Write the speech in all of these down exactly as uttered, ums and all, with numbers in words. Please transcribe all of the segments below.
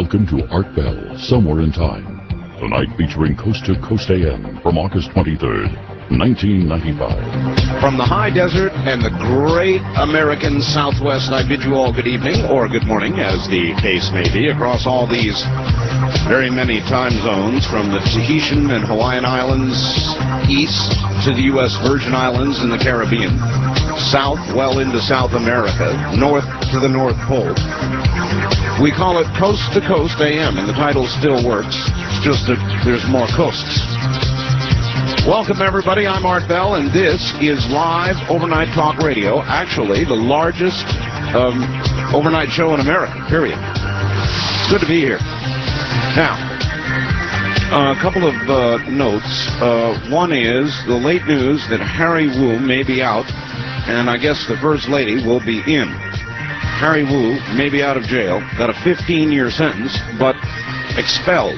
Welcome to Art Bell, Somewhere in Time. Tonight featuring Coast to Coast A M from August twenty-third, nineteen ninety-five. From the high desert and the great American Southwest, I bid you all good evening, or good morning, as the case may be, across all these very many time zones, from the Tahitian and Hawaiian Islands east to the U S Virgin Islands and the Caribbean, south well into South America, north to the North Pole. We call it Coast to Coast A M, and the title still works, it's just that there's more coasts. Welcome, everybody. I'm Art Bell, and this is live overnight talk radio, actually the largest um, overnight show in America, period. Good to be here. Now, uh, a couple of uh, notes. Uh, one is the late news that Harry Wu may be out, and I guess the First Lady will be in. Harry Wu may be out of jail, got a fifteen-year sentence, but expelled.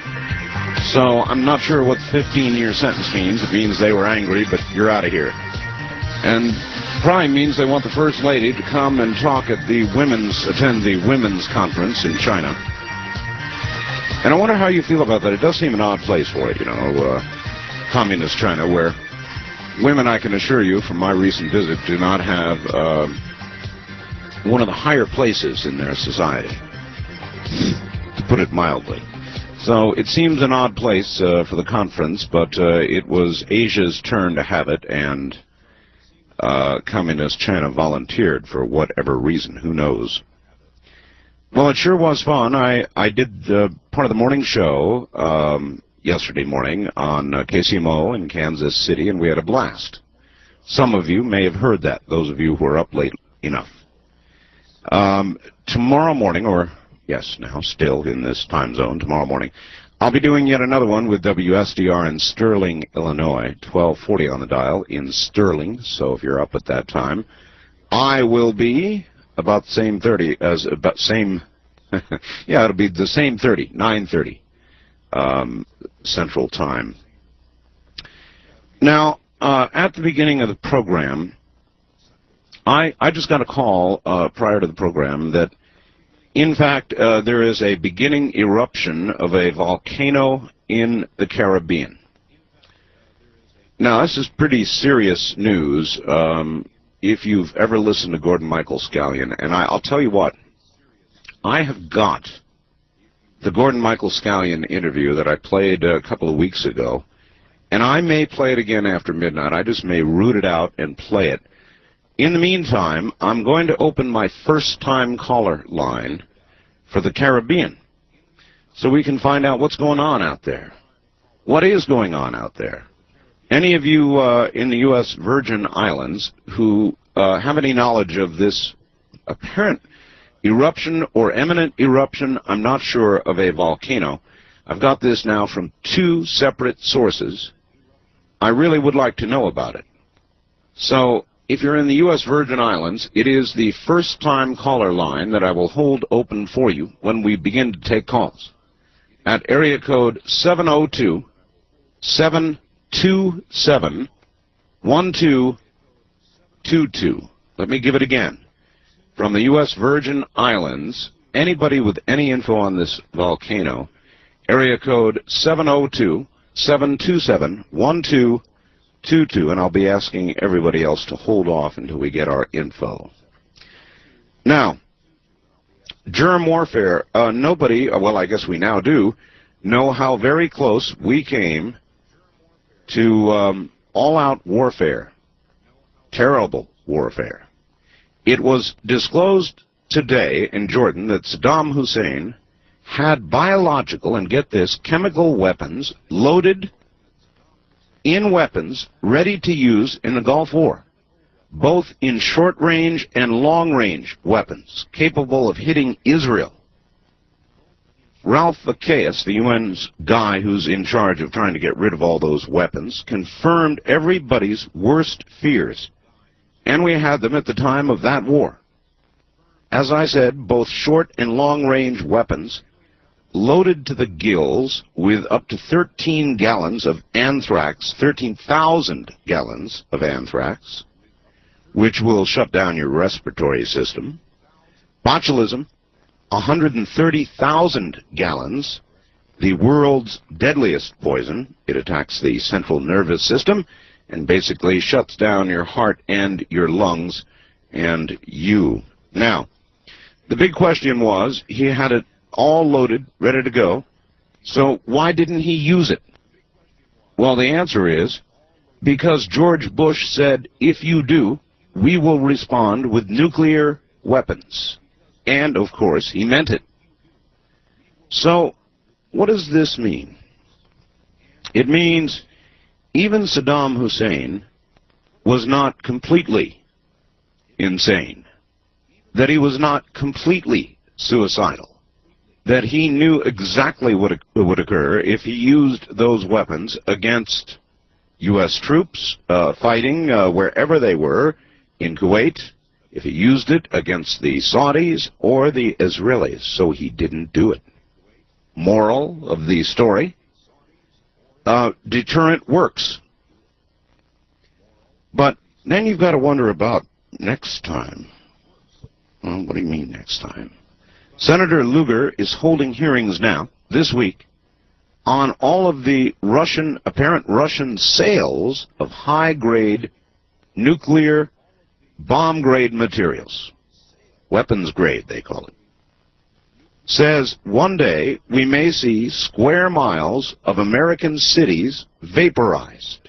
So I'm not sure what the fifteen-year sentence means. It means they were angry, but you're out of here. And probably means they want the First Lady to come and talk at the women's, attend the women's conference in China. And I wonder how you feel about that. It does seem an odd place for it, you know, uh, communist China, where women, I can assure you from my recent visit, do not have uh, one of the higher places in their society, to put it mildly. So it seems an odd place uh, for the conference, but uh, it was Asia's turn to have it, and uh, communist China volunteered for whatever reason, who knows. Well, it sure was fun. I, I did uh, part of the morning show um, yesterday morning on uh, K C M O in Kansas City, and we had a blast. Some of you may have heard that, those of you who are up late enough. Um, tomorrow morning, or yes, now still in this time zone, tomorrow morning, I'll be doing yet another one with W S D R in Sterling, Illinois, twelve forty on the dial in Sterling, so if you're up at that time. I will be about the same thirty as about same yeah, it'll be the same thirty, nine thirty um, Central Time. Now, uh, at the beginning of the program, I, I just got a call uh, prior to the program that, in fact, uh, there is a beginning eruption of a volcano in the Caribbean. Now, this is pretty serious news um, if you've ever listened to Gordon Michael Scallion. And I, I'll tell you what, I have got the Gordon Michael Scallion interview that I played a couple of weeks ago, and I may play it again after midnight. I just may root it out and play it. In the meantime, I'm going to open my first-time caller line for the Caribbean, so we can find out what's going on out there. What is going on out there? Any of you uh, in the U S Virgin Islands who uh, have any knowledge of this apparent eruption or imminent eruption, I'm not sure, of a volcano. I've got this now from two separate sources. I really would like to know about it. So, if you're in the U S Virgin Islands, it is the first-time caller line that I will hold open for you when we begin to take calls at area code seven oh two, seven two seven, one two two two. Let me give it again. From the U S Virgin Islands, anybody with any info on this volcano, area code seven oh two, seven two seven, one two two two, and I'll be asking everybody else to hold off until we get our info. Now, germ warfare. Uh, nobody, well, I guess we now do, know how very close we came to um, all-out warfare, terrible warfare. It was disclosed today in Jordan that Saddam Hussein had biological, and get this, chemical weapons loaded in weapons ready to use in the Gulf War, both in short-range and long-range weapons capable of hitting Israel. Ralph Vaqueus, the U N's guy who's in charge of trying to get rid of all those weapons, confirmed everybody's worst fears, and we had them at the time of that war. As I said, both short and long-range weapons loaded to the gills with up to thirteen gallons of anthrax, thirteen thousand gallons of anthrax, which will shut down your respiratory system, botulism, one hundred thirty thousand gallons, the world's deadliest poison. It attacks the central nervous system and basically shuts down your heart and your lungs and you. Now, the big question was, he had it all loaded, ready to go, so why didn't he use it? Well, the answer is, because George Bush said, if you do, we will respond with nuclear weapons. And, of course, he meant it. So, what does this mean? It means even Saddam Hussein was not completely insane, that he was not completely suicidal, that he knew exactly what would occur if he used those weapons against U S troops uh, fighting uh, wherever they were, in Kuwait, if he used it against the Saudis or the Israelis. So he didn't do it. Moral of the story, uh, deterrent works. But then you've got to wonder about next time. Well, what do you mean next time? Senator Lugar is holding hearings now, this week, on all of the Russian, apparent Russian sales of high-grade nuclear bomb-grade materials. Weapons-grade, they call it. Says one day we may see square miles of American cities vaporized.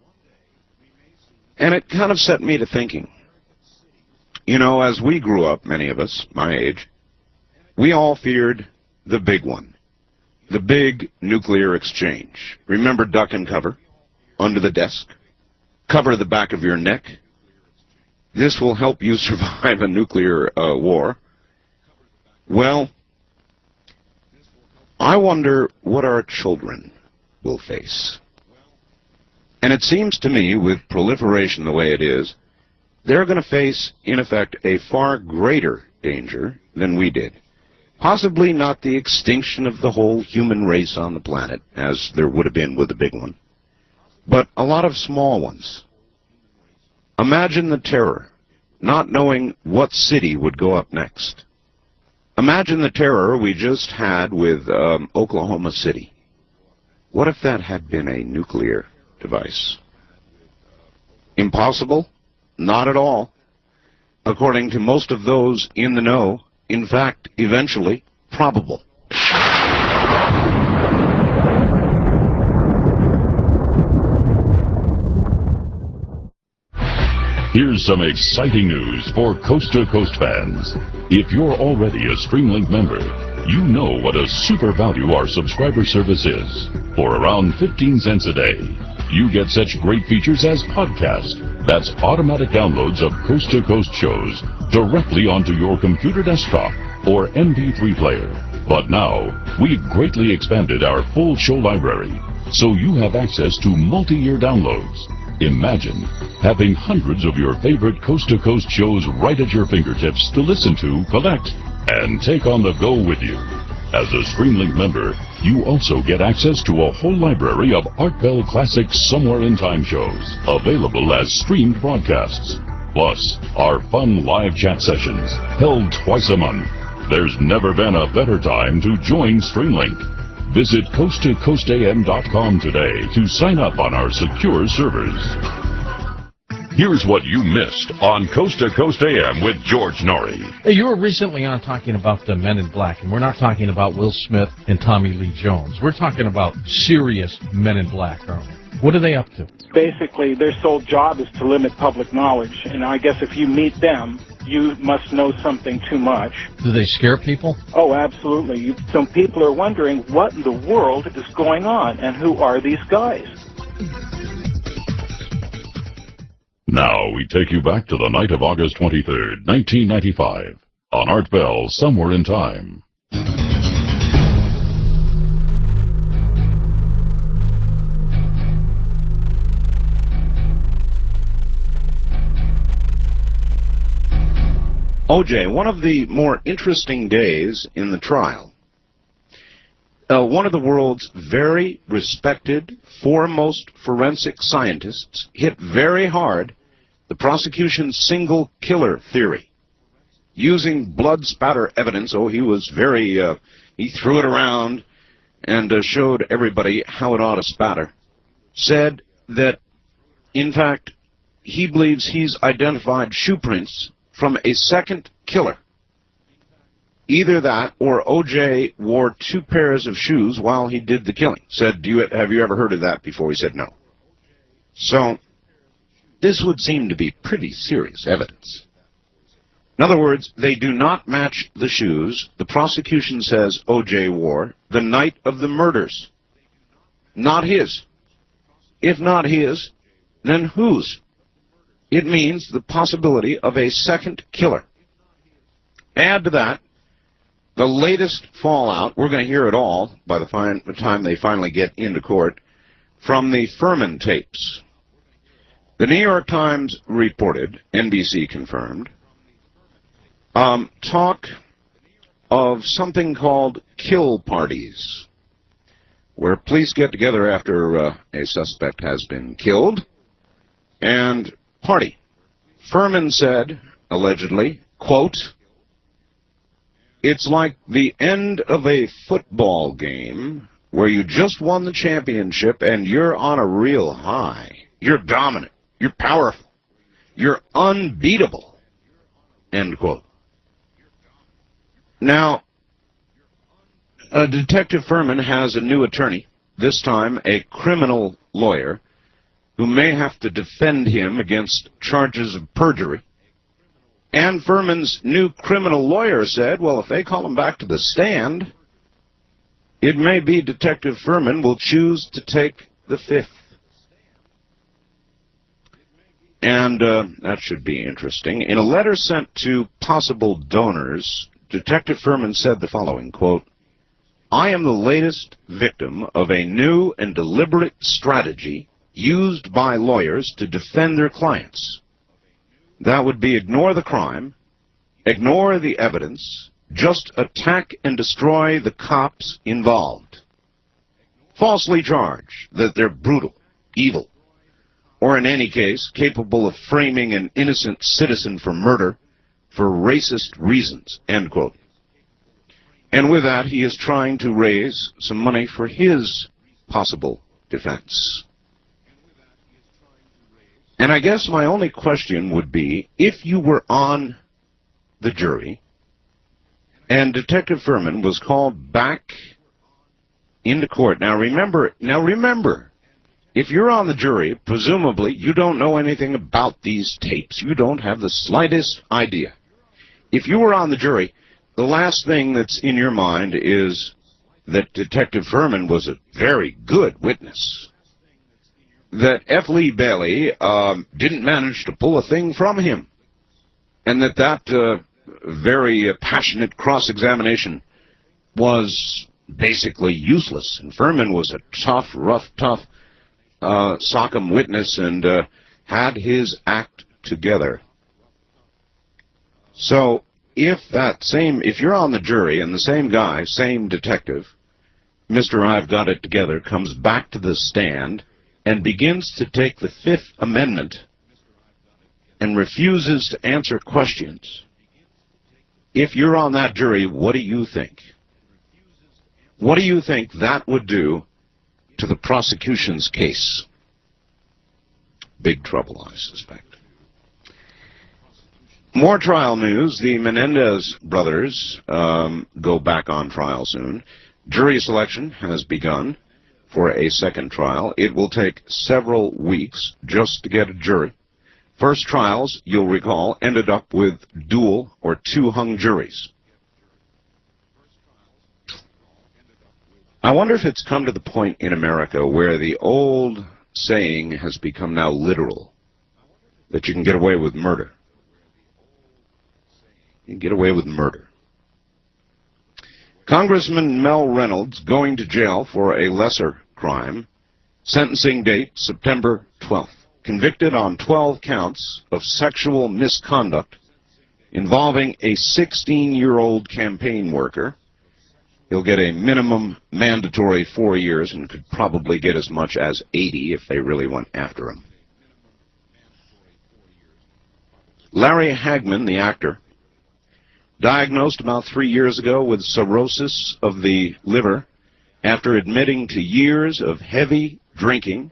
And it kind of set me to thinking. You know, as we grew up, many of us, my age, we all feared the big one, the big nuclear exchange. Remember duck and cover, under the desk, cover the back of your neck. This will help you survive a nuclear uh, war. Well, I wonder what our children will face. And it seems to me, with proliferation the way it is, they're going to face, in effect, a far greater danger than we did. Possibly not the extinction of the whole human race on the planet, as there would have been with the big one, but a lot of small ones. Imagine the terror, not knowing what city would go up next. Imagine the terror we just had with um, Oklahoma City. What if that had been a nuclear device? Impossible? Not at all. According to most of those in the know, in fact, eventually, probable. Here's some exciting news for Coast to Coast fans. If you're already a StreamLink member, you know what a super value our subscriber service is. For around fifteen cents a day, you get such great features as podcast. That's automatic downloads of Coast to Coast shows directly onto your computer desktop or M P three player. But now, we've greatly expanded our full show library, so you have access to multi-year downloads. Imagine having hundreds of your favorite Coast to Coast shows right at your fingertips to listen to, collect, and take on the go with you. As a StreamLink member, you also get access to a whole library of Art Bell Classic Somewhere in Time shows, available as streamed broadcasts. Plus, our fun live chat sessions, held twice a month. There's never been a better time to join StreamLink. Visit coast to coast A M dot com today to sign up on our secure servers. Here's what you missed on Coast to Coast A M with George Norrie. Hey, you were recently on talking about the Men in Black, and we're not talking about Will Smith and Tommy Lee Jones. We're talking about serious Men in Black, aren't we? What are they up to? Basically, their sole job is to limit public knowledge, and I guess if you meet them, you must know something too much. Do they scare people? Oh, absolutely. You, some people are wondering what in the world is going on, and who are these guys? Now we take you back to the night of August twenty-third, nineteen ninety-five, on Art Bell, Somewhere in Time. O J, one of the more interesting days in the trial. Uh, one of the world's very respected, foremost forensic scientists hit very hard the prosecution's single killer theory. using blood spatter evidence. Oh, he was very, uh, he threw it around and uh, showed everybody how it ought to spatter. Said that, in fact, he believes he's identified shoe prints from a second killer. Either that or O J wore two pairs of shoes while he did the killing. Said, Do you, have you ever heard of that before? He said no. So, this would seem to be pretty serious evidence. In other words, they do not match the shoes the prosecution says O J wore the night of the murders. Not his. If not his, then whose? It means the possibility of a second killer. Add to that the latest fallout, we're going to hear it all by the time they finally get into court, from the Furman tapes. The New York Times reported, N B C confirmed, um, talk of something called kill parties, where police get together after uh, a suspect has been killed and party. Furman said, allegedly, quote, "It's like the end of a football game where you just won the championship and you're on a real high. You're dominant. You're powerful. You're unbeatable." End quote. Now, uh, Detective Furman has a new attorney, this time a criminal lawyer, who may have to defend him against charges of perjury. And Furman's new criminal lawyer said, well, if they call him back to the stand, it may be Detective Furman will choose to take the fifth. And uh, that should be interesting. In a letter sent to possible donors, Detective Furman said the following, quote, "I am the latest victim of a new and deliberate strategy used by lawyers to defend their clients. That would be ignore the crime, ignore the evidence, just attack and destroy the cops involved. Falsely charge that they're brutal, evil, or in any case, capable of framing an innocent citizen for murder for racist reasons," end quote. And with that, he is trying to raise some money for his possible defense. And I guess my only question would be, if you were on the jury and Detective Furman was called back into court. Now remember, now remember, if you're on the jury, presumably you don't know anything about these tapes. You don't have the slightest idea. If you were on the jury, the last thing that's in your mind is that Detective Furman was a very good witness, that F. Lee Bailey um, didn't manage to pull a thing from him, and that that uh, very uh, passionate cross-examination was basically useless. And Furman was a tough, rough, tough uh, sock'em witness and uh, had his act together. So if that same, if you're on the jury and the same guy, same detective, Mister I've got it together, comes back to the stand and begins to take the Fifth Amendment and refuses to answer questions, if you're on that jury, what do you think? What do you think that would do to the prosecution's case? Big trouble, I suspect. More trial news. The Menendez brothers um, go back on trial soon. Jury selection has begun for a second trial. It will take several weeks just to get a jury. First trials, you'll recall, ended up with dual or two hung juries. I wonder if it's come to the point in America where the old saying has become now literal, that you can get away with murder. You can get away with murder. Congressman Mel Reynolds going to jail for a lesser crime. Sentencing date September twelfth. Convicted on twelve counts of sexual misconduct involving a sixteen-year-old campaign worker. He'll get a minimum mandatory four years and could probably get as much as eighty if they really went after him. Larry Hagman, the actor, diagnosed about three years ago with cirrhosis of the liver after admitting to years of heavy drinking,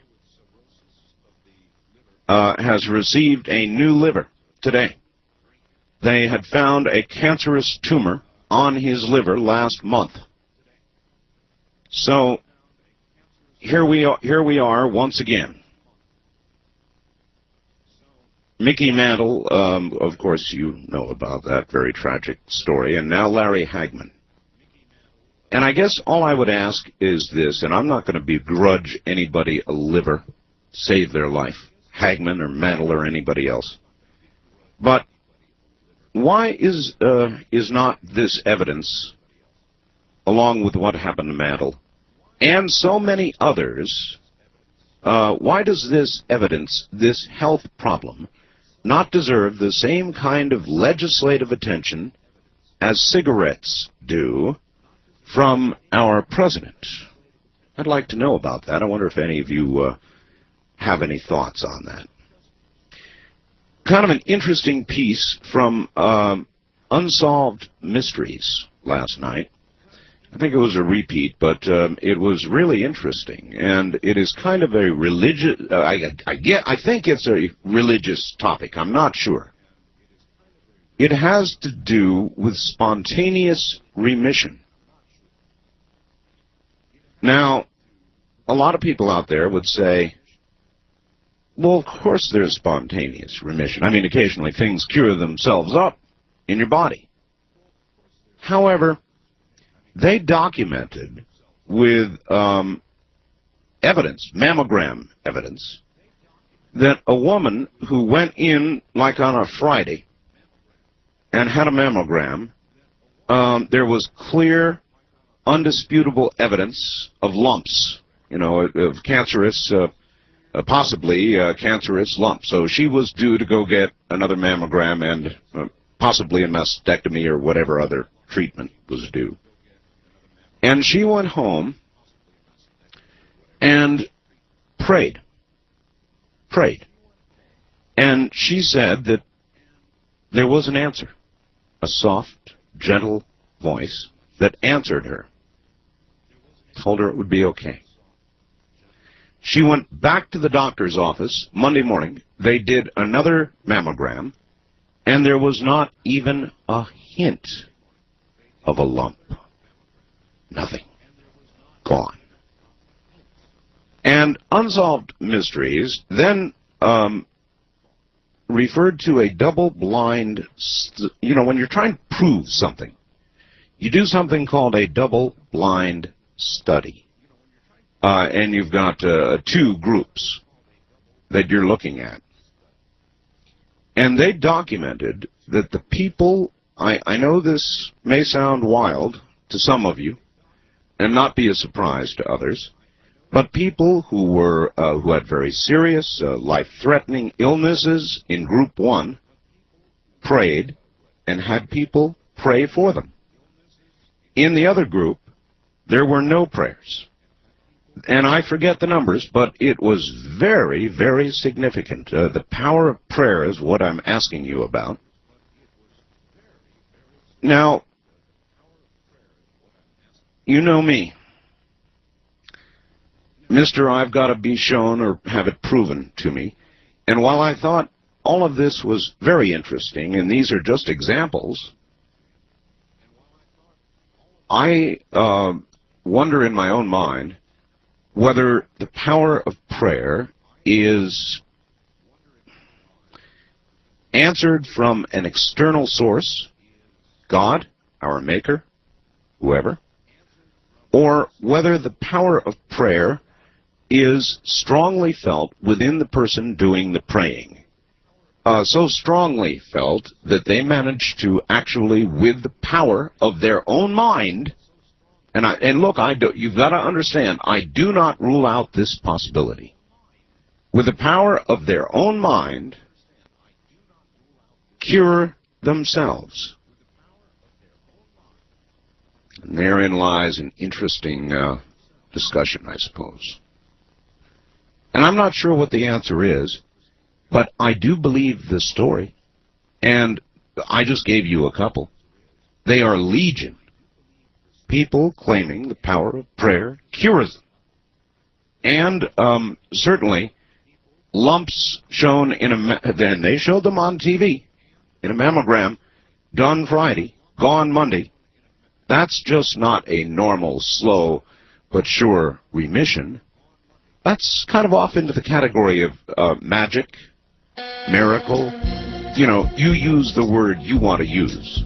uh, has received a new liver today. They had found a cancerous tumor on his liver last month. So here we are, here we are once again. Mickey Mantle, um, of course you know about that very tragic story, and now Larry Hagman. And I guess all I would ask is this, and I'm not going to begrudge anybody a liver, save their life, Hagman or Mantle or anybody else. But why is uh, is not this evidence, along with what happened to Mantle, and so many others, uh, why does this evidence, this health problem, not deserve the same kind of legislative attention as cigarettes do from our president? I'd like to know about that. I wonder if any of you uh, have any thoughts on that. Kind of an interesting piece from um, Unsolved Mysteries last night. I think it was a repeat, but um, it was really interesting, and it is kind of a religious. Uh, I, I get. I think it's a religious topic. I'm not sure. It has to do with spontaneous remission. Now, a lot of people out there would say, well, of course there's spontaneous remission. I mean, occasionally things cure themselves up in your body. However, they documented with um, evidence, mammogram evidence, that a woman who went in like on a Friday and had a mammogram, um, there was clear, undisputable evidence of lumps, you know, of cancerous, uh, uh, possibly uh, cancerous lumps. So she was due to go get another mammogram and uh, possibly a mastectomy or whatever other treatment was due. And she went home and prayed. Prayed. And she said that there was an answer. A soft, gentle voice that answered her. Told her it would be okay. She went back to the doctor's office Monday morning. They did another mammogram, and there was not even a hint of a lump. Nothing. Gone. And Unsolved Mysteries then um, referred to a double-blind, st you know, when you're trying to prove something, you do something called a double-blind study. Uh, and you've got uh, two groups that you're looking at. And they documented that the people, I, I know this may sound wild to some of you, and not be a surprise to others, but people who were uh, who had very serious, uh, life-threatening illnesses in group one prayed and had people pray for them. In the other group, there were no prayers. And I forget the numbers, but it was very, very significant. Uh, the power of prayer is what I'm asking you about. Now, you know me. Mister I've got to be shown or have it proven to me. And while I thought all of this was very interesting, and these are just examples, I uh, wonder in my own mind whether the power of prayer is answered from an external source, God, our Maker, whoever, or whether the power of prayer is strongly felt within the person doing the praying. Uh, so strongly felt that they manage to actually, with the power of their own mind, and, I, and look, I do, you've got to understand, I do not rule out this possibility. With the power of their own mind, cure themselves. And therein lies an interesting uh, discussion, I suppose. And I'm not sure what the answer is, but I do believe this story. And I just gave you a couple. They are legion. People claiming the power of prayer cures them. And um, certainly lumps shown in a, then they showed them on T V, in a mammogram, done Friday, gone Monday. That's just not a normal, slow, but sure remission. That's kind of off into the category of uh, magic, miracle. You know, you use the word you want to use.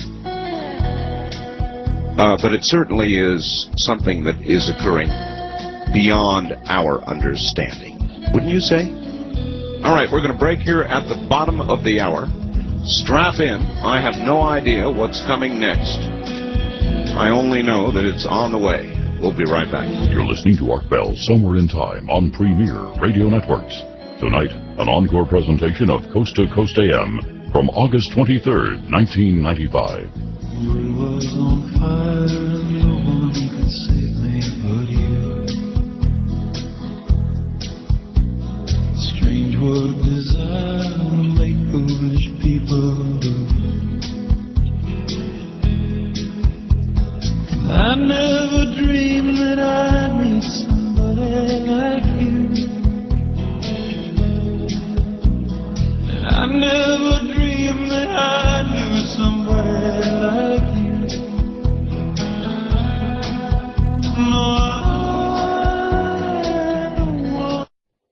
Uh, but it certainly is something that is occurring beyond our understanding. Wouldn't you say? All right, we're going to break here at the bottom of the hour. Strap in. I have no idea what's coming next. I only know that it's on the way. We'll be right back. You're listening to Art Bell, Somewhere in Time, on Premier Radio Networks. Tonight, an encore presentation of Coast to Coast A M from August twenty-third, nineteen ninety-five. The world was on fire and no one could save me but you. Strange what desire will make foolish people do. I never dreamed that I'd meet somebody like you. And I never dreamed that I knew somebody like you. No, I don't want.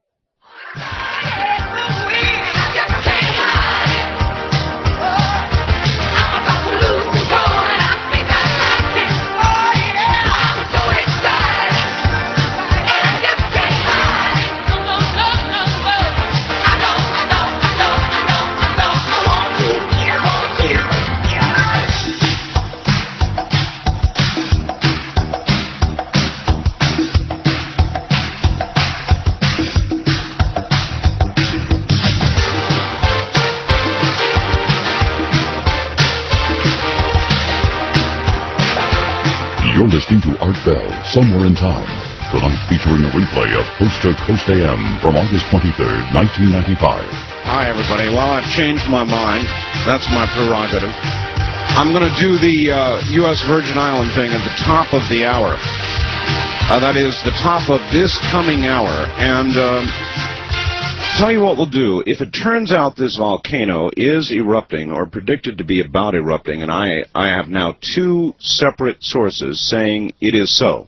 You're listening to Art Bell, Somewhere in Time. Tonight featuring a replay of Coast to Coast A M from August twenty-third, nineteen ninety-five. Hi, everybody. Well, I've changed my mind. That's my prerogative. I'm going to do the uh, U S Virgin Island thing at the top of the hour. Uh, that is, the top of this coming hour. And um, tell you what we'll do. If it turns out this volcano is erupting or predicted to be about erupting, and I, I have now two separate sources saying it is so,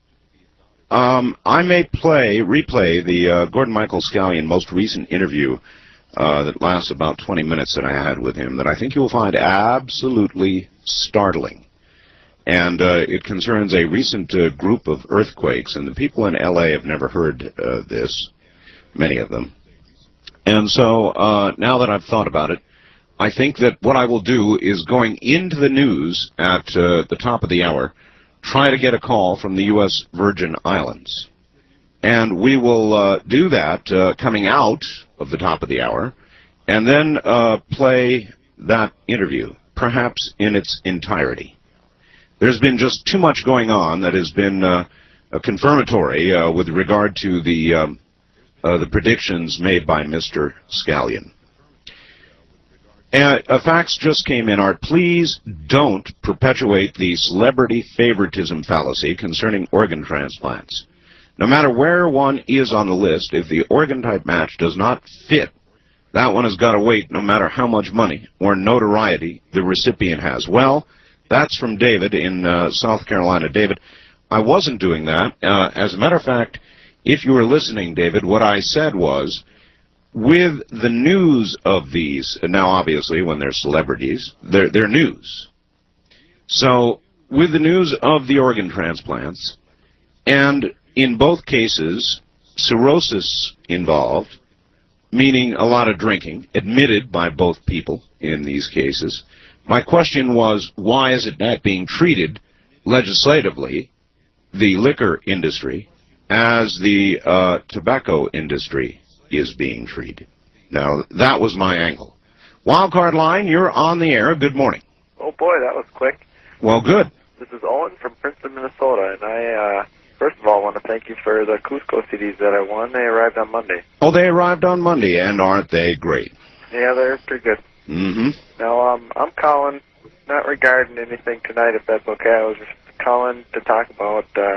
um, I may play, replay the uh, Gordon Michael Scallion most recent interview uh, that lasts about twenty minutes that I had with him that I think you'll find absolutely startling. And uh, it concerns a recent uh, group of earthquakes, and the people in L A have never heard uh, this, many of them. And so uh, now that I've thought about it, I think that what I will do is going into the news at uh, the top of the hour, try to get a call from the U S Virgin Islands. And we will uh, do that uh, coming out of the top of the hour, and then uh, play that interview, perhaps in its entirety. There's been just too much going on that has been uh, a confirmatory uh, with regard to the um, uh, the predictions made by Mister Scallion. And uh, facts just came in. Art, please don't perpetuate the celebrity favoritism fallacy concerning organ transplants. No matter where one is on the list, if the organ type match does not fit, that one has got to wait no matter how much money or notoriety the recipient has. Well, that's from David in uh, South Carolina. David, I wasn't doing that. Uh, as a matter of fact, if you were listening, David, what I said was, with the news of these, and now obviously when they're celebrities, they're, they're news. So with the news of the organ transplants, and in both cases, cirrhosis involved, meaning a lot of drinking, admitted by both people in these cases, my question was, why is it not being treated legislatively, the liquor industry, as the uh, tobacco industry is being treated? Now, that was my angle. Wildcard line, you're on the air. Good morning. Oh, boy, that was quick. Well, good. This is Owen from Princeton, Minnesota, and I, uh, first of all, want to thank you for the Cusco C Ds that I won. They arrived on Monday. Oh, they arrived on Monday, and aren't they great? Yeah, they're pretty good. Mm-hmm. Now, um, I'm calling not regarding anything tonight, if that's okay. I was just calling to talk about uh,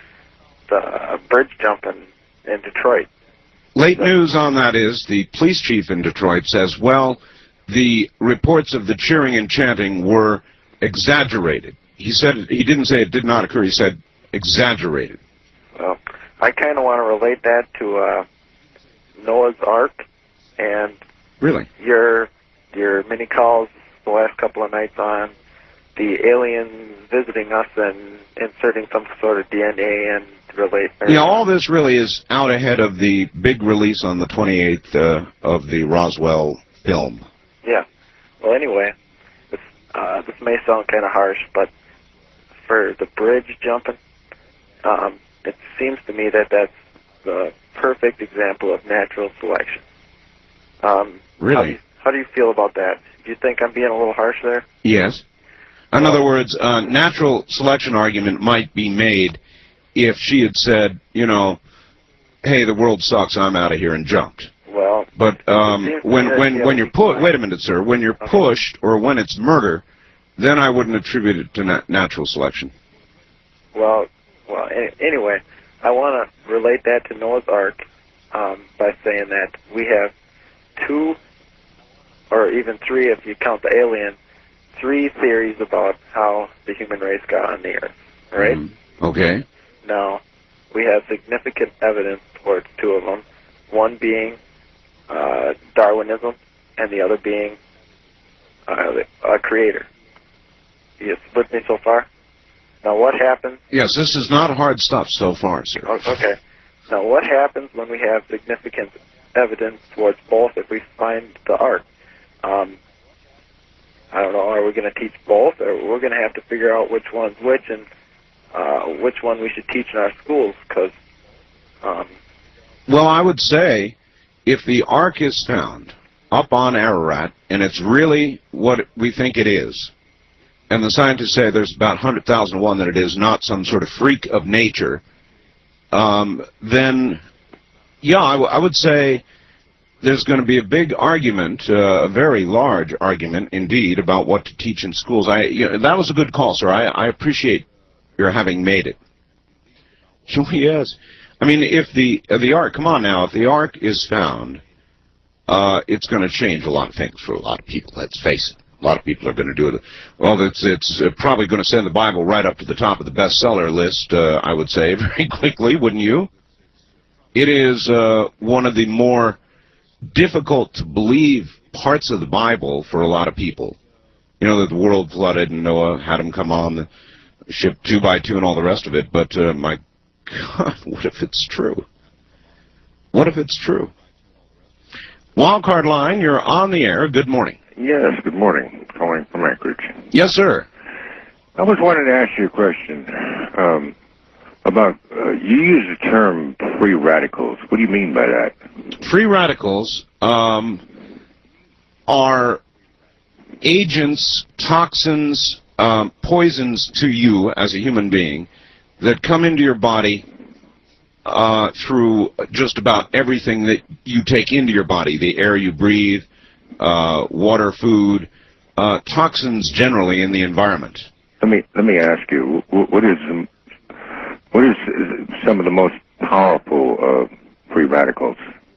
the bridge jumping in Detroit. Late news on that is the police chief in Detroit says, well, the reports of the cheering and chanting were exaggerated. He said, he didn't say it did not occur, he said exaggerated. Well, I kind of want to relate that to uh, Noah's Ark and Really? your your mini calls the last couple of nights on the aliens visiting us and inserting some sort of D N A and relate. Yeah, all this really is out ahead of the big release on the twenty-eighth uh, of the Roswell film. Yeah. Well, anyway, this, uh, this may sound kind of harsh, but for the bridge jumping, um, it seems to me that that's the perfect example of natural selection. Um, Really? How do, you, how do you feel about that? Do you think I'm being a little harsh there? Yes. In other words, a natural selection argument might be made if she had said, you know, hey, the world sucks, I'm out of here, and jumped. Well, but um, when when when you're put, wait a minute, sir, when you're okay. pushed or when it's murder, then I wouldn't attribute it to nat natural selection. Well, well. Any, anyway, I want to relate that to Noah's Ark um, by saying that we have two, or even three, if you count the alien, three theories about how the human race got on the Earth. Right? Mm, okay. Now, we have significant evidence towards two of them. One being uh, Darwinism, and the other being uh, a creator. You with me so far? Now, what happens? Yes, this is not hard stuff so far, sir. Oh, okay. Now, what happens when we have significant evidence towards both if we find the Ark? Um, I don't know, are we going to teach both, or we're going to have to figure out which one's which and uh, which one we should teach in our schools, because... Um, well, I would say if the Ark is found up on Ararat, and it's really what we think it is, and the scientists say there's about one hundred thousand to one that it is not some sort of freak of nature, um, then, yeah, I, w I would say there's going to be a big argument, uh, a very large argument indeed, about what to teach in schools. I, you know, that was a good call, sir. I, I appreciate your having made it. Yes. I mean, if the uh, the Ark, come on now, if the Ark is found, uh, it's going to change a lot of things for a lot of people, let's face it. A lot of people are going to do it. Well, it's, it's uh, probably going to send the Bible right up to the top of the bestseller list, uh, I would say, very quickly, wouldn't you? It is uh, one of the more difficult to believe parts of the Bible for a lot of people. You know, that the world flooded and Noah had him come on the ship two by two and all the rest of it, but uh, my God, what if it's true? What if it's true? Wildcard line, you're on the air. Good morning. Yes, good morning. Calling from Anchorage. Yes, sir. I was wanting to ask you a question um, about, uh, you use the term free radicals. What do you mean by that? Free radicals um, are agents, toxins, um, poisons to you as a human being that come into your body uh, through just about everything that you take into your body, the air you breathe, uh, water, food, uh, toxins generally in the environment. Let me let me ask you, what is what is some of the most powerful uh, free radicals,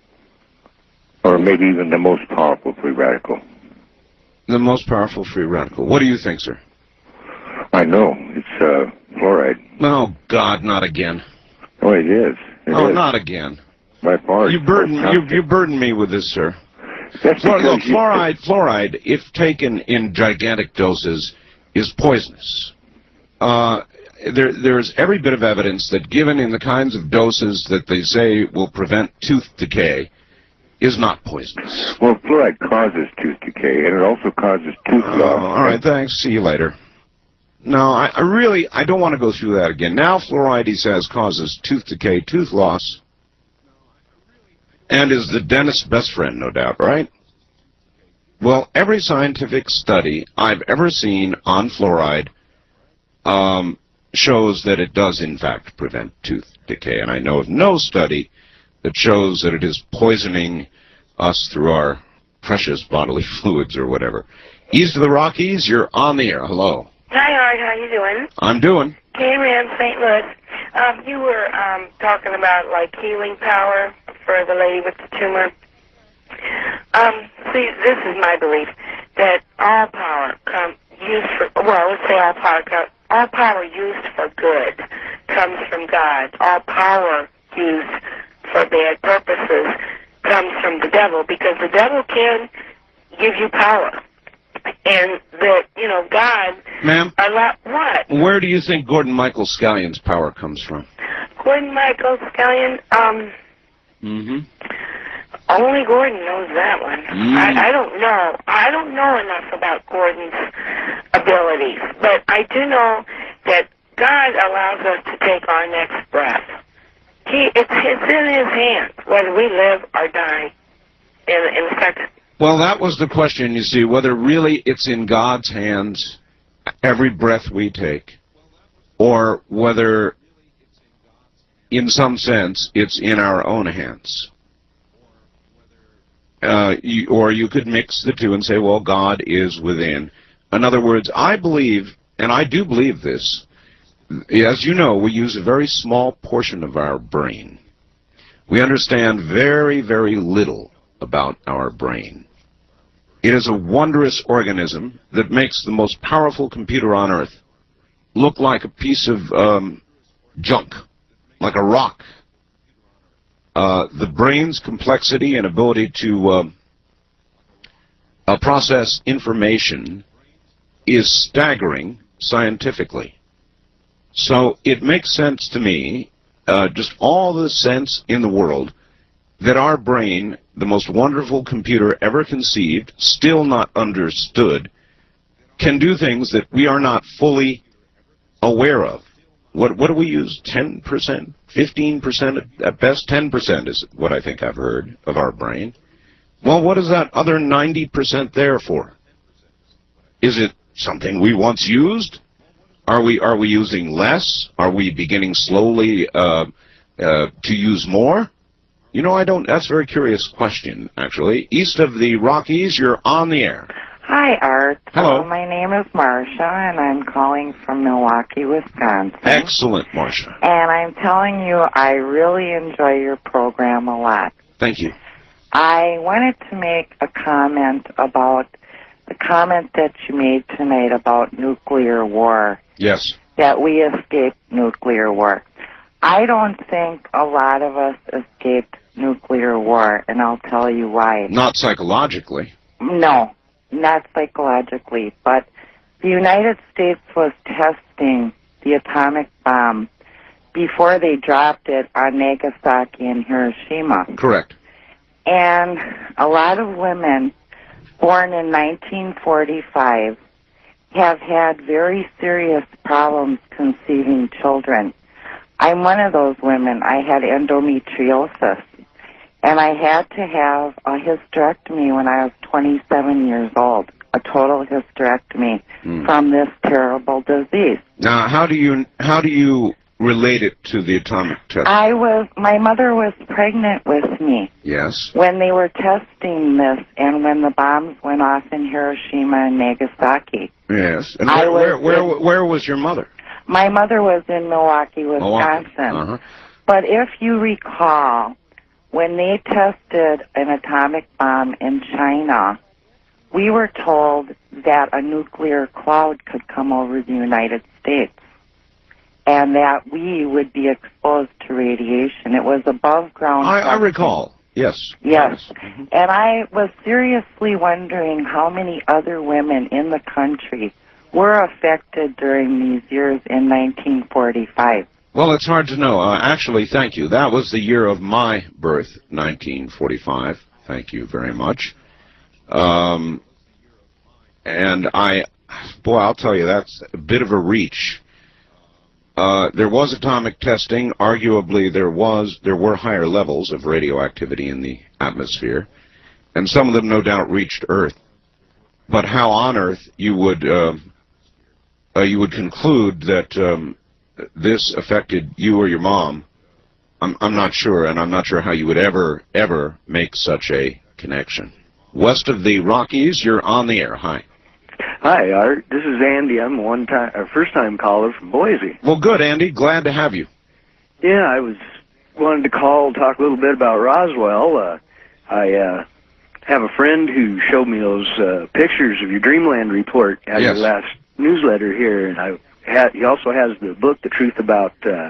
or maybe even the most powerful free radical? The most powerful free radical. What do you think, sir? I know it's uh, fluoride. Oh God, not again. Oh, it is. It oh, is. not again. By far. You burden you you burden me with this, sir. That's Fluor look, you, fluoride, fluoride, if taken in gigantic doses, is poisonous. Uh, there, there's every bit of evidence that given in the kinds of doses that they say will prevent tooth decay, is not poisonous. Well, fluoride causes tooth decay, and it also causes tooth Uh, loss. all right, thanks. See you later. No, I, I really, I don't want to go through that again. Now fluoride, he says, causes tooth decay, tooth loss, and is the dentist's best friend, no doubt, right? Well, every scientific study I've ever seen on fluoride um, shows that it does, in fact, prevent tooth decay. And I know of no study that shows that it is poisoning us through our precious bodily fluids or whatever. East of the Rockies, you're on the air. Hello. Hi, Art. How you doing? I'm doing. K-Man, Saint Louis. Um, you were um, talking about, like, healing power for the lady with the tumor. Um, see, this is my belief, that all power come used for, well, let's say all power, come, all power used for good comes from God. All power used for bad purposes comes from the devil, because the devil can give you power. And that, you know, God... Ma'am? A lot, what? Where do you think Gordon Michael Scallion's power comes from? Gordon Michael Scallion, um... Mm-hmm. Only Gordon knows that one. Mm. I, I don't know. I don't know enough about Gordon's abilities, but I do know that God allows us to take our next breath. He, it's, it's in His hands, whether we live or die in, in a second. Well, that was the question, you see, whether really it's in God's hands, every breath we take, or whether, in some sense, it's in our own hands. Uh, you, or you could mix the two and say, well, God is within. In other words, I believe, and I do believe this, as you know, we use a very small portion of our brain. We understand very, very little about our brain. It is a wondrous organism that makes the most powerful computer on earth look like a piece of um, junk, like a rock. Uh, the brain's complexity and ability to uh, uh, process information is staggering scientifically. So it makes sense to me, uh, just all the sense in the world, that our brain, the most wonderful computer ever conceived, still not understood, can do things that we are not fully aware of. What, what do we use? ten percent? fifteen percent? At best, ten percent is what I think I've heard of our brain. Well, what is that other ninety percent there for? Is it something we once used? Are we, are we using less? Are we beginning slowly uh, uh, to use more? You know, I don't, that's a very curious question, actually. East of the Rockies, you're on the air. Hi, Art. Hello. Uh, my name is Marcia, and I'm calling from Milwaukee, Wisconsin. Excellent, Marcia. And I'm telling you, I really enjoy your program a lot. Thank you. I wanted to make a comment about the comment that you made tonight about nuclear war. Yes. That we escaped nuclear war. I don't think a lot of us escaped nuclear war, and I'll tell you why. Not psychologically. No, not psychologically, but the United States was testing the atomic bomb before they dropped it on Nagasaki and Hiroshima. Correct. And a lot of women born in nineteen forty-five have had very serious problems conceiving children. I'm one of those women. I had endometriosis, and I had to have a hysterectomy when I was twenty-seven years old, a total hysterectomy mm. from this terrible disease. Now, how do you how do you relate it to the atomic test? I was, my mother was pregnant with me. Yes. When they were testing this, and when the bombs went off in Hiroshima and Nagasaki. Yes. And I where was where, where, in, where was your mother? My mother was in Milwaukee, Wisconsin. Milwaukee. Uh-huh. But if you recall, when they tested an atomic bomb in China, we were told that a nuclear cloud could come over the United States and that we would be exposed to radiation. It was above ground. I, I recall. Yes. Yes. yes. Mm-hmm. And I was seriously wondering how many other women in the country were affected during these years in nineteen forty-five. Well, it's hard to know. Uh, actually, thank you. That was the year of my birth, nineteen forty-five. Thank you very much. Um, and I, boy, I'll tell you, that's a bit of a reach. Uh, there was atomic testing. Arguably, there was there were higher levels of radioactivity in the atmosphere, and some of them, no doubt, reached Earth. But how on Earth you would uh, uh, you would conclude that um, this affected you or your mom, I'm I'm not sure, and I'm not sure how you would ever ever make such a connection. west of the Rockies. You're on the air. Hi. Hi, Art. This is Andy. I'm a one-time, a first-time caller from Boise. Well, good, Andy. Glad to have you. Yeah, I was wanted to call, talk a little bit about Roswell. Uh, I uh, have a friend who showed me those uh, pictures of your Dreamland report at Yes. your last newsletter here, and I had. He also has the book, The Truth About. Uh,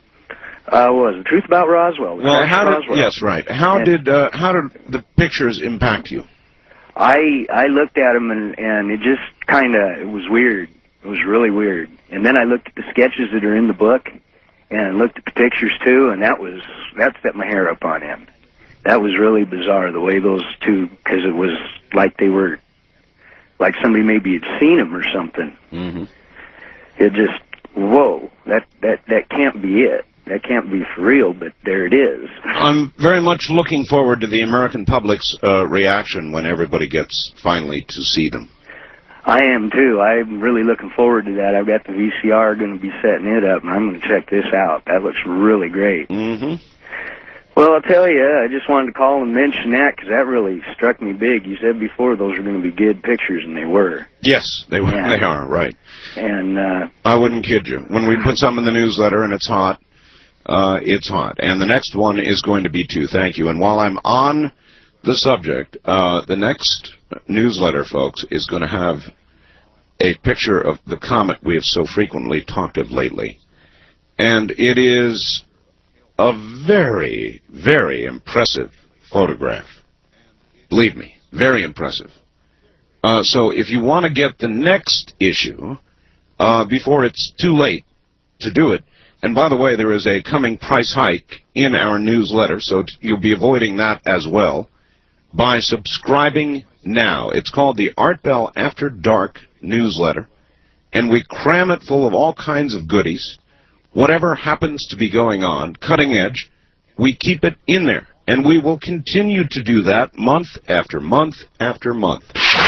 uh, what was it? The Truth About Roswell. The Well, Crash how of did Roswell. yes, right? How And- did uh, how did the pictures impact you? I I looked at them and and it just kind of it was weird. It was really weird. And then I looked at the sketches that are in the book, and looked at the pictures too, and that was that set my hair up on end. That was really bizarre the way those two, because it was like they were like somebody maybe had seen them or something. Mm-hmm. It just whoa, that that that can't be it. That can't be for real, but there it is. I'm very much looking forward to the American public's uh, reaction when everybody gets finally to see them. I am too. I'm really looking forward to that. I've got the V C R going to be setting it up, and I'm going to check this out. That looks really great. Mm-hmm. Well, I'll tell you, I just wanted to call and mention that because that really struck me big. You said before those were going to be good pictures, and they were. Yes, they were. Yeah. They are right. And uh, I wouldn't kid you. When we put some in the newsletter and it's hot, uh, it's hot. And the next one is going to be too. Thank you. And while I'm on the subject, uh, the next newsletter, folks, is going to have a picture of the comet we have so frequently talked of lately. And it is a very, very impressive photograph. Believe me, very impressive. Uh, so if you want to get the next issue uh, before it's too late to do it, and by the way, there is a coming price hike in our newsletter, so t- you'll be avoiding that as well by subscribing now. It's called the Art Bell After Dark newsletter, and we cram it full of all kinds of goodies. Whatever happens to be going on, cutting edge, we keep it in there, and we will continue to do that month after month after month.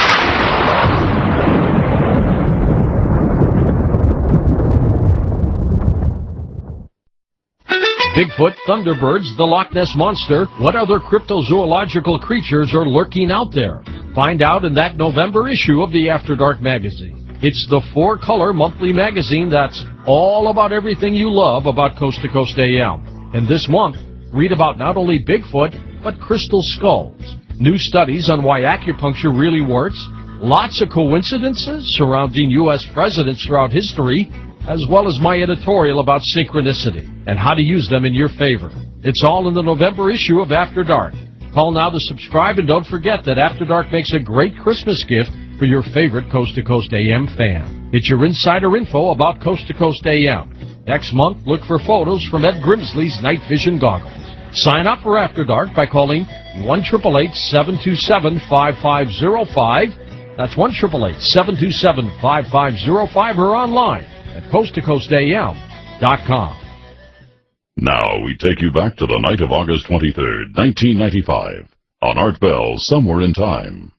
Bigfoot, Thunderbirds, the Loch Ness Monster, what other cryptozoological creatures are lurking out there? Find out in that November issue of the After Dark magazine. It's the four-color monthly magazine that's all about everything you love about Coast to Coast A M. And this month, read about not only Bigfoot, but crystal skulls, new studies on why acupuncture really works, lots of coincidences surrounding U S presidents throughout history, as well as my editorial about synchronicity and how to use them in your favor. It's all in the November issue of After Dark. Call now to subscribe, and don't forget that After Dark makes a great Christmas gift for your favorite Coast to Coast A M fan. It's your insider info about Coast to Coast A M. Next month, look for photos from Ed Grimsley's night vision goggles. Sign up for After Dark by calling one eight eight eight, seven two seven, five five zero five. That's one eight eight eight, seven two seven, five five zero five, or online at coast to coast A M dot com. Now we take you back to the night of August twenty-third, nineteen ninety-five, on Art Bell, Somewhere in Time.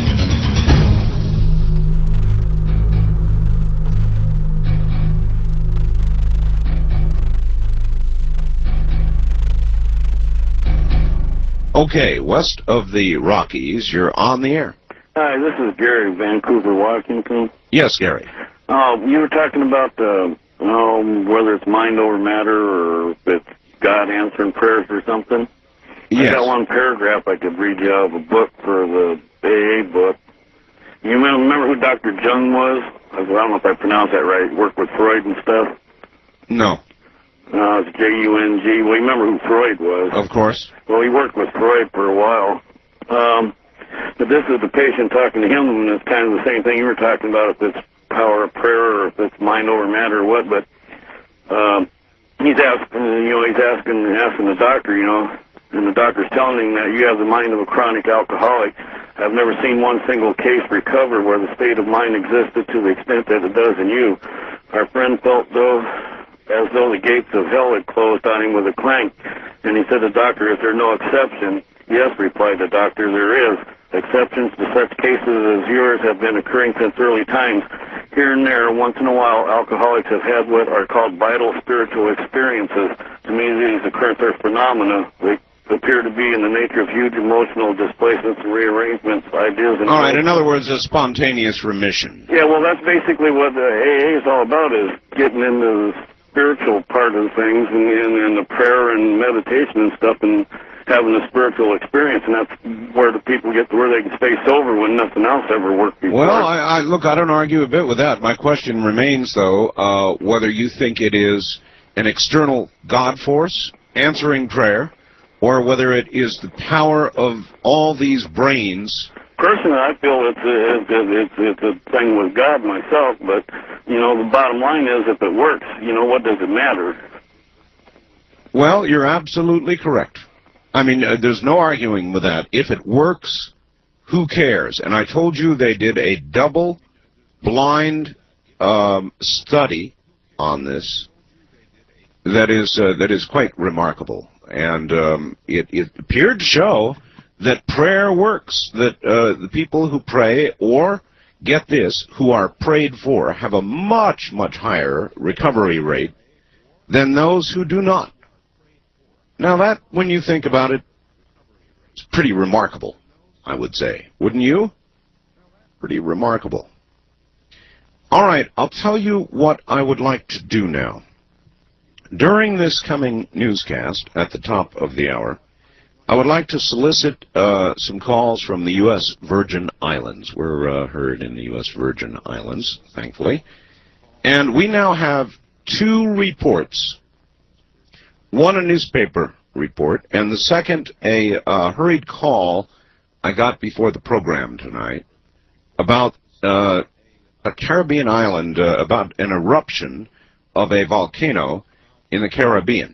Okay, west of the Rockies, you're on the air. Hi, this is Gary, Vancouver, Washington. Yes, Gary. Uh, you were talking about uh, um, whether it's mind over matter or if it's God answering prayers or something. Yes. I got one paragraph I could read you out of a book for the A A book. You remember, remember who Doctor Jung was? I don't know if I pronounced that right. He worked with Freud and stuff. No. Uh, it's J U N G. Well, you remember who Freud was? Of course. Well, he worked with Freud for a while. Um, but this is the patient talking to him, and it's kind of the same thing you were talking about, if it's power of prayer or if it's mind over matter or what. But um, he's asking, you know, he's asking, asking the doctor, you know, and the doctor's telling him that you have the mind of a chronic alcoholic. I've never seen one single case recover where the state of mind existed to the extent that it does in you. Our friend felt though as though the gates of hell had closed on him with a clank. And he said, the doctor, is there no exception? Yes, replied the doctor, there is. Exceptions to such cases as yours have been occurring since early times. Here and there, once in a while, alcoholics have had what are called vital spiritual experiences. To me, these occurrences are phenomena. They appear to be in the nature of huge emotional displacements and rearrangements, ideas and... All right, in other words, a spontaneous remission. Yeah, well, that's basically what the A A is all about, is getting into the spiritual part of things and, and, and the prayer and meditation and stuff and having a spiritual experience, and that's where the people get to where they can stay sober when nothing else ever worked before. Well, I, I, look, I don't argue a bit with that. My question remains, though, uh, whether you think it is an external God force answering prayer, or whether it is the power of all these brains. Personally, I feel it's a, it's, a, it's, it's a thing with God myself, but, you know, the bottom line is if it works, you know, what does it matter? Well, you're absolutely correct. I mean, uh, there's no arguing with that. If it works, who cares? And I told you they did a double-blind um, study on this that is, uh, that is quite remarkable. And um, it, it appeared to show that prayer works, that uh, the people who pray, or, get this, who are prayed for, have a much, much higher recovery rate than those who do not. Now that, when you think about it, it's pretty remarkable, I would say. Wouldn't you? Pretty remarkable. All right, I'll tell you what I would like to do now. During this coming newscast, at the top of the hour, I would like to solicit uh, some calls from the U S Virgin Islands. We're uh, heard in the U S Virgin Islands, thankfully. And we now have two reports. One a newspaper report, and the second a uh, hurried call I got before the program tonight about uh, a Caribbean island, uh, about an eruption of a volcano in the Caribbean.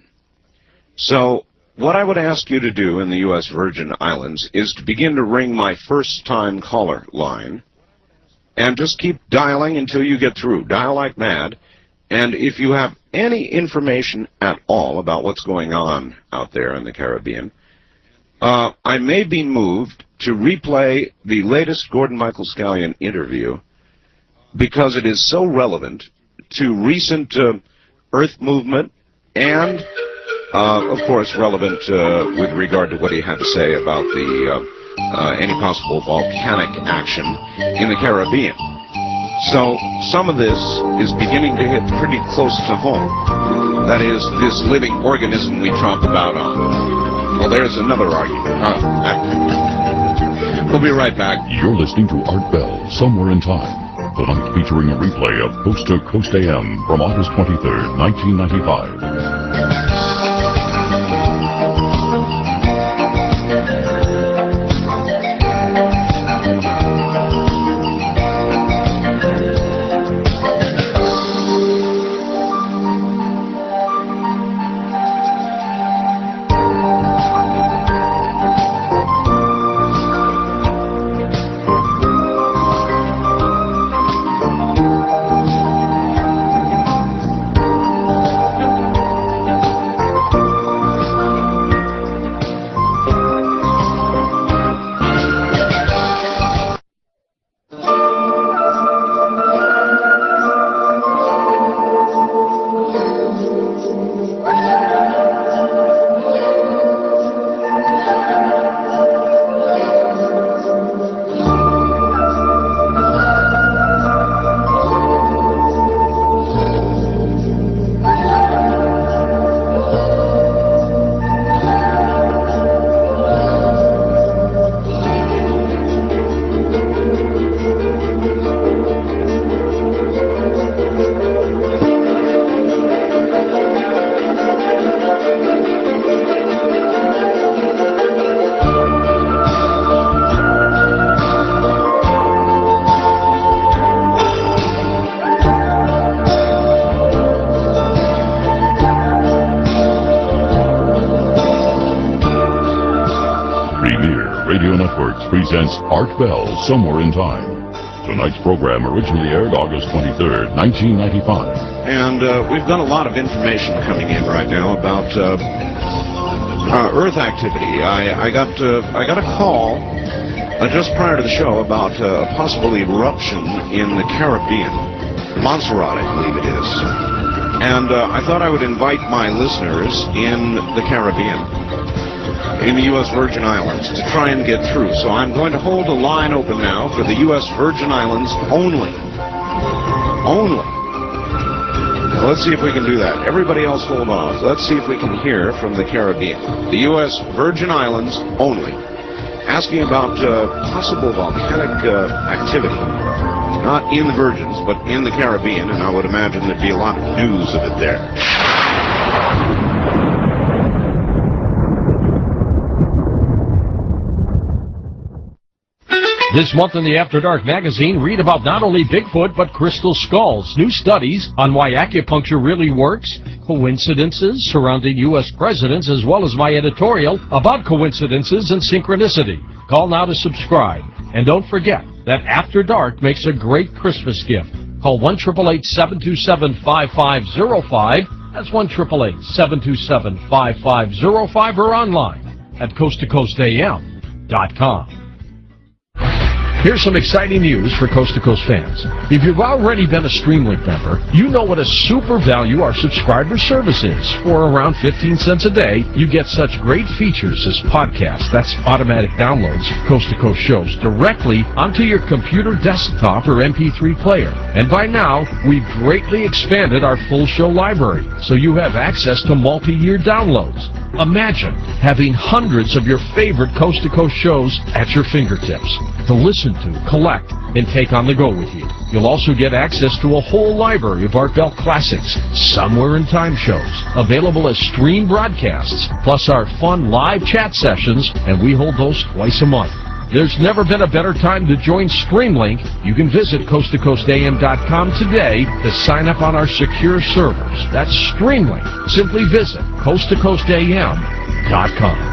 So what I would ask you to do in the U S Virgin Islands is to begin to ring my first-time caller line and just keep dialing until you get through. Dial like mad. And if you have any information at all about what's going on out there in the Caribbean, uh, I may be moved to replay the latest Gordon Michael Scallion interview because it is so relevant to recent uh, Earth movement and, uh, of course, relevant uh, with regard to what he had to say about the uh, uh, any possible volcanic action in the Caribbean. So some of this is beginning to hit pretty close to home. That is, this living organism we tromp about on. Well, there's another argument. Uh, we'll be right back. You're listening to Art Bell, Somewhere in Time. Tonight featuring a replay of Coast to Coast A M from August twenty-third, nineteen ninety-five. Presents Art Bell, Somewhere in Time. Tonight's program originally aired August twenty-third, nineteen ninety-five. And uh, we've got a lot of information coming in right now about uh, uh, Earth activity. I, I got uh, I got a call uh, just prior to the show about uh, a possible eruption in the Caribbean, Montserrat, I believe it is. And uh, I thought I would invite my listeners in the Caribbean in the U S Virgin Islands to try and get through. So I'm going to hold a line open now for the U S Virgin Islands only. Only. Now let's see if we can do that. Everybody else hold on. Let's see if we can hear from the Caribbean. The U S Virgin Islands only. Asking about uh, possible volcanic uh, activity. Not in the Virgins, but in the Caribbean, and I would imagine there'd be a lot of news of it there. This month in the After Dark magazine, read about not only Bigfoot, but crystal skulls, new studies on why acupuncture really works, coincidences surrounding U S presidents, as well as my editorial about coincidences and synchronicity. Call now to subscribe. And don't forget that After Dark makes a great Christmas gift. Call one eight eight eight, seven two seven, five five zero five. That's one eight eight eight, seven two seven, five five zero five, or online at coast to coast A M dot com. Here's some exciting news for Coast to Coast fans. If you've already been a Streamlink member, you know what a super value our subscriber service is. For around fifteen cents a day, you get such great features as podcasts, that's automatic downloads, Coast to Coast shows, directly onto your computer desktop or M P three player. And by now, we've greatly expanded our full show library, so you have access to multi-year downloads. Imagine having hundreds of your favorite Coast to Coast shows at your fingertips to listen to, collect, and take on the go with you. You'll also get access to a whole library of Art Bell classics, Somewhere in Time shows, available as stream broadcasts, plus our fun live chat sessions, and we hold those twice a month. There's never been a better time to join Streamlink. You can visit coast to coast A M dot com today to sign up on our secure servers. That's Streamlink. Simply visit coast to coast A M dot com.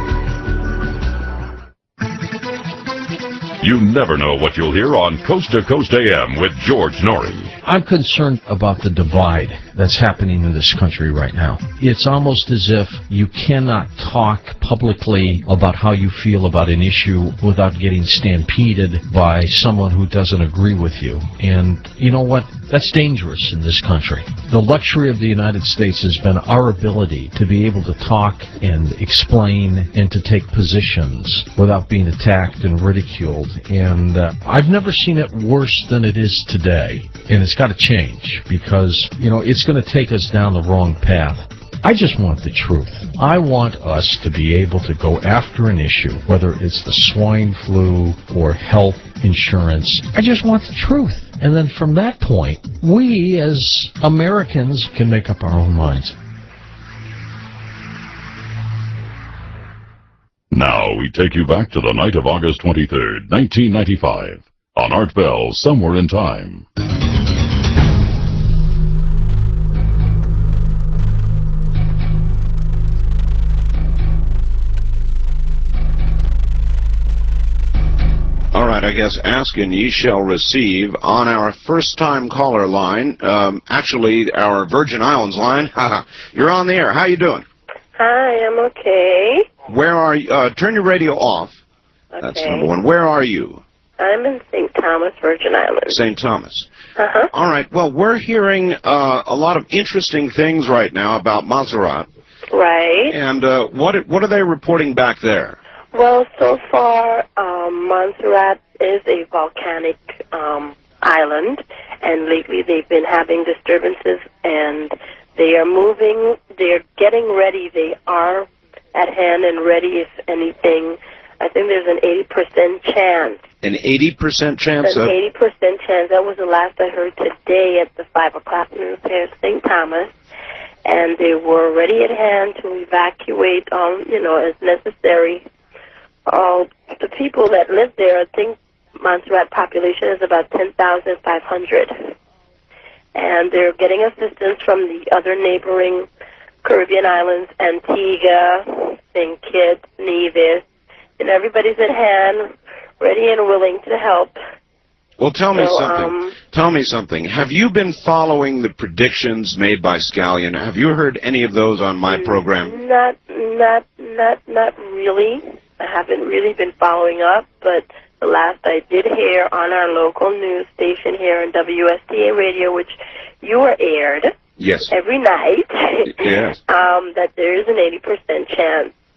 You never know what you'll hear on Coast to Coast A M with George Norrie. I'm concerned about the divide that's happening in this country right now. It's almost as if you cannot talk publicly about how you feel about an issue without getting stampeded by someone who doesn't agree with you. And you know what? That's dangerous in this country. The luxury of the United States has been our ability to be able to talk and explain and to take positions without being attacked and ridiculed. And uh, I've never seen it worse than it is today. And it's got to change because, you know, it's going to take us down the wrong path. I just want the truth. I want us to be able to go after an issue, whether it's the swine flu or health insurance. I just want the truth. And then from that point, we as Americans can make up our own minds. Now we take you back to the night of August twenty-third, nineteen ninety-five, on Art Bell, Somewhere in Time. All right, I guess ask and ye shall receive on our first-time caller line, um, actually our Virgin Islands line. You're on the air. How you doing? Hi, I'm okay. Where are you? Uh, turn your radio off. Okay. That's number one. Where are you? I'm in Saint Thomas, Virgin Islands. Saint Thomas. Uh-huh. All right. Well, we're hearing uh, a lot of interesting things right now about Montserrat. Right. And uh, what what are they reporting back there? Well, so far, um, Montserrat is a volcanic um, island, and lately they've been having disturbances, and they are moving, they're getting ready, they are at hand and ready if anything. I think there's an eighty percent chance. An eighty percent chance An of... eighty percent chance. That was the last I heard today at the five o'clock news here at Saint Thomas. And they were ready at hand to evacuate, um, you know, as necessary. Uh, the people that live there, I think Montserrat population is about ten thousand five hundred. And they're getting assistance from the other neighboring Caribbean islands, Antigua, Saint Kitts, Nevis, and everybody's at hand, ready and willing to help. Well, tell me So, something. um, Tell me something. Have you been following the predictions made by Scallion? Have you heard any of those on my program? Not, not, not, not really. I haven't really been following up, but the last I did hear on our local news station here on W S T A Radio, which you are aired Yes. every night, Yes. um, that there is an eighty percent chance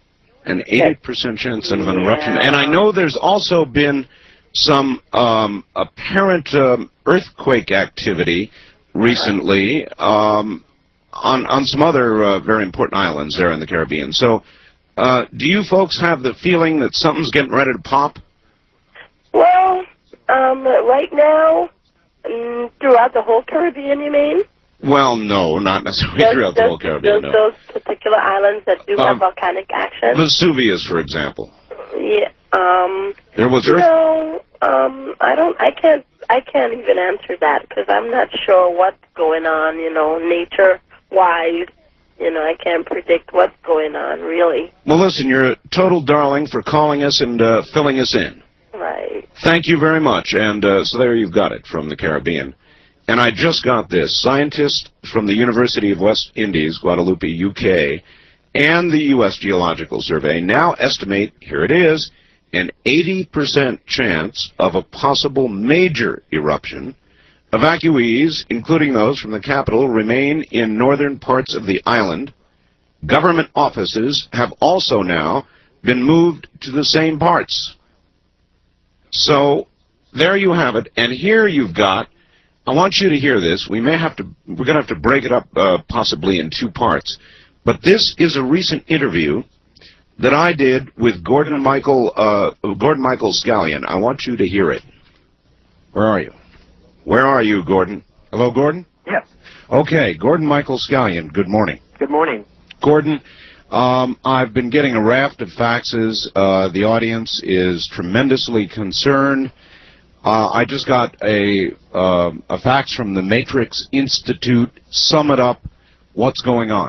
An eighty percent chance of an eruption. And I know there's also been some um, apparent um, earthquake activity recently um, on, on some other uh, very important islands there in the Caribbean. So uh, do you folks have the feeling that something's getting ready to pop? Well, um, right now, um, throughout the whole Caribbean, you mean? Well, no, not necessarily Those- throughout the those- whole Caribbean, Those, no. those particular islands that do have Um, volcanic action. Vesuvius, for example. Yeah. Um. There was you earth... know, um, I don't. I can't. I can't even answer that because I'm not sure what's going on. You know, nature-wise. You know, I can't predict what's going on really. Well, listen, you're a total darling for calling us and uh, filling us in. Right. Thank you very much. And uh, so there you've got it from the Caribbean. And I just got this. Scientists from the University of West Indies, Guadeloupe, U K, and the U S Geological Survey now estimate, here it is, an eighty percent chance of a possible major eruption. Evacuees, including those from the capital, remain in northern parts of the island. Government offices have also now been moved to the same parts. So there you have it. And here you've got, I want you to hear this. We may have to, we're going to have to break it up uh, possibly in two parts. But this is a recent interview that I did with Gordon Michael, uh, Gordon Michael Scallion. I want you to hear it. Where are you? Where are you, Gordon? Hello, Gordon? Yes. Okay, Gordon Michael Scallion, good morning. Good morning. Gordon, um, I've been getting a raft of faxes. Uh, the audience is tremendously concerned. Uh, I just got a, uh, a fax from the Matrix Institute. Sum it up. What's going on?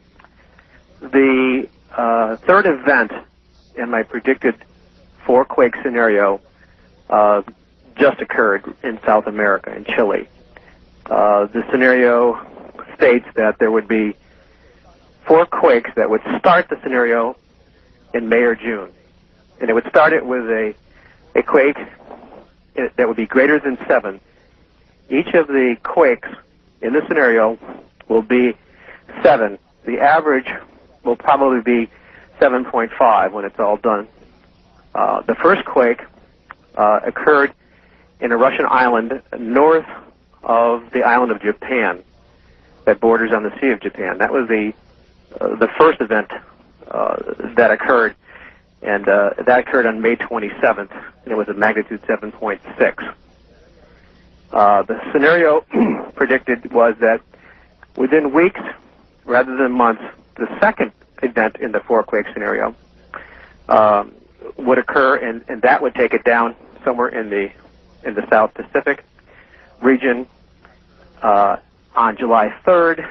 The uh, third event in my predicted four-quake scenario uh, just occurred in South America, in Chile. Uh, the scenario states that there would be four quakes that would start the scenario in May or June. And it would start it with a, a quake that would be greater than seven. Each of the quakes in the scenario will be seven. The average will probably be seven point five when it's all done. Uh, the first quake uh, occurred in a Russian island north of the island of Japan that borders on the Sea of Japan. That was the uh, the first event uh, that occurred, and uh, that occurred on May twenty-seventh, and it was a magnitude seven point six. Uh, the scenario predicted was that within weeks, rather than months, the second event in the four-quake scenario um, would occur, and, and that would take it down somewhere in the in the South Pacific region uh, on July third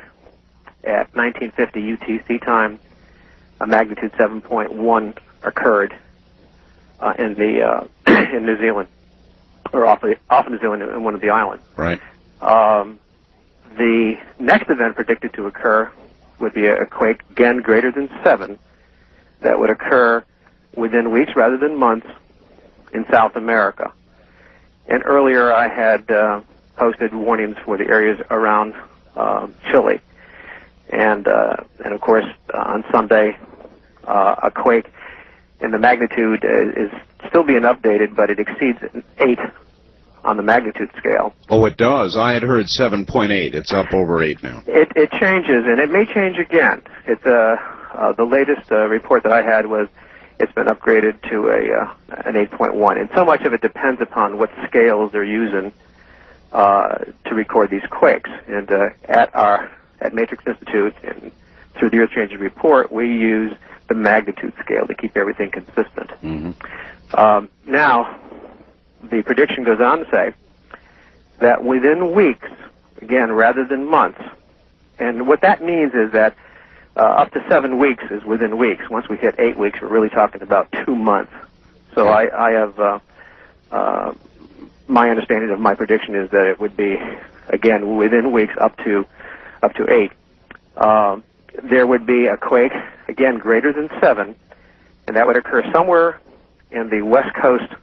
at nineteen fifty U T C time. A magnitude seven point one occurred uh, in the uh, in New Zealand, or off, the, off New Zealand in one of the islands. Right. Um, the next event predicted to occur would be a quake, again, greater than seven, that would occur within weeks rather than months in South America. And earlier I had uh, posted warnings for the areas around uh, Chile. And, uh, and of course, uh, on Sunday, uh, a quake, and the magnitude is, is still being updated, but it exceeds eight on the magnitude scale. Oh, it does. I had heard seven point eight. It's up over eight now. It, it changes, and it may change again. It's uh, uh, the latest uh, report that I had was it's been upgraded to a uh, an eight point one, and so much of it depends upon what scales they're using uh, to record these quakes. And uh, at our at Matrix Institute and through the Earth Changing Report, we use the magnitude scale to keep everything consistent. Mm-hmm. Um, now, the prediction goes on to say that within weeks, again, rather than months, and what that means is that uh, up to seven weeks is within weeks. Once we hit eight weeks, we're really talking about two months. So I, I have, uh, uh, my understanding of my prediction is that it would be, again, within weeks up to up to eight. Um, there would be a quake, again, greater than seven, and that would occur somewhere in the west coast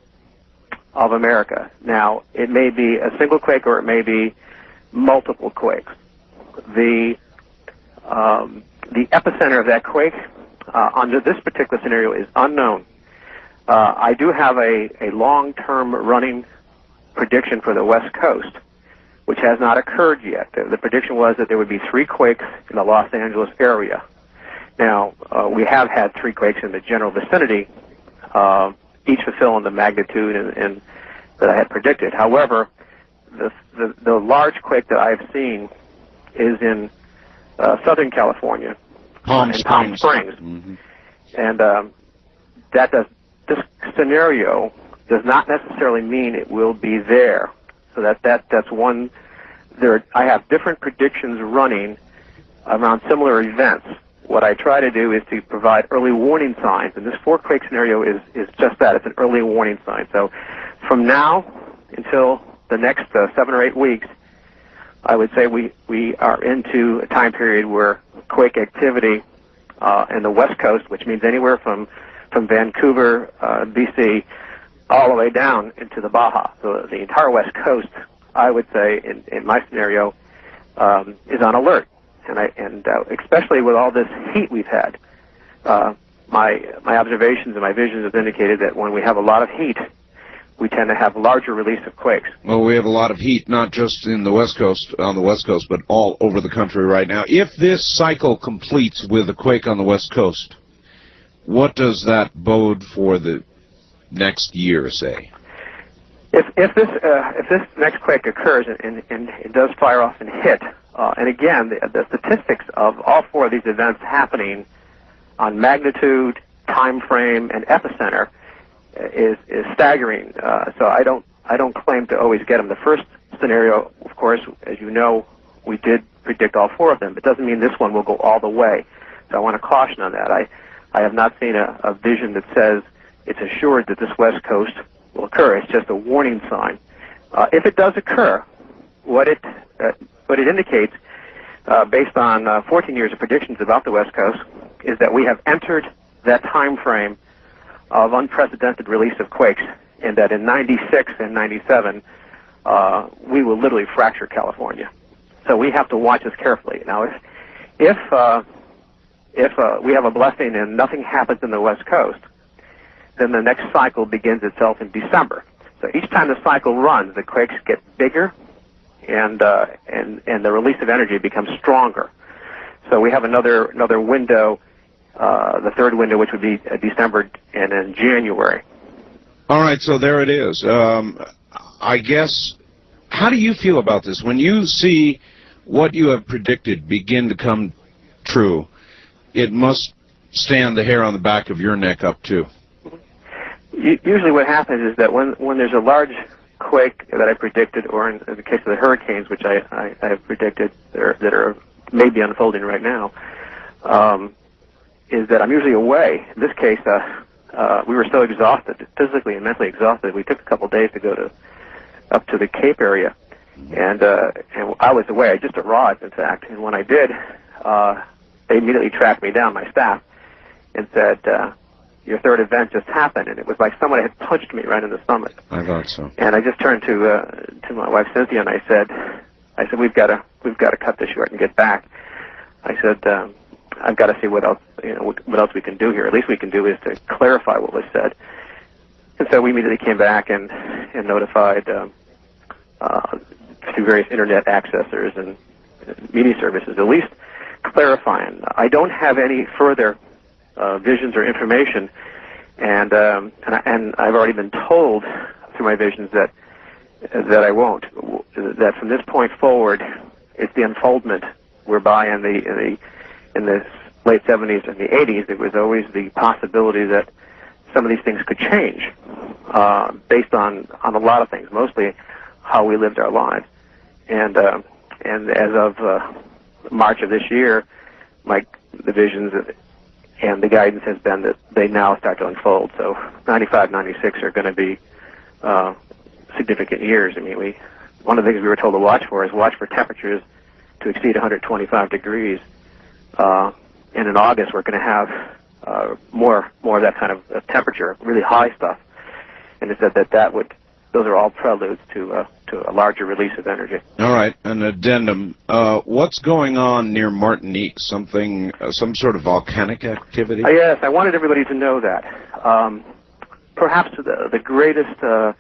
of America. Now, it may be a single quake or it may be multiple quakes. The um, the epicenter of that quake uh, under this particular scenario is unknown. Uh, I do have a, a long-term running prediction for the West Coast, which has not occurred yet. The, the prediction was that there would be three quakes in the Los Angeles area. Now, uh, we have had three quakes in the general vicinity, uh, each fulfilling the magnitude and, and that I had predicted. However, the, the, the large quake that I've seen is in uh, Southern California, Palm in Springs. Palm Springs. Mm-hmm. And um, that does, this scenario does not necessarily mean it will be there. So that, that that's one. There, I have different predictions running around similar events. What I try to do is to provide early warning signs, and this four quake scenario is, is just that. It's an early warning sign. So from now until the next uh, seven or eight weeks, I would say we, we are into a time period where quake activity uh, in the West Coast, which means anywhere from, from Vancouver, uh, B C, all the way down into the Baja. So the entire West Coast, I would say, in, in my scenario, um, is on alert. And, I, and uh, especially with all this heat we've had, uh, my, my observations and my visions have indicated that when we have a lot of heat, we tend to have larger release of quakes. Well, we have a lot of heat, not just in the West Coast, on the West Coast, but all over the country right now. If this cycle completes with a quake on the West Coast, what does that bode for the next year, say? If, if this uh, if this next quake occurs and, and, and it does fire off and hit, uh, and again, the, the statistics of all four of these events happening on magnitude, time frame, and epicenter is is staggering. Uh, so I don't I don't claim to always get them. The first scenario, of course, as you know, we did predict all four of them. It doesn't mean this one will go all the way. So I want to caution on that. I I have not seen a, a vision that says it's assured that this West Coast will occur. It's just a warning sign. Uh, if it does occur, what it uh, what it indicates, uh, based on uh, fourteen years of predictions about the West Coast, is that we have entered that time frame of unprecedented release of quakes, and that in ninety-six and ninety-seven, uh, we will literally fracture California. So we have to watch this carefully. Now, if if uh, if uh, we have a blessing and nothing happens in the West Coast, then the next cycle begins itself in December. So each time the cycle runs, the quakes get bigger, and uh, and and the release of energy becomes stronger. So we have another another window, uh, the third window, which would be uh, December and then January. All right, so there it is. Um, I guess, how do you feel about this? When you see what you have predicted begin to come true, it must stand the hair on the back of your neck up too. Usually what happens is that when, when there's a large quake that I predicted, or in, in the case of the hurricanes, which I, I, I have predicted that are, that are maybe unfolding right now, um, is that I'm usually away. In this case, uh, uh, we were so exhausted, physically and mentally exhausted, we took a couple of days to go to up to the Cape area, and, uh, and I was away. I just arrived, in fact, and when I did, uh, they immediately tracked me down, my staff, and said, uh, your third event just happened, and it was like someone had punched me right in the stomach. I thought so. And I just turned to uh, to my wife Cynthia, and I said, I said we've got to we've got to cut this short and get back. I said um, I've got to see what else you know what, what else we can do here. At least we can do is to clarify what was said. And so we immediately came back and and notified um, uh, through various internet accessors and media services, at least clarifying. I don't have any further Uh, visions or information, and um, and, I, and I've already been told through my visions that that I won't. That from this point forward, it's the unfoldment whereby in the in the in the late seventies and the eighties, there was always the possibility that some of these things could change uh, based on on a lot of things, mostly how we lived our lives. And uh, and as of uh, March of this year, my the visions and the guidance has been that they now start to unfold. So ninety-five, ninety-six are going to be uh, significant years. I mean, we one of the things we were told to watch for is watch for temperatures to exceed one hundred twenty-five degrees. Uh, and in August, we're going to have uh, more more of that kind of, of temperature, really high stuff. And it said that that would those are all preludes to uh, to a larger release of energy. All right, an addendum. Uh, what's going on near Martinique? Something, uh, some sort of volcanic activity? Uh, yes, I wanted everybody to know that. Um, perhaps the, the greatest uh,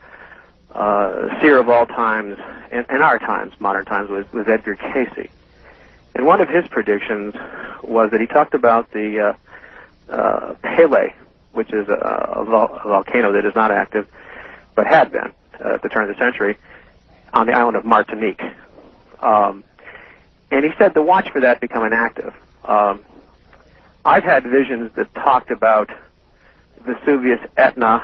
uh, seer of all times, in, in our times, modern times, was, was Edgar Cayce. And one of his predictions was that he talked about the uh, uh, Pele, which is a, a, vol- a volcano that is not active, but had been uh, at the turn of the century, on the island of Martinique. Um, and he said to watch for that becoming active. Um, I've had visions that talked about Vesuvius, Etna,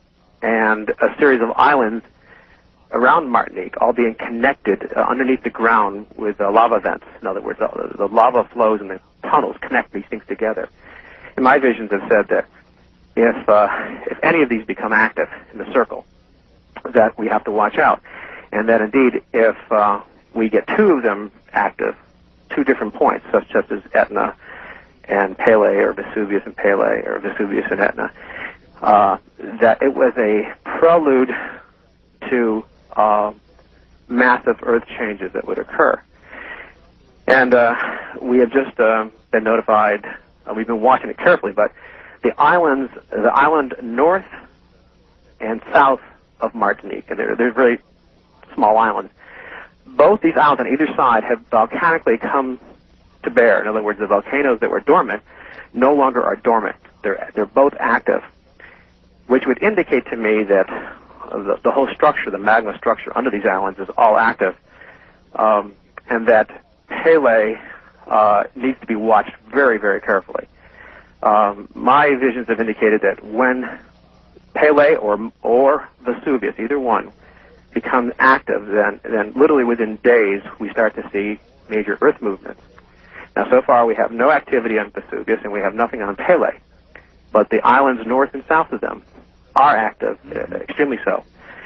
and a series of islands around Martinique, all being connected uh, underneath the ground with uh, lava vents. In other words, uh, the lava flows and the tunnels connect these things together. And my visions have said that if uh, if any of these become active in the circle, that we have to watch out. And that indeed, if uh, we get two of them active, two different points, such, such as Etna and Pele, or Vesuvius and Pele, or Vesuvius and Etna, uh, that it was a prelude to uh, massive earth changes that would occur. And uh, we have just uh, been notified, uh, we've been watching it carefully, but the islands, the island north and south of Martinique, and they're, they're very small islands, both these islands on either side have volcanically come to bear. In other words, the volcanoes that were dormant no longer are dormant. They're, they're both active, which would indicate to me that the, the whole structure, the magma structure under these islands, is all active, um, and that Pele uh, needs to be watched very, very carefully. Um, my visions have indicated that when Pele or or Vesuvius, either one, becomes active, then then literally within days we start to see major earth movements. Now, so far we have no activity on Vesuvius and we have nothing on Pele, but the islands north and south of them are active, uh, extremely so.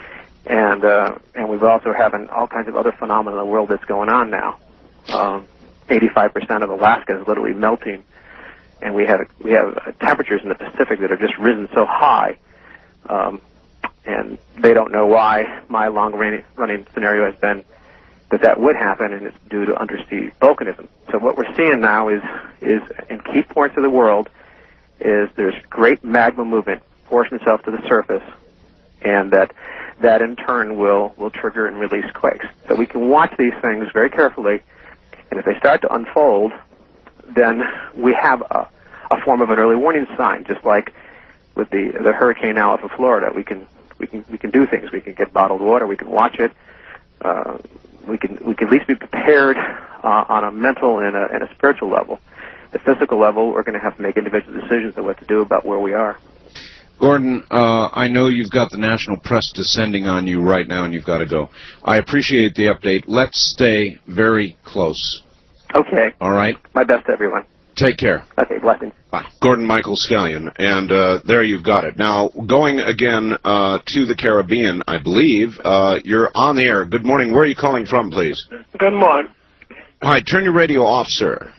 And uh, and we've also having all kinds of other phenomena in the world that's going on now. Um, eighty-five percent of Alaska is literally melting, and we have we have uh, temperatures in the Pacific that have just risen so high. Um, and they don't know why. My long-running running scenario has been that that would happen, and it's due to undersea volcanism. So what we're seeing now is, is in key points of the world, is there's great magma movement forcing itself to the surface, and that that in turn will, will trigger and release quakes. So we can watch these things very carefully, and if they start to unfold, then we have a, a form of an early warning sign, just like with the the hurricane now off of Florida. We can we can we can do things. We can get bottled water. We can watch it. Uh, we can we can at least be prepared uh, on a mental and a, and a spiritual level. The physical level, we're going to have to make individual decisions on what to do about where we are. Gordon, uh, I know you've got the national press descending on you right now, and you've got to go. I appreciate the update. Let's stay very close. Okay. All right. My best to everyone. Take care. Okay, blessings. Bye. Gordon Michael Scallion, and uh, there you've got it. Now, going again uh, to the Caribbean, I believe, uh, you're on the air. Good morning. Where are you calling from, please? Good morning. All right, turn your radio off, sir.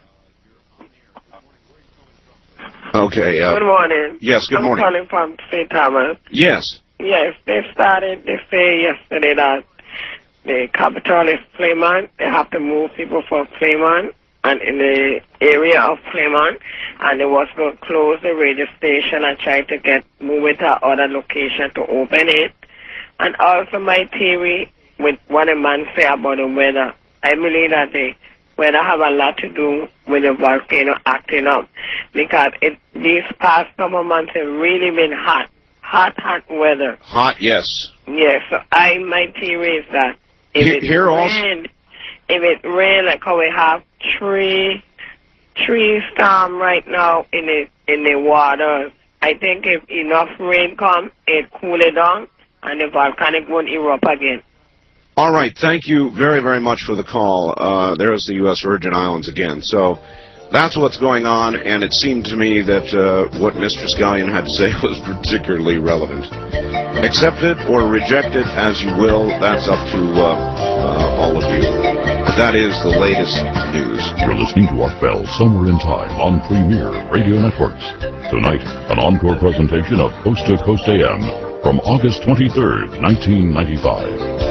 Okay. Uh, good morning. Yes, good I'm morning. I'm calling from Saint Thomas. Yes. Yes, they started, they say yesterday that the capital is Plymouth. They have to move people from Plymouth and in the area of Plymouth, and they was going to close the radio station and try to get move it to other location to open it. And also my theory with what a man say about the weather, I believe that the weather have a lot to do with the volcano acting up, because it, these past couple months have really been hot, hot, hot weather. Hot, yes. Yes, so I my theory is that if Here, it here rain, also. if it rain like how we have three, three storm right now in the in the water, I think if enough rain come, it cool it down, and the volcanic won't erupt again. All right, thank you very, very much for the call. Uh, there's the U S Virgin Islands again. So that's what's going on, and it seemed to me that uh, what Mister Scallion had to say was particularly relevant. Accept it or reject it as you will. That's up to uh, uh, all of you. But that is the latest news. You're listening to Art Bell, Somewhere in Time on Premier Radio Networks. Tonight, an encore presentation of Coast to Coast A M. from August twenty-third, nineteen ninety-five.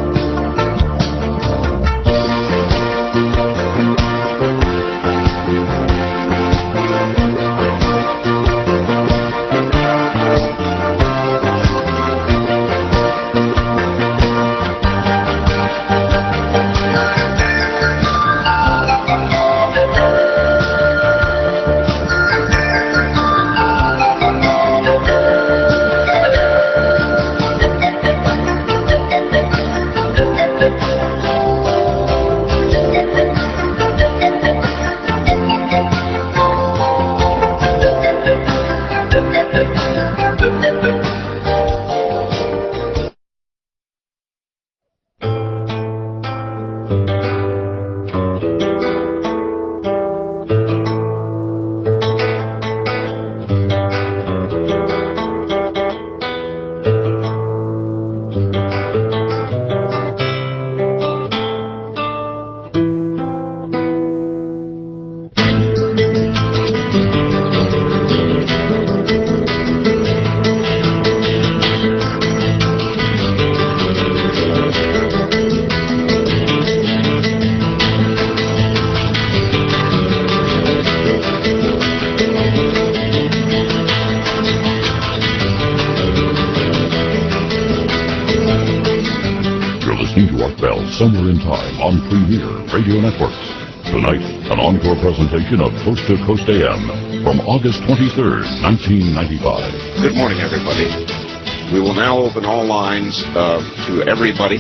Somewhere in Time on Premier Radio Networks. Tonight, an encore presentation of Coast to Coast A M from August twenty-third, nineteen ninety-five. Good morning, everybody. We will now open all lines uh, to everybody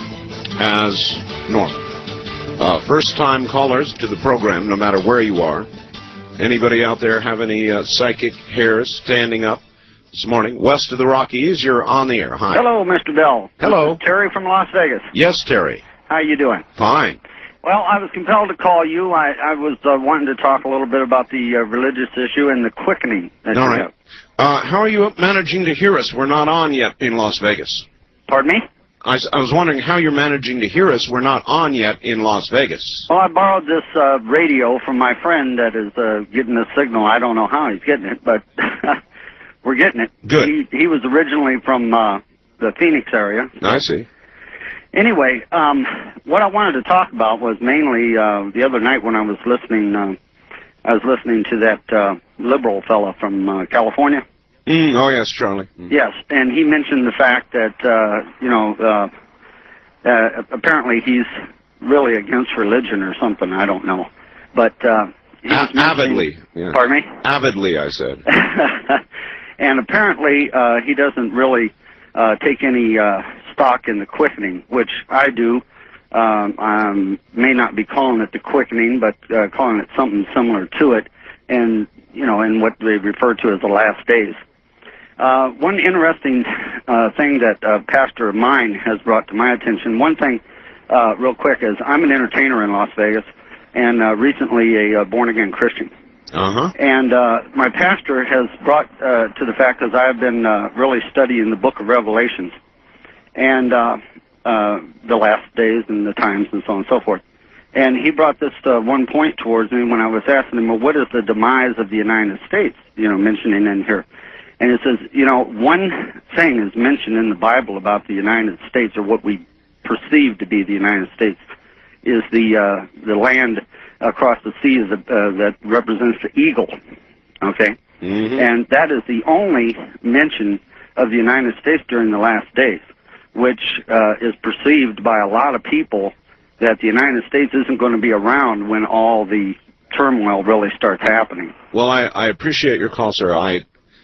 as normal. Uh, First-time callers to the program, no matter where you are. Anybody out there have any uh, psychic hairs standing up this morning? West of the Rockies, you're on the air. Hi. Hello, Mister Bell. Hello. This is Terry from Las Vegas. Yes, Terry. How you doing? Fine. Well, I was compelled to call you. I, I was uh, wanting to talk a little bit about the uh, religious issue and the quickening that All you right. have. Uh, how are you managing to hear us? We're not on yet in Las Vegas. Pardon me? I, s- I was wondering how you're managing to hear us. We're not on yet in Las Vegas. Well, I borrowed this uh, radio from my friend that is uh, getting the signal. I don't know how he's getting it, but we're getting it. Good. He, he was originally from uh, the Phoenix area. I see. Anyway, um, what I wanted to talk about was mainly uh, the other night when I was listening. Uh, I was listening to that uh, liberal fella from uh, California. Mm, oh yes, Charlie. Mm. Yes, and he mentioned the fact that uh, you know uh, uh, apparently he's really against religion or something. I don't know, but uh, he was A- avidly. Yeah. Pardon me? Avidly, I said. And apparently uh, he doesn't really uh, take any uh, stock in the quickening, which I do. Um, I may not be calling it the quickening, but uh, calling it something similar to it, and you know, in what they refer to as the last days. Uh, one interesting uh, thing that a pastor of mine has brought to my attention. One thing, uh, real quick, is I'm an entertainer in Las Vegas, and uh, recently a uh, born-again Christian. Uh-huh. And uh, my pastor has brought uh, to the fact that I've been uh, really studying the book of Revelations and uh, uh, the last days and the times and so on and so forth. And he brought this uh, one point towards me when I was asking him, well, what is the demise of the United States, you know, mentioning in here? And it says, you know, one thing is mentioned in the Bible about the United States, or what we perceive to be the United States, is the uh, the land across the sea that, uh, that represents the eagle, okay? Mm-hmm. And that is the only mention of the United States during the last days, which uh, is perceived by a lot of people that the United States isn't going to be around when all the turmoil really starts happening. Well, I, I appreciate your call, sir. I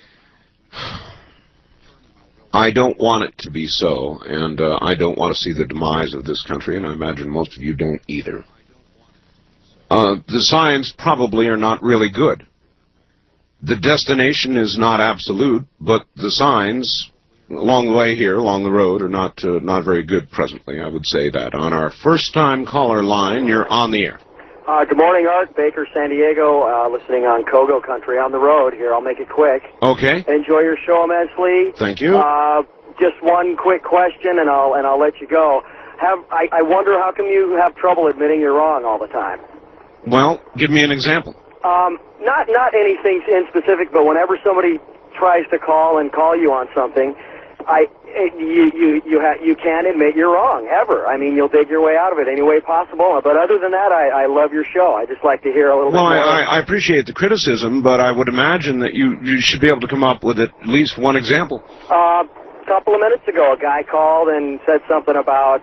I don't want it to be so, and uh, I don't want to see the demise of this country, and I imagine most of you don't either. Uh, the signs probably are not really good. The destination is not absolute, but the signs along the way here, along the road, are not uh, not very good presently. I would say that. On our first-time caller line, you're on the air. Uh, good morning, Art. Baker, San Diego, uh, listening on Kogo Country on the road here. I'll make it quick. Okay. Enjoy your show immensely. Thank you. Uh, just one quick question, and I'll and I'll let you go. Have I, I wonder how come you have trouble admitting you're wrong all the time? Well, give me an example. Um, not not anything in specific, but whenever somebody tries to call and call you on something, I you you you ha- you can't admit you're wrong ever. I mean, you'll dig your way out of it any way possible. But other than that, I, I love your show. I just like to hear a little Well, bit more. I, I appreciate the criticism, but I would imagine that you, you should be able to come up with at least one example. Uh, a couple of minutes ago, a guy called and said something about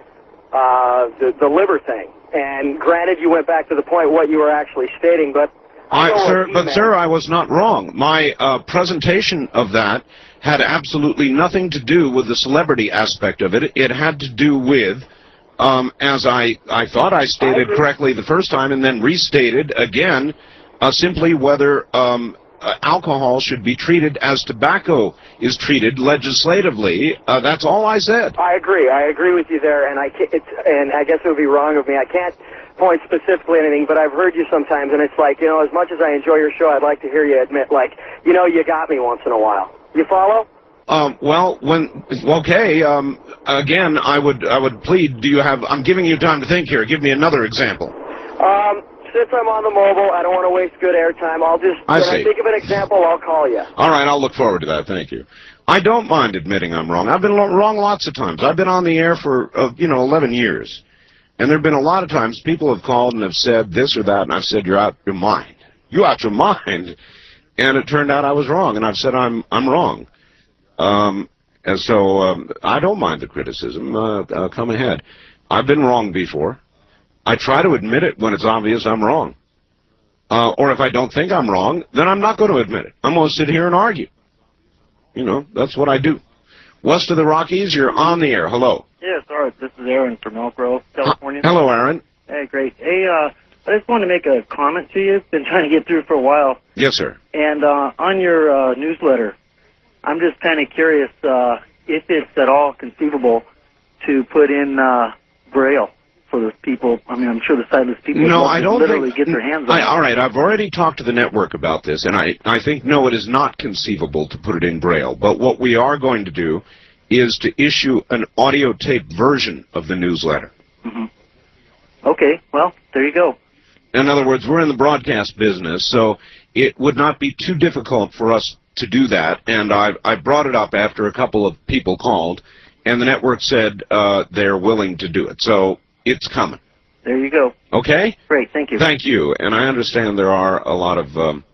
uh, the the liver thing. And granted, you went back to the point what you were actually stating, but I, know sir, what he but meant. sir, I was not wrong. My uh, presentation of that had absolutely nothing to do with the celebrity aspect of it. It had to do with, um, as I, I thought I stated correctly the first time and then restated again, uh, simply whether um, uh, alcohol should be treated as tobacco is treated legislatively. Uh, that's all I said. I agree. I agree with you there, and I ca- it's and I guess it would be wrong of me. I can't point specifically anything, but I've heard you sometimes, and it's like, you know, as much as I enjoy your show, I'd like to hear you admit, like, you know, you got me once in a while. You follow? Um, well, when okay, um, again, I would I would plead. Do you have? I'm giving you time to think here. Give me another example. Um, since I'm on the mobile, I don't want to waste good airtime. I'll just I when see. I think of an example, I'll call you. All right, I'll look forward to that. Thank you. I don't mind admitting I'm wrong. I've been lo- wrong lots of times. I've been on the air for uh, you know eleven years, and there have been a lot of times people have called and have said this or that, and I've said you're out your mind. You out your mind, and it turned out I was wrong, and I've said I'm I'm wrong. Um, and so um, I don't mind the criticism. Uh, uh, come ahead. I've been wrong before. I try to admit it when it's obvious I'm wrong. Uh, or if I don't think I'm wrong, then I'm not going to admit it. I'm going to sit here and argue. You know, that's what I do. West of the Rockies, you're on the air. Hello. Yes, all right. This is Aaron from Elk Grove, California. Hello, Aaron. Hey, great. Hey, uh, I just wanted to make a comment to you. Been trying to get through for a while. Yes, sir. And uh, on your uh, newsletter, I'm just kind of curious uh, if it's at all conceivable to put in uh, Braille for the people. I mean, I'm sure the sightless people No, would I don't literally think, get their hands on I, it. all right, I've already talked to the network about this, and I, I think, no, it is not conceivable to put it in Braille. But what we are going to do is to issue an audio tape version of the newsletter. Mm-hmm. Okay, well, there you go. In other words, we're in the broadcast business, so it would not be too difficult for us to do that. And I, I brought it up after a couple of people called, and the network said uh, they're willing to do it. So it's coming. There you go. Okay? Great, thank you. Thank you. And I understand there are a lot of um,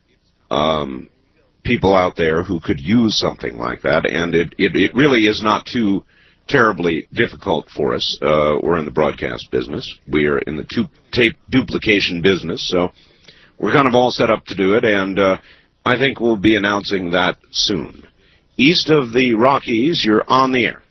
um, people out there who could use something like that, and it, it, it really is not too terribly difficult for us. Uh, we're in the broadcast business. We are in the tu- tape duplication business, so we're kind of all set up to do it, and uh, I think we'll be announcing that soon. East of the Rockies, you're on the air.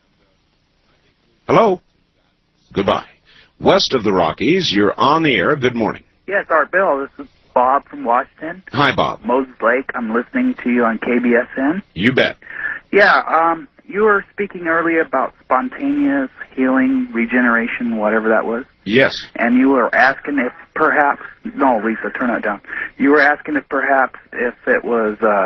Hello? Goodbye. West of the Rockies, you're on the air. Good morning. Yes, Art Bill, this is Bob from Washington. Hi, Bob. Moses Lake. I'm listening to you on K B S N. You bet. Yeah, um, you were speaking earlier about spontaneous healing, regeneration, whatever that was. Yes. And you were asking if perhaps, no, Lisa, turn that down. You were asking if perhaps if it was uh,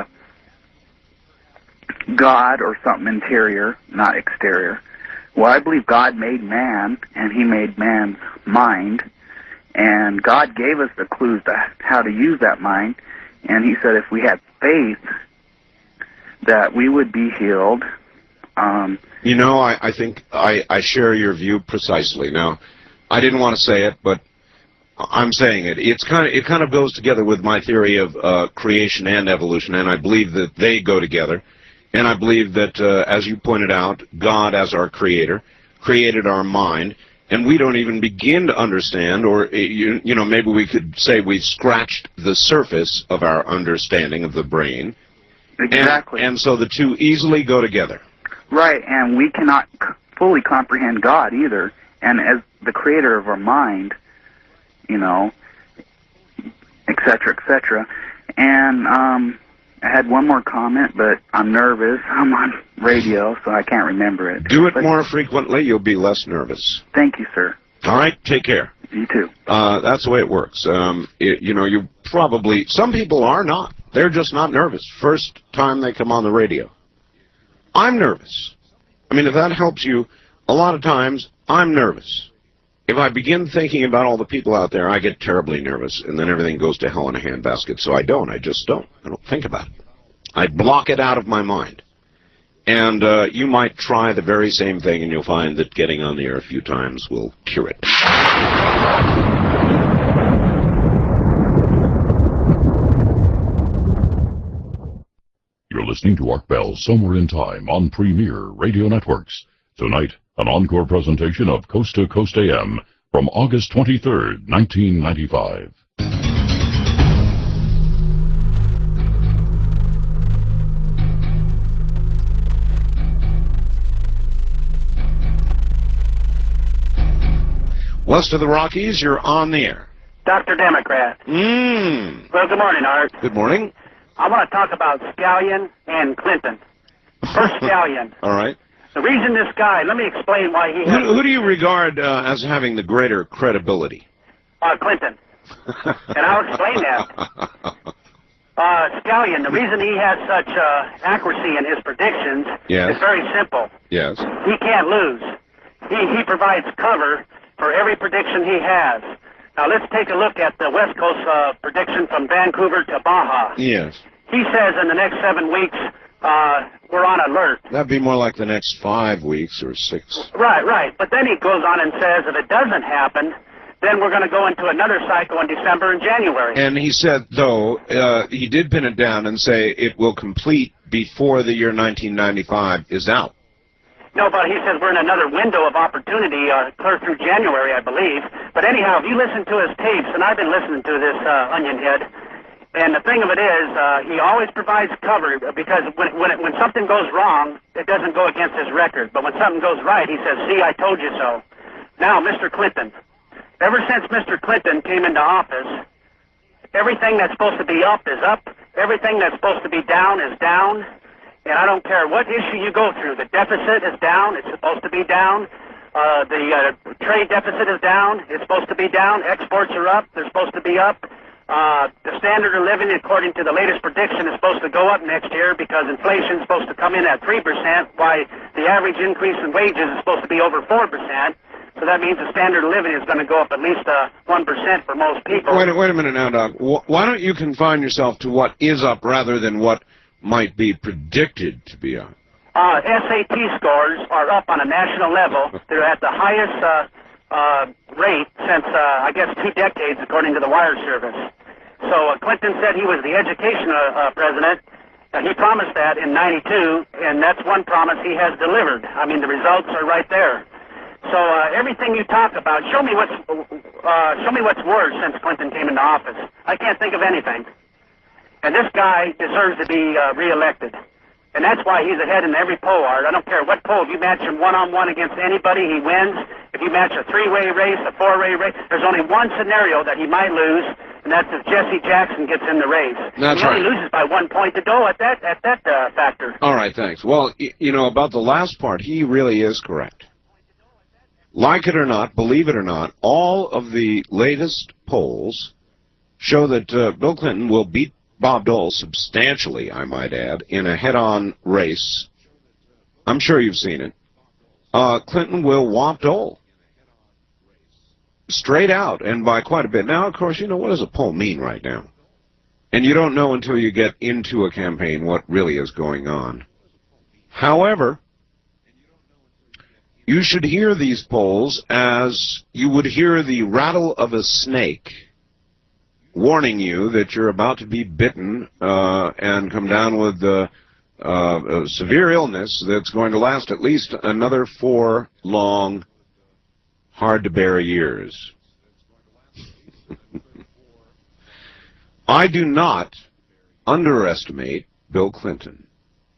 God or something interior, not exterior. Well, I believe God made man, and he made man's mind, and God gave us the clues to how to use that mind, and he said if we had faith that we would be healed. Um, You know, I, I think I, I share your view precisely. Now, I didn't want to say it, but I'm saying it. It's kind of it kind of goes together with my theory of uh, creation and evolution, and I believe that they go together. And I believe that, uh, as you pointed out, God, as our creator, created our mind, and we don't even begin to understand, or, you, you know, maybe we could say we've scratched the surface of our understanding of the brain. Exactly. And, and so the two easily go together. Right, and we cannot c- fully comprehend God either. And as the creator of our mind, you know, et cetera, et cetera. And um, I had one more comment, but I'm nervous. I'm on radio, so I can't remember it. Do it But more frequently, you'll be less nervous. Thank you, sir. All right, take care. You too. Uh, that's the way it works. Um, it, you know, you probably, some people are not. They're just not nervous. First time they come on the radio. I'm nervous. I mean, if that helps you, a lot of times, I'm nervous. If I begin thinking about all the people out there, I get terribly nervous, and then everything goes to hell in a handbasket. So I don't. I just don't. I don't think about it. I block it out of my mind. And uh, you might try the very same thing, and you'll find that getting on the air a few times will cure it. You're listening to Art Bell Somewhere in Time on Premier Radio Networks. Tonight, an encore presentation of Coast to Coast A M from August twenty-third, nineteen ninety-five. West of the Rockies, you're on the air. Doctor Democrat. Mmm. Well, good morning, Art. Good morning. I want to talk about Scallion and Clinton. First, Scallion. All right. The reason this guy, let me explain why he has... Who, who do you regard uh, as having the greater credibility? Uh, Clinton. And I'll explain that. Uh, Scallion, the reason he has such uh, accuracy in his predictions Yes. is very simple. Yes. He can't lose. He, he provides cover for every prediction he has. Now, let's take a look at the West Coast uh, prediction from Vancouver to Baja. Yes. He says in the next seven weeks, uh, we're on alert. That'd be more like the next five weeks or six. Right, right. But then he goes on and says if it doesn't happen, then we're going to go into another cycle in December and January. And he said, though, uh, he did pin it down and say it will complete before the year nineteen ninety-five is out. No, but he says we're in another window of opportunity, uh, clear through January, I believe. But anyhow, if you listen to his tapes, and I've been listening to this uh, Onion Head, and the thing of it is, uh, he always provides cover because when when, it, when something goes wrong, it doesn't go against his record. But when something goes right, he says, "See, I told you so." Now, Mister Clinton, ever since Mister Clinton came into office, everything that's supposed to be up is up. Everything that's supposed to be down is down. And I don't care what issue you go through. The deficit is down. It's supposed to be down. Uh, the uh, trade deficit is down. It's supposed to be down. Exports are up. They're supposed to be up. Uh, the standard of living, according to the latest prediction, is supposed to go up next year because inflation is supposed to come in at three percent, while the average increase in wages is supposed to be over four percent. So that means the standard of living is going to go up at least uh, one percent for most people. Wait, wait a minute now, Doc. Why don't you confine yourself to what is up rather than what might be predicted to be up? Uh, S A T scores are up on a national level. They're at the highest uh, uh, rate since, uh, I guess, two decades, according to the Wire Service. So uh, Clinton said he was the education uh, uh, president. Uh, he promised that in ninety-two, and that's one promise he has delivered. I mean, the results are right there. So uh, everything you talk about, show me what's uh, show me what's worse since Clinton came into office. I can't think of anything. And this guy deserves to be uh, reelected. And that's why he's ahead in every poll, Art. I don't care what poll. If you match him one-on-one against anybody, he wins. If you match a three-way race, a four-way race, there's only one scenario that he might lose, and that's if Jesse Jackson gets in the race. That's he right. only loses by one point to go at that, at that uh, factor. All right, thanks. Well, y you know, about the last part, he really is correct. Like it or not, believe it or not, all of the latest polls show that uh, Bill Clinton will beat Bob Dole substantially, I might add, in a head-on race. I'm sure you've seen it. Uh, Clinton will whop Dole. Straight out, and by quite a bit. Now, of course, you know, what does a poll mean right now? And you don't know until you get into a campaign what really is going on. However, you should hear these polls as you would hear the rattle of a snake warning you that you're about to be bitten uh, and come down with uh, uh, a severe illness that's going to last at least another four long, hard-to-bear years. I do not underestimate Bill Clinton.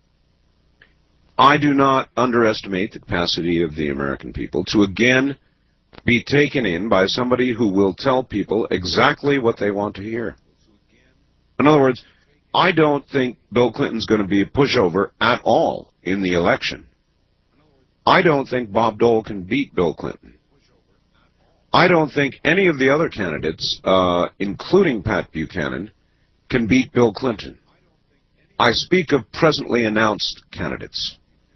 I do not underestimate the capacity of the American people to again be taken in by somebody who will tell people exactly what they want to hear. In other words, I don't think Bill Clinton's going to be a pushover at all in the election. I don't think Bob Dole can beat Bill Clinton. I don't think any of the other candidates, uh, including Pat Buchanan, can beat Bill Clinton. I speak of presently announced candidates.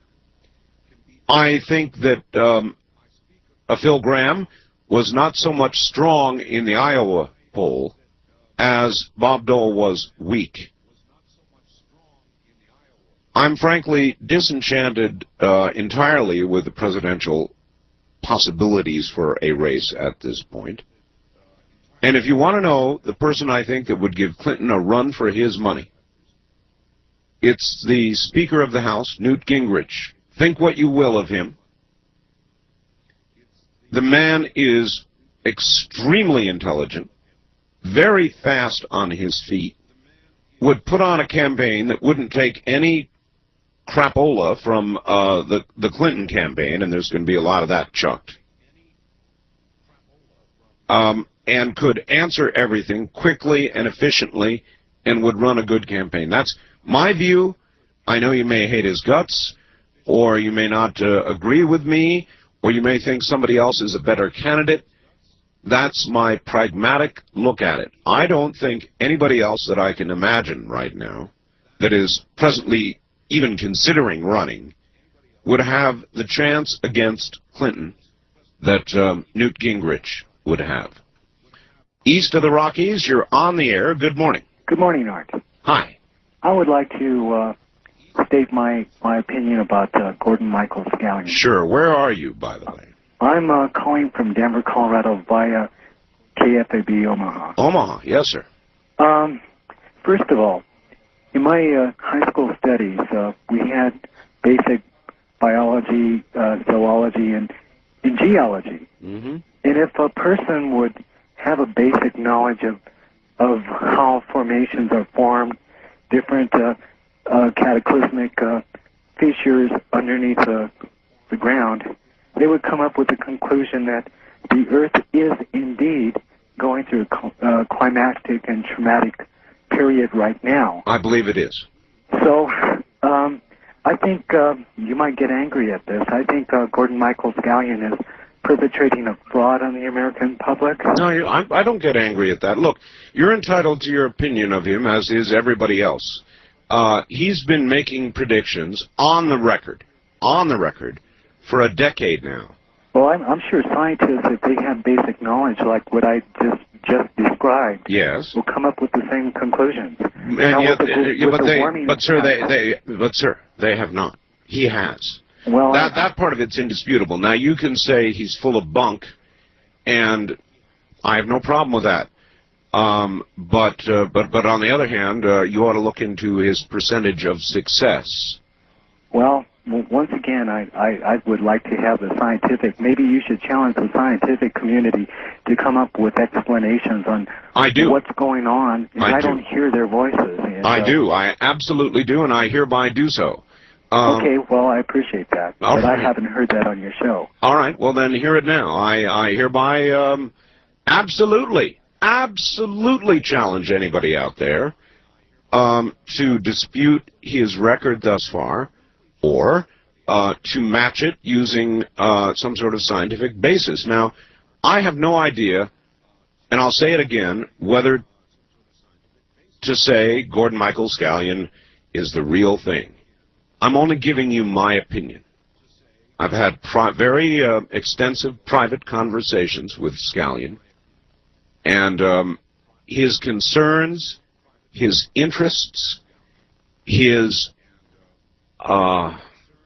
I think that um, uh, Phil Gramm was not so much strong in the Iowa poll as Bob Dole was weak. I'm frankly disenchanted uh, entirely with the presidential possibilities for a race at this point. And if you want to know the person I think that would give Clinton a run for his money, it's the Speaker of the House, Newt Gingrich. Think what you will of him. The man is extremely intelligent, very fast on his feet, would put on a campaign that wouldn't take any crapola from uh, the, the Clinton campaign, and there's going to be a lot of that chucked, um, and could answer everything quickly and efficiently and would run a good campaign. That's my view. I know you may hate his guts, or you may not uh, agree with me, or you may think somebody else is a better candidate. That's my pragmatic look at it. I don't think anybody else that I can imagine right now that is presently even considering running would have the chance against Clinton that um, Newt Gingrich would have. East of the Rockies, you're on the air. Good morning. Good morning, Art. Hi. I would like to uh, state my, my opinion about uh, Gordon Michael Scallion. Sure. Where are you, by the way? I'm uh, calling from Denver, Colorado via K F A B Omaha. Omaha, yes, sir. Um, first of all, in my uh, high school studies, uh, we had basic biology, uh, zoology, and, and geology. Mm-hmm. And if a person would have a basic knowledge of of how formations are formed, different uh, uh, cataclysmic uh, features underneath uh, the ground, they would come up with the conclusion that the Earth is indeed going through a uh, climactic and traumatic period right now. I believe it is. So, um, I think uh, you might get angry at this. I think uh, Gordon Michael Scallion is perpetrating a fraud on the American public. No, you, I, I don't get angry at that. Look, you're entitled to your opinion of him, as is everybody else. Uh, he's been making predictions on the record, on the record, for a decade now. Well, I'm, I'm sure scientists, if they have basic knowledge like what I just just described, yes, will come up with the same conclusions. And Now, yet, with the- uh, yeah, with but, the they, warming- but sir, they, they, but sir, they have not. He has. Well, that that part of it's indisputable. Now you can say he's full of bunk, and I have no problem with that. Um, but uh, but but on the other hand, uh, you ought to look into his percentage of success. Well, w- once again, I, I, I would like to have the scientific, maybe you should challenge the scientific community to come up with explanations on I do. what's going on. And I I, do. don't hear their voices. And, I uh, do. I absolutely do, and I hereby do so. Um, okay, well, I appreciate that, all but I right. haven't heard that on your show. All right, well then hear it now. I, I hereby um, absolutely, absolutely challenge anybody out there um, to dispute his record thus far, or uh, to match it using uh, some sort of scientific basis. Now, I have no idea, and I'll say it again, whether to say Gordon Michael Scallion is the real thing. I'm only giving you my opinion. I've had pri very uh, extensive private conversations with Scallion, and um, his concerns, his interests, his uh,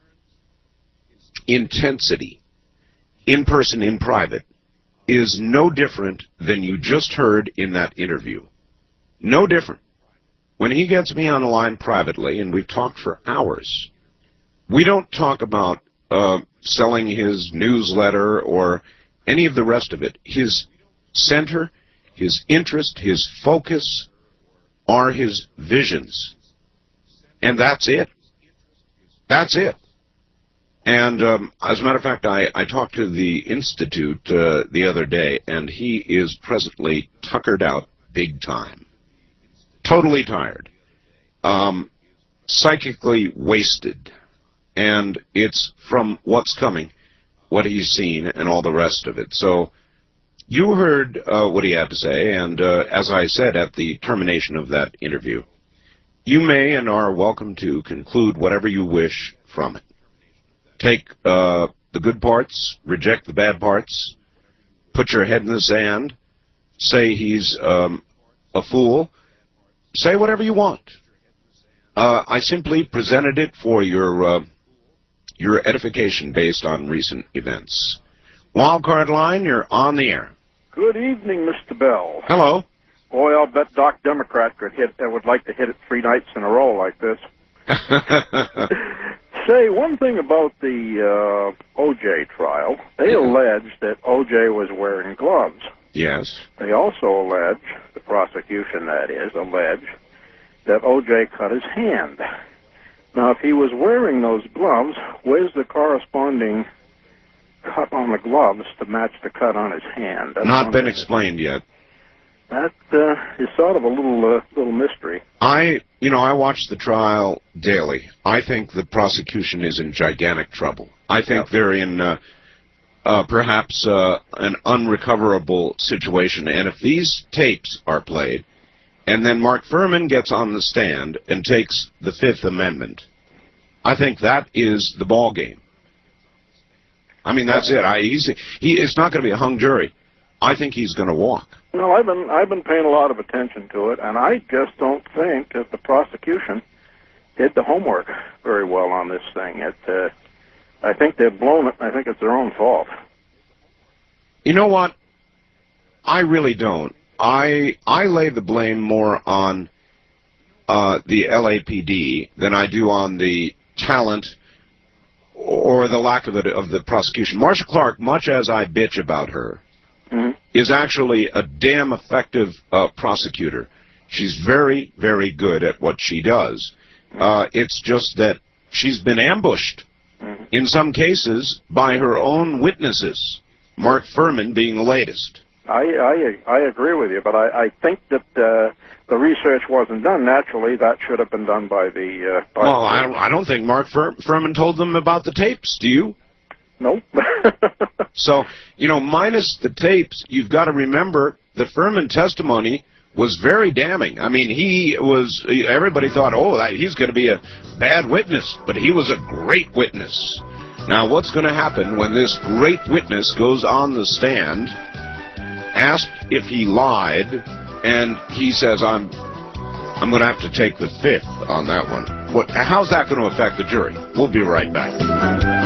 intensity, in person, in private, is no different than you just heard in that interview. No different. When he gets me on the line privately, and we've talked for hours, we don't talk about uh, selling his newsletter or any of the rest of it. His center, his interest, his focus are his visions. And that's it. That's it. And um, as a matter of fact, I, I talked to the Institute uh, the other day, and he is presently tuckered out big time. Totally tired. Um, psychically wasted. And it's from what's coming, what he's seen, and all the rest of it. So you heard uh, what he had to say, and uh, as I said at the termination of that interview, you may and are welcome to conclude whatever you wish from it. Take uh, the good parts, reject the bad parts, put your head in the sand, say he's um, a fool, say whatever you want. Uh, I simply presented it for your uh, your edification based on recent events. Wildcard line, you're on the air. Good evening, Mister Bell. Hello. Boy, I'll bet Doc Democrat could hit. I would like to hit it three nights in a row like this. Say one thing about the uh, O J trial. They allege that O J was wearing gloves. Yes. They also allege, the prosecution that is, allege that O J cut his hand. Now, if he was wearing those gloves, where's the corresponding cut on the gloves to match the cut on his hand? That's Not been explained yet. That uh, is sort of a little uh, little mystery. I, you know, I watch the trial daily. I think the prosecution is in gigantic trouble. I think Yep. they're in uh, uh, perhaps uh, an unrecoverable situation. And if these tapes are played, and then Mark Furman gets on the stand and takes the Fifth Amendment, I think that is the ball game. I mean, that's it. I, he's, he, it's not going to be a hung jury. I think he's going to walk. No, I've been I've been paying a lot of attention to it, and I just don't think that the prosecution did the homework very well on this thing. It, uh, I think they've blown it. I think it's their own fault. You know what? I really don't. I I lay the blame more on uh, the L A P D than I do on the talent or the lack of it of the prosecution. Marsha Clark, much as I bitch about her, Mm-hmm. is actually a damn effective uh, prosecutor. She's very, very good at what she does. Uh, it's just that she's been ambushed, Mm-hmm. in some cases, by her own witnesses, Mark Furman being the latest. I I, I agree with you, but I, I think that uh, the research wasn't done. Naturally, that should have been done by the. Uh, by Well, the I don't, I don't think Mark Fur Furman told them about the tapes. Do you? Nope. So, you know, minus the tapes, you've got to remember the Furman testimony was very damning. I mean, he was, everybody thought, oh, that, he's going to be a bad witness, but he was a great witness. Now, what's going to happen when this great witness goes on the stand, asked if he lied, and he says, I'm, I'm going to have to take the fifth on that one. What, how's that going to affect the jury? We'll be right back.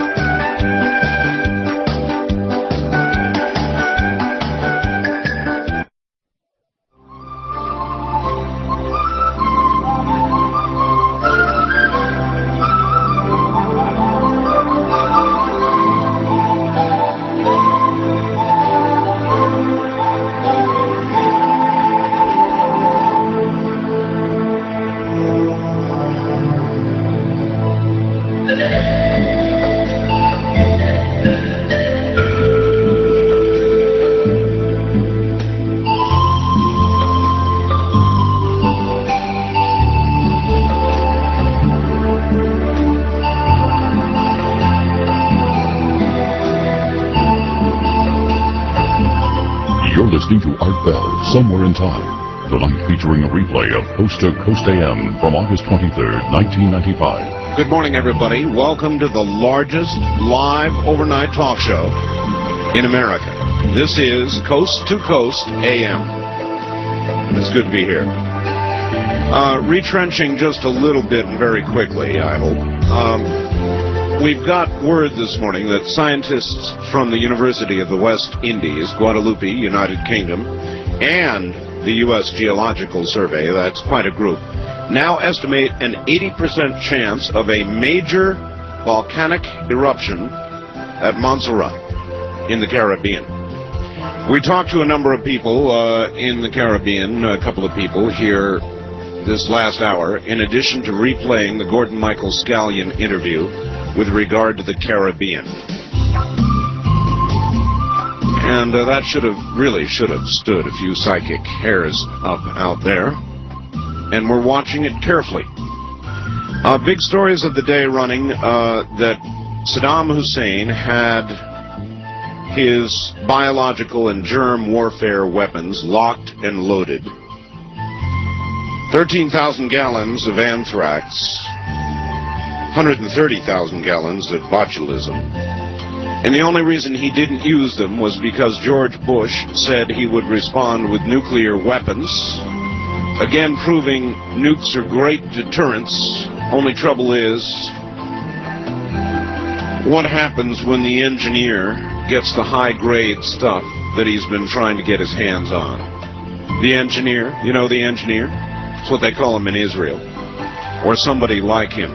Listening to Art Bell, Somewhere in Time, tonight featuring a replay of Coast to Coast A M from August twenty-third, nineteen ninety-five. Good morning, everybody. Welcome to the largest live overnight talk show in America. This is Coast to Coast A M. It's good to be here. Uh, retrenching just a little bit and very quickly, I hope. Um, we've got word this morning that scientists from the University of the West Indies, Guadeloupe, United Kingdom, and the U S Geological Survey, that's quite a group, now estimate an eighty percent chance of a major volcanic eruption at Montserrat in the Caribbean. We talked to a number of people uh, in the Caribbean, a couple of people here this last hour, in addition to replaying the Gordon Michael Scallion interview with regard to the Caribbean. And uh, that should have, really should have stood a few psychic hairs up out there. And we're watching it carefully. Uh, big stories of the day running uh, that Saddam Hussein had his biological and germ warfare weapons locked and loaded. thirteen thousand gallons of anthrax, one hundred thirty thousand gallons of botulism. And the only reason he didn't use them was because George Bush said he would respond with nuclear weapons Again, proving nukes are great deterrents. Only trouble is, what happens when the engineer gets the high-grade stuff that he's been trying to get his hands on? The engineer, you know the engineer? That's what they call him in Israel. Or somebody like him.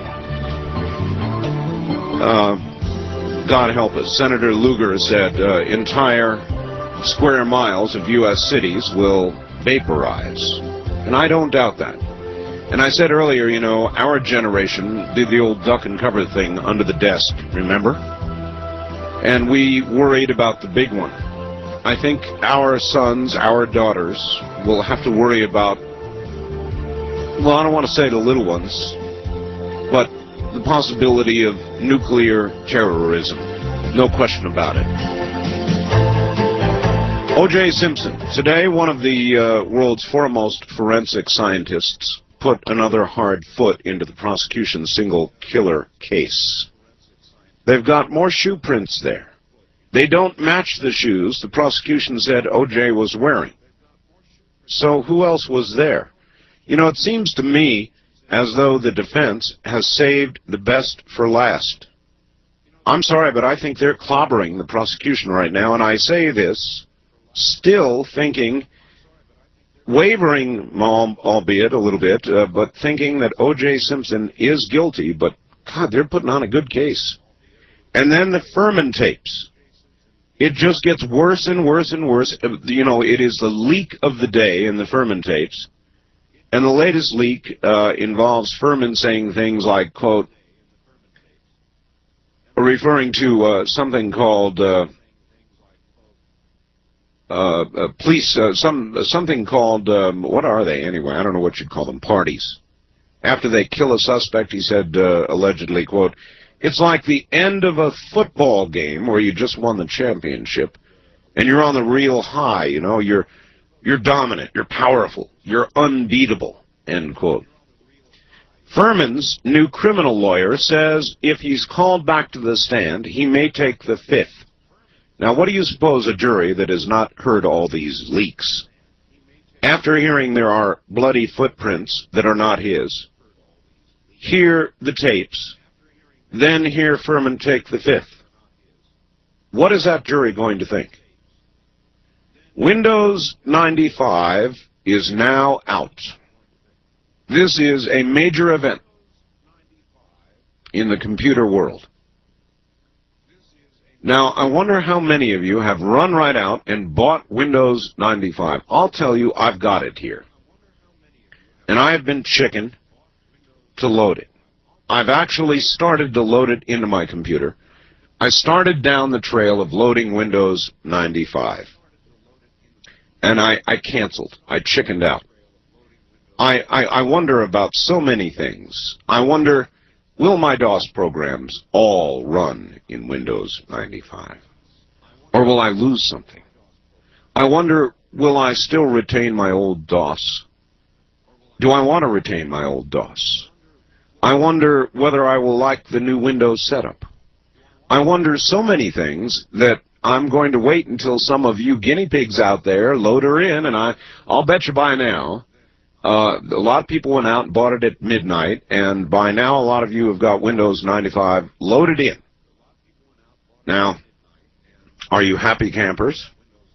Uh, God help us. Senator Lugar said uh, entire square miles of U S cities will vaporize. And I don't doubt that. And I said earlier, you know, our generation did the old duck and cover thing under the desk, remember? And we worried about the big one. I think our sons, our daughters, will have to worry about, well, I don't want to say the little ones, but the possibility of nuclear terrorism. No question about it. O J Simpson. Today, one of the uh, world's foremost forensic scientists put another hard foot into the prosecution's single killer case. They've got more shoe prints there. They don't match the shoes the prosecution said O J was wearing. So who else was there? You know, it seems to me as though the defense has saved the best for last. I'm sorry, but I think they're clobbering the prosecution right now, and I say this still thinking, wavering, albeit a little bit, uh, but thinking that O J Simpson is guilty, but God, they're putting on a good case. And then the Furman tapes. It just gets worse and worse and worse. You know, it is the leak of the day in the Furman tapes. And the latest leak uh, involves Furman saying things like, quote, referring to uh, something called uh, uh, uh, police, uh, some something called, um, what are they anyway? I don't know what you'd call them, parties. After they kill a suspect, he said, uh, allegedly, quote, it's like the end of a football game where you just won the championship and you're on the real high, you know, you're you're dominant, you're powerful, you're unbeatable, end quote. Furman's new criminal lawyer says if he's called back to the stand, he may take the fifth. Now, what do you suppose a jury that has not heard all these leaks, after hearing there are bloody footprints that are not his, hear the tapes, then hear Furman take the fifth? What is that jury going to think? Windows ninety-five is now out. This is a major event in the computer world. Now, I wonder how many of you have run right out and bought Windows ninety-five. I'll tell you, I've got it here. And I have been chicken to load it. I've actually started to load it into my computer. I started down the trail of loading Windows ninety-five. And I, I canceled. I chickened out. I, I, I wonder about so many things. I wonder, will my DOS programs all run in Windows ninety-five? Or will I lose something? I wonder, will I still retain my old DOS? Do I want to retain my old DOS? I wonder whether I will like the new Windows setup. I wonder so many things that I'm going to wait until some of you guinea pigs out there load her in, and I, I'll bet you by now, uh, a lot of people went out and bought it at midnight, and by now a lot of you have got Windows ninety-five loaded in. Now, are you happy campers?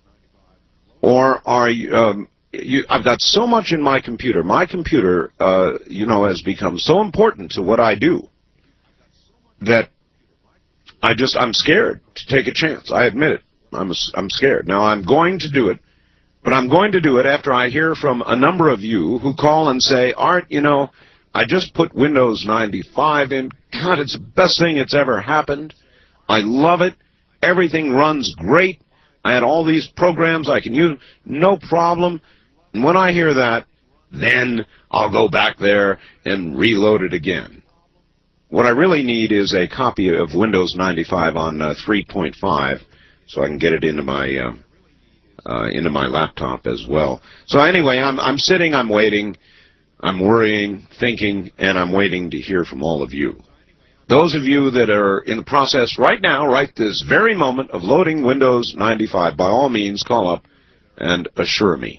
Or are you... Um, You, I've got so much in my computer. My computer, uh, you know, has become so important to what I do that I just, I'm scared to take a chance. I admit it. I'm, a, I'm scared. Now, I'm going to do it, but I'm going to do it after I hear from a number of you who call and say, Art, you know, I just put Windows ninety-five in. God, it's the best thing that's ever happened. I love it. Everything runs great. I had all these programs I can use, no problem. And when I hear that, then I'll go back there and reload it again. What I really need is a copy of Windows ninety-five on uh, three point five, so I can get it into my uh, uh, into my laptop as well. So anyway, I'm I'm sitting, I'm waiting, I'm worrying, thinking, and I'm waiting to hear from all of you. Those of you that are in the process right now, right this very moment, of loading Windows ninety-five, by all means, call up and assure me.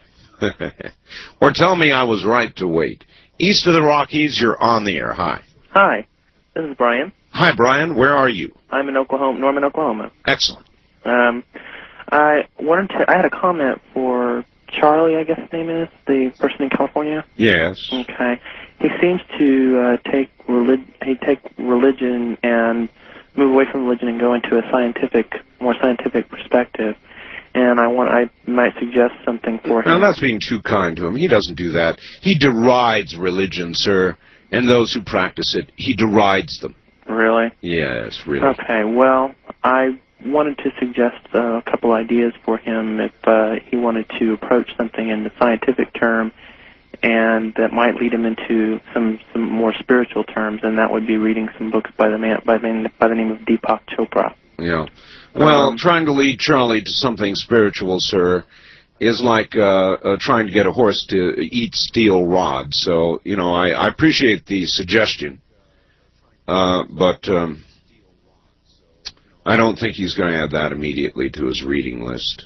Or tell me I was right to wait. East of the Rockies, you're on the air. Hi. Hi, this is Brian. Hi, Brian. Where are you? I'm in Oklahoma, Norman, Oklahoma. Excellent. Um, I wanted to. I had a comment for Charlie, I guess his name is, the person in California. Yes. Okay. He seems to uh, take relig- he take religion and move away from religion and go into a scientific, more scientific perspective. And I want, I might suggest something for him. Now, that's being too kind to him. He doesn't do that. He derides religion, sir, and those who practice it. He derides them. Really? Yes, really. Okay, well, I wanted to suggest uh, a couple ideas for him if uh, he wanted to approach something in the scientific term, and that might lead him into some, some more spiritual terms, and that would be reading some books by the man by the, by the name of Deepak Chopra. Yeah. Well, Um, trying to lead Charlie to something spiritual, sir, is like uh, uh, trying to get a horse to eat steel rods. So, you know, I, I appreciate the suggestion, uh, but um, I don't think he's going to add that immediately to his reading list.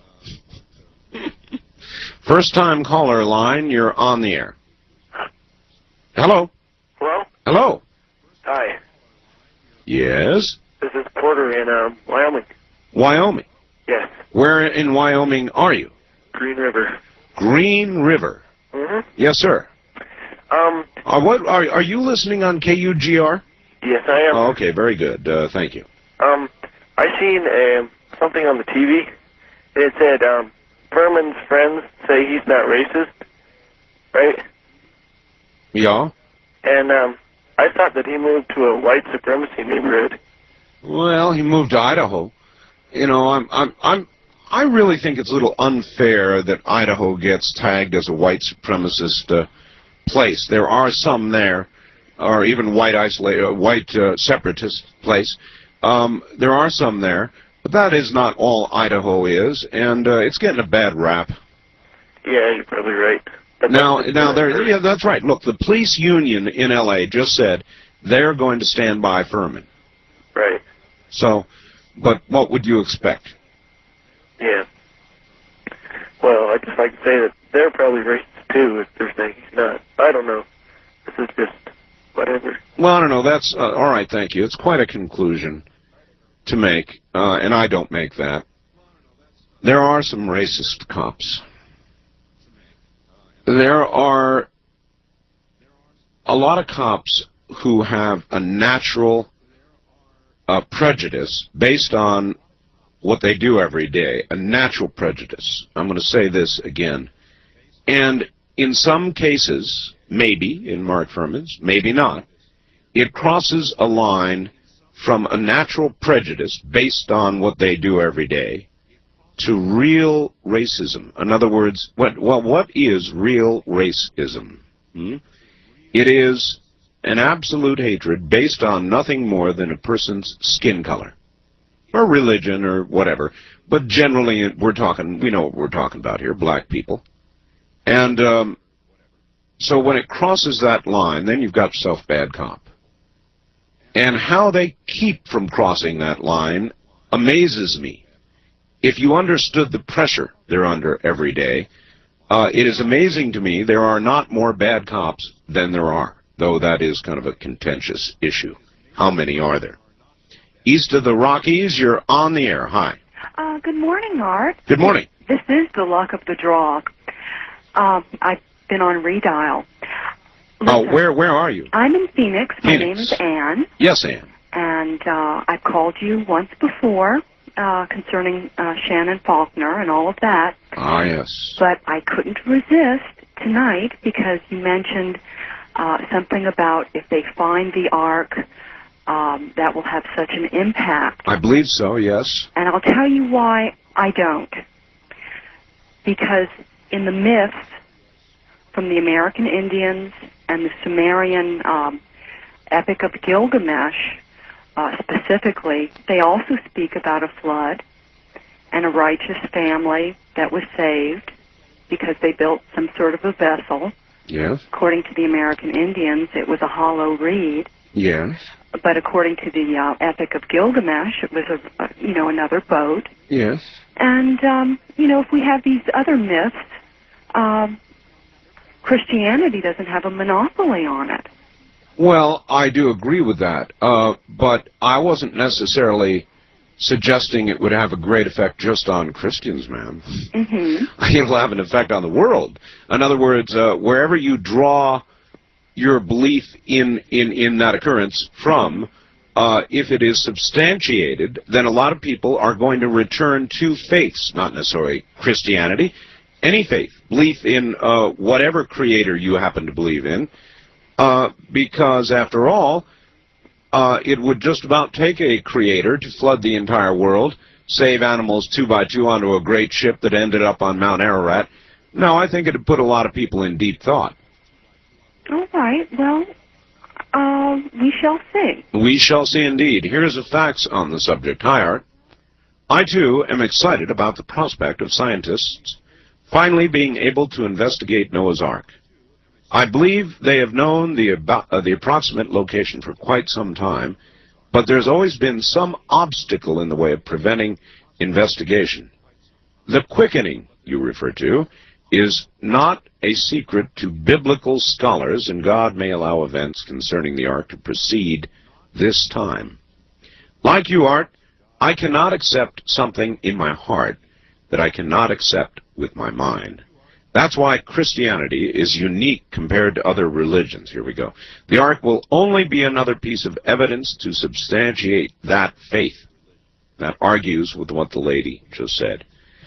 First time caller line, you're on the air. Hello? Hello? Hello? Hi. Yes? This is Porter in uh, Wyoming. Wyoming? Yes. Where in Wyoming are you? Green River. Green River. Mm-hmm. Yes, sir. Um, Uh, what are are you listening on K U G R? yes, I am. Oh, okay, very good. Uh, thank you. Um, I seen um something on the T V. It said, um, Furman's friends say he's not racist, right? Yeah. And, um, I thought that he moved to a white supremacy neighborhood. Well, he moved to Idaho. You know, I'm I'm I'm I really think it's a little unfair that Idaho gets tagged as a white supremacist uh, place. There are some there, or even white isolate, uh, white uh, separatist place. Um, there are some there, but that is not all Idaho is, and uh, it's getting a bad rap. Yeah, you're probably right. But Now, that's- now there, yeah, that's right. Look, the police union in L A just said they're going to stand by Furman. Right. So, but what would you expect? Yeah. Well, I'd just like to say that they're probably racist too if they're saying he's not. I don't know. This is just whatever. Well, I don't know. That's uh, all right. Thank you. It's quite a conclusion to make, uh, and I don't make that. There are some racist cops. There are a lot of cops who have a natural uh, prejudice based on what they do every day, a natural prejudice. I'm going to say this again. And in some cases, maybe in Mark Furman's, maybe not, it crosses a line from a natural prejudice based on what they do every day to real racism. In other words, what, well, what is real racism? Hmm? It is an absolute hatred based on nothing more than a person's skin color, or religion, or whatever. But generally, we're talking, we know what we're talking about here, black people. And um, so when it crosses that line, then you've got yourself a bad cop. And how they keep from crossing that line amazes me. If you understood the pressure they're under every day, uh, it is amazing to me there are not more bad cops than there are, though that is kind of a contentious issue. How many are there? East of the Rockies, you're on the air. Hi. Uh, good morning, Art. Good morning. This is the luck of the draw. Um, I've been on Redial. Oh, where where are you? I'm in Phoenix. My Phoenix. name is Ann, Yes, Ann. and uh, I've called you once before uh, concerning uh, Shannon Faulkner and all of that, Ah, yes. but I couldn't resist tonight because you mentioned uh, something about if they find the Ark, um, that will have such an impact. I believe so, yes. And I'll tell you why I don't. Because in the myths from the American Indians and the Sumerian um, Epic of Gilgamesh, uh, specifically, they also speak about a flood and a righteous family that was saved because they built some sort of a vessel. Yes. According to the American Indians, it was a hollow reed. Yes. But according to the uh, Epic of Gilgamesh, it was a, a you know another boat. Yes. And um, you know, if we have these other myths, um, Christianity doesn't have a monopoly on it. Well, I do agree with that, uh, but I wasn't necessarily suggesting it would have a great effect just on Christians, ma'am. Mm-hmm. It'll have an effect on the world. In other words, uh, wherever you draw your belief in, in, in that occurrence from, uh, if it is substantiated, then a lot of people are going to return to faiths, not necessarily Christianity, any faith, belief in uh, whatever creator you happen to believe in, uh, because after all, uh, it would just about take a creator to flood the entire world, save animals two by two onto a great ship that ended up on Mount Ararat. No, I think it would put a lot of people in deep thought. All right, well, uh, we shall see. We shall see indeed. Here's the facts on the subject. Hi, Art. I, too, am excited about the prospect of scientists finally being able to investigate Noah's Ark. I believe they have known the, about, uh, the approximate location for quite some time, but there's always been some obstacle in the way of preventing investigation. The quickening you refer to is not a secret to biblical scholars, and God may allow events concerning the Ark to proceed this time. Like you, Art, I cannot accept something in my heart that I cannot accept with my mind. That's why Christianity is unique compared to other religions. Here we go. The Ark will only be another piece of evidence to substantiate that faith. That argues with what the lady just said.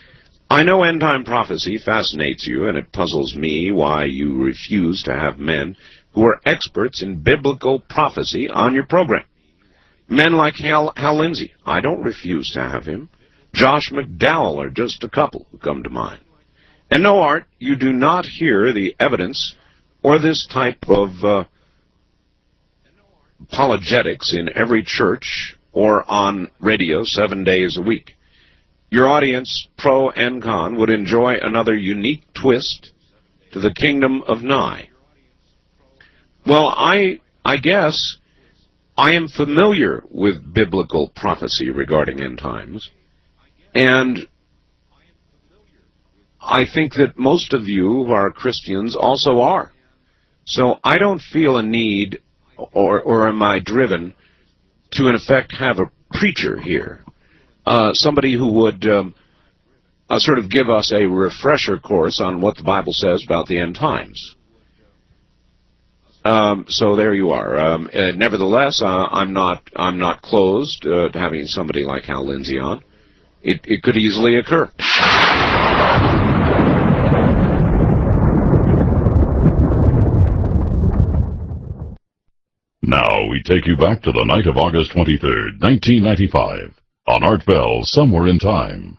I know end-time prophecy fascinates you, and it puzzles me why you refuse to have men who are experts in biblical prophecy on your program. Men like Hal, Hal Lindsey, I don't refuse to have him. Josh McDowell are just a couple who come to mind. And no, Art, you do not hear the evidence or this type of uh, apologetics in every church or on radio seven days a week. Your audience, pro and con, would enjoy another unique twist to the kingdom of Nye. Well, I, I guess I am familiar with biblical prophecy regarding end times, and I think that most of you who are Christians also are. So I don't feel a need, or, or am I driven, to in effect have a preacher here. Uh, somebody who would um, uh, sort of give us a refresher course on what the Bible says about the end times. Um, so there you are. Um, uh, nevertheless, uh, I'm not I'm not closed uh, to having somebody like Hal Lindsey on. It it could easily occur. Now we take you back to the night of August twenty-third, nineteen ninety-five. On Art Bell, Somewhere in Time.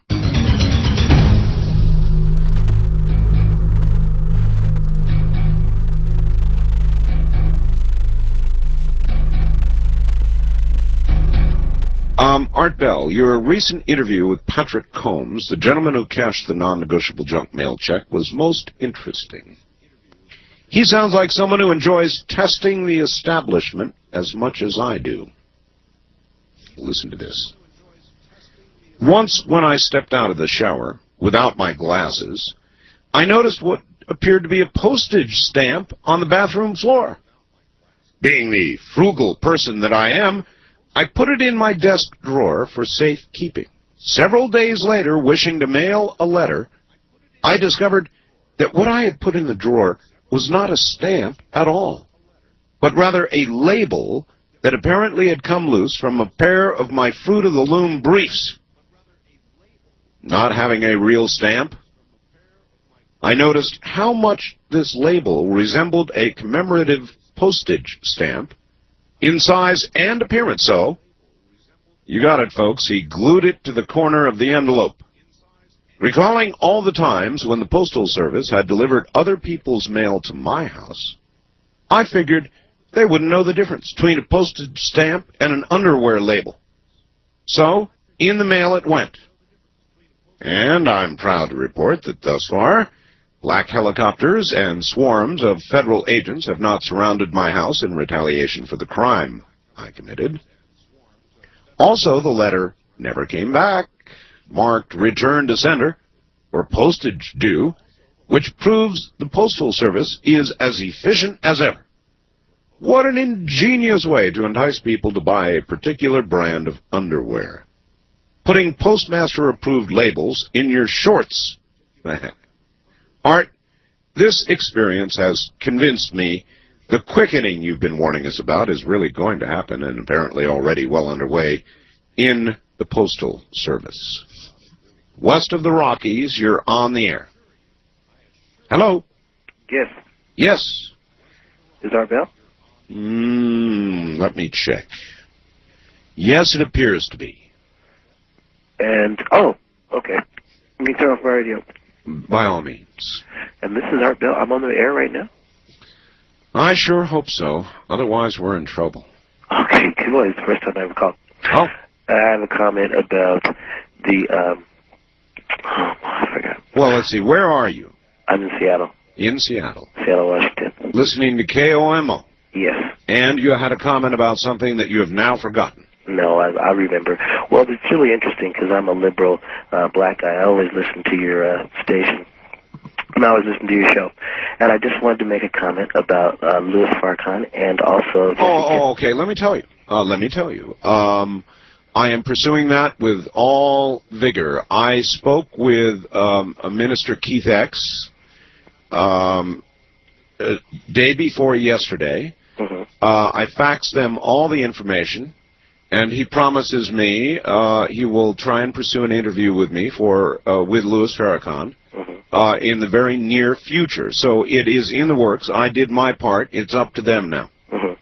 Um, Art Bell, your recent interview with Patrick Combs, the gentleman who cashed the non-negotiable junk mail check, was most interesting. He sounds like someone who enjoys testing the establishment as much as I do. Listen to this. Once, when I stepped out of the shower, without my glasses, I noticed what appeared to be a postage stamp on the bathroom floor. Being the frugal person that I am, I put it in my desk drawer for safekeeping. Several days later, wishing to mail a letter, I discovered that what I had put in the drawer was not a stamp at all, but rather a label that apparently had come loose from a pair of my Fruit of the Loom briefs. Not having a real stamp, I noticed how much this label resembled a commemorative postage stamp in size and appearance. So, you got it, folks, he glued it to the corner of the envelope. Recalling all the times when the Postal Service had delivered other people's mail to my house, I figured they wouldn't know the difference between a postage stamp and an underwear label. So, in the mail it went. And I'm proud to report that thus far, black helicopters and swarms of federal agents have not surrounded my house in retaliation for the crime I committed. Also, the letter never came back, marked return to sender, or postage due, which proves the Postal Service is as efficient as ever. What an ingenious way to entice people to buy a particular brand of underwear. Putting postmaster-approved labels in your shorts. Art, this experience has convinced me the quickening you've been warning us about is really going to happen, and apparently already well underway, in the Postal Service. West of the Rockies, you're on the air. Hello? Yes. Yes. Is our bell? Mm, let me check. Yes, it appears to be. And, oh, okay. Let me turn off my radio. By all means. And this is Art Bell. I'm on the air right now? I sure hope so. Otherwise, we're in trouble. Okay, cool. It's the first time I ever called. Oh. I have a comment about the, um, oh, I forgot. Well, let's see. Where are you? I'm in Seattle. In Seattle. Seattle, Washington. Listening to K O M O. Yes. And you had a comment about something that you have now forgotten. No, I, I remember. Well, it's really interesting because I'm a liberal uh, black guy. I always listen to your uh, station. And I always listen to your show. And I just wanted to make a comment about uh, Louis Farrakhan and also... Oh, oh, okay. Let me tell you. Uh, let me tell you. Um, I am pursuing that with all vigor. I spoke with um, Minister Keith X um, uh, day before yesterday. Mm-hmm. Uh, I faxed them all the information, and he promises me uh, he will try and pursue an interview with me for uh, with Louis Farrakhan mm-hmm. uh, in the very near future. So it is in the works. I did my part. It's up to them now. Mm-hmm.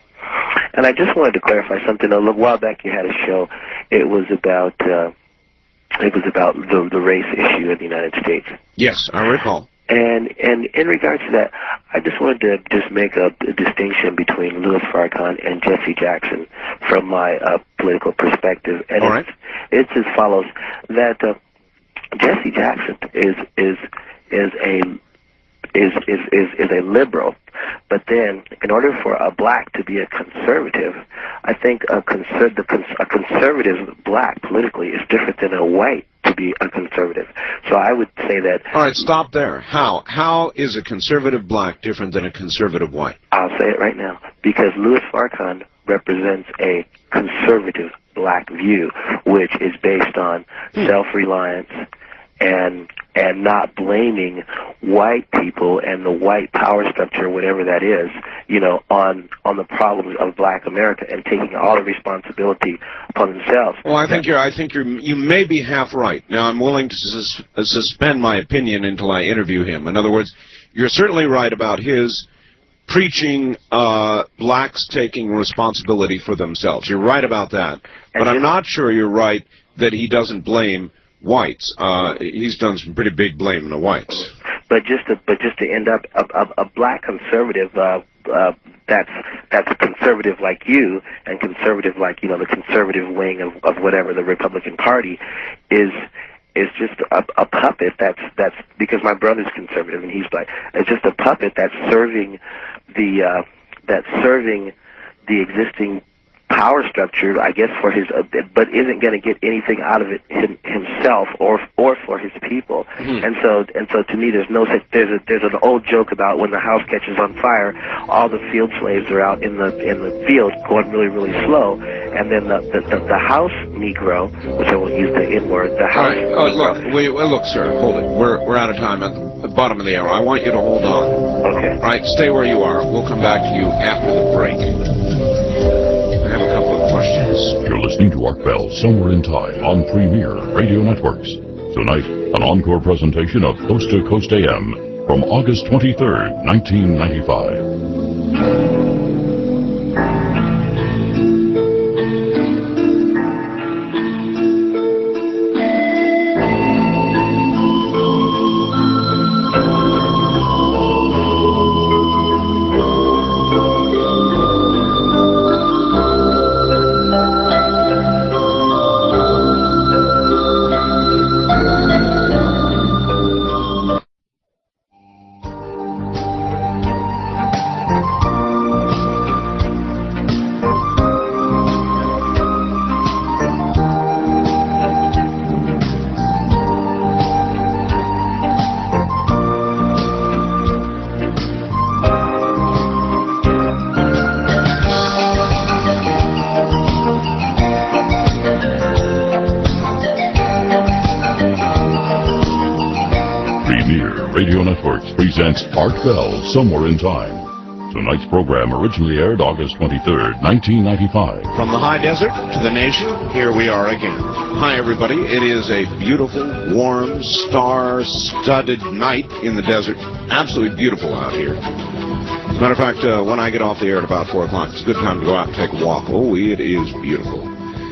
And I just wanted to clarify something. A little while back, you had a show. It was about uh, it was about the the race issue in the United States. Yes, I recall. And and in regards to that, I just wanted to just make a, a distinction between Louis Farrakhan and Jesse Jackson from my uh, political perspective. And All it's, it's as follows: that uh, Jesse Jackson is is is a is is is is a liberal, but then in order for a black to be a conservative, I think a conser- the cons- a conservative black politically is different than a white to be a conservative. So I would say that... All right, stop there. How? How is a conservative black different than a conservative white? I'll say it right now. Because Louis Farrakhan represents a conservative black view, which is based on hmm. self-reliance and and not blaming white people and the white power structure, whatever that is, you know, on on the problems of black America and taking all the responsibility upon themselves. Well, I think you're. I think you're. You may be half right. Now, I'm willing to sus- uh, suspend my opinion until I interview him. In other words, you're certainly right about his preaching uh, blacks taking responsibility for themselves. You're right about that. But I'm not sure you're right that he doesn't blame whites. Uh, he's done some pretty big blaming the whites. But just to, but just to end up a, a, a black conservative uh, uh, that's that's a conservative like you and conservative like you know the conservative wing of, of whatever the Republican Party is is just a, a puppet that's that's because my brother's conservative and he's black. It's just a puppet that's serving the uh, that's serving the existing power structure, I guess, for his, uh, but isn't going to get anything out of it him, himself or or for his people. Mm-hmm. And so, and so, to me, there's no such. There's a there's an old joke about when the house catches on fire, all the field slaves are out in the in the field going really really slow, and then the the, the, the house Negro, which I won't use the N word, the house. All right. Oh, look, we, well, look, sir, hold it. We're we're out of time at the bottom of the hour. I want you to hold on. Okay. All right, stay where you are. We'll come back to you after the break. I have a couple of questions. You're listening to Art Bell, Somewhere in Time on Premier Radio Networks. Tonight, an encore presentation of Coast to Coast A M from August twenty-third, nineteen ninety-five. Premier Radio Networks presents Art Bell, Somewhere in Time. Tonight's program originally aired August twenty-third, nineteen ninety-five. From the high desert to the nation, here we are again. Hi, everybody. It is a beautiful, warm, star-studded night in the desert. Absolutely beautiful out here. As a matter of fact, uh, when I get off the air at about four o'clock, it's a good time to go out and take a walk. Oh, it is beautiful.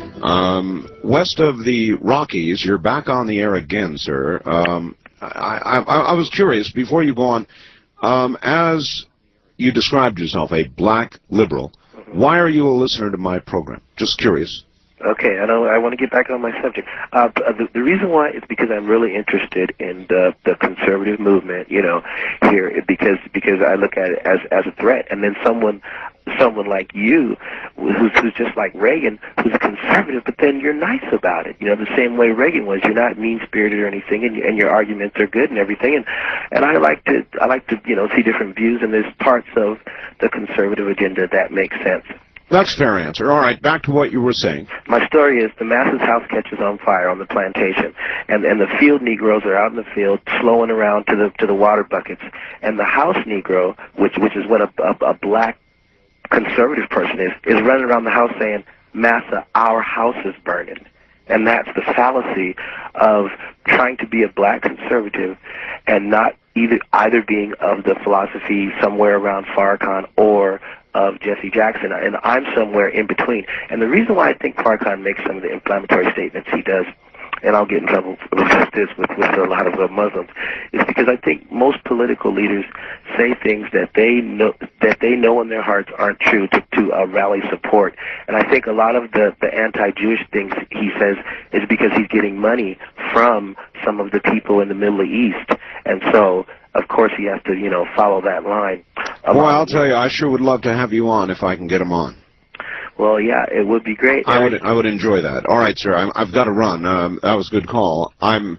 Um, west of the Rockies, you're back on the air again, sir. Um, I, I, I was curious, before you go on, um, as you described yourself, a black liberal, why are you a listener to my program? Just curious. Okay, I know. I want to get back on my subject. Uh, the, the reason why is because I'm really interested in the the conservative movement. You know, here because because I look at it as as a threat, and then someone someone like you, who's who's just like Reagan, who's conservative, but then you're nice about it. You know, the same way Reagan was. You're not mean spirited or anything, and and your arguments are good and everything. And and I like to I like to you know see different views, and there's parts of the conservative agenda that make sense. That's a fair answer. All right, back to what you were saying. My story is the Masses house catches on fire on the plantation, and and the field Negroes are out in the field slowing around to the to the water buckets, and the house Negro, which which is what a a, a black conservative person is, is running around the house saying, "Massa, our house is burning." And that's the fallacy of trying to be a black conservative and not either either being of the philosophy somewhere around Farrakhan or of Jesse Jackson, and I'm somewhere in between. And the reason why I think Farrakhan makes some of the inflammatory statements he does, and I'll get in trouble with this with, with a lot of uh, Muslims, is because I think most political leaders say things that they know that they know in their hearts aren't true to, to uh, rally support. And I think a lot of the, the anti-Jewish things he says is because he's getting money from some of the people in the Middle East, and so of course he has to, you know, follow that line. Well, I'll tell you, I sure would love to have you on if I can get him on. Well, yeah, it would be great. I would, I would enjoy that. All right, sir, I'm, I've got to run. Um, that was a good call. I'm,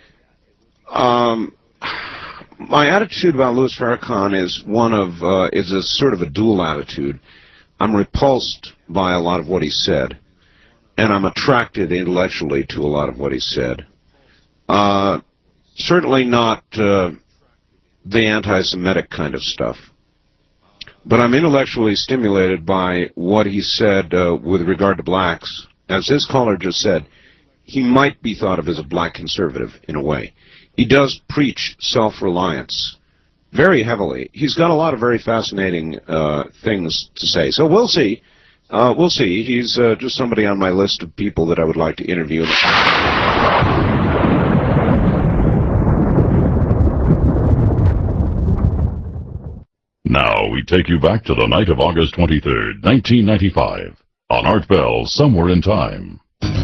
um, my attitude about Louis Farrakhan is one of, uh, is a sort of a dual attitude. I'm repulsed by a lot of what he said, and I'm attracted intellectually to a lot of what he said. Uh, certainly not, uh, the anti-Semitic kind of stuff. But I'm intellectually stimulated by what he said uh, with regard to blacks. As this caller just said, he might be thought of as a black conservative in a way. He does preach self-reliance very heavily. He's got a lot of very fascinating uh, things to say. So we'll see. Uh, we'll see. He's uh, just somebody on my list of people that I would like to interview. Now we take you back to the night of August twenty-third, nineteen ninety-five, on Art Bell, Somewhere in Time.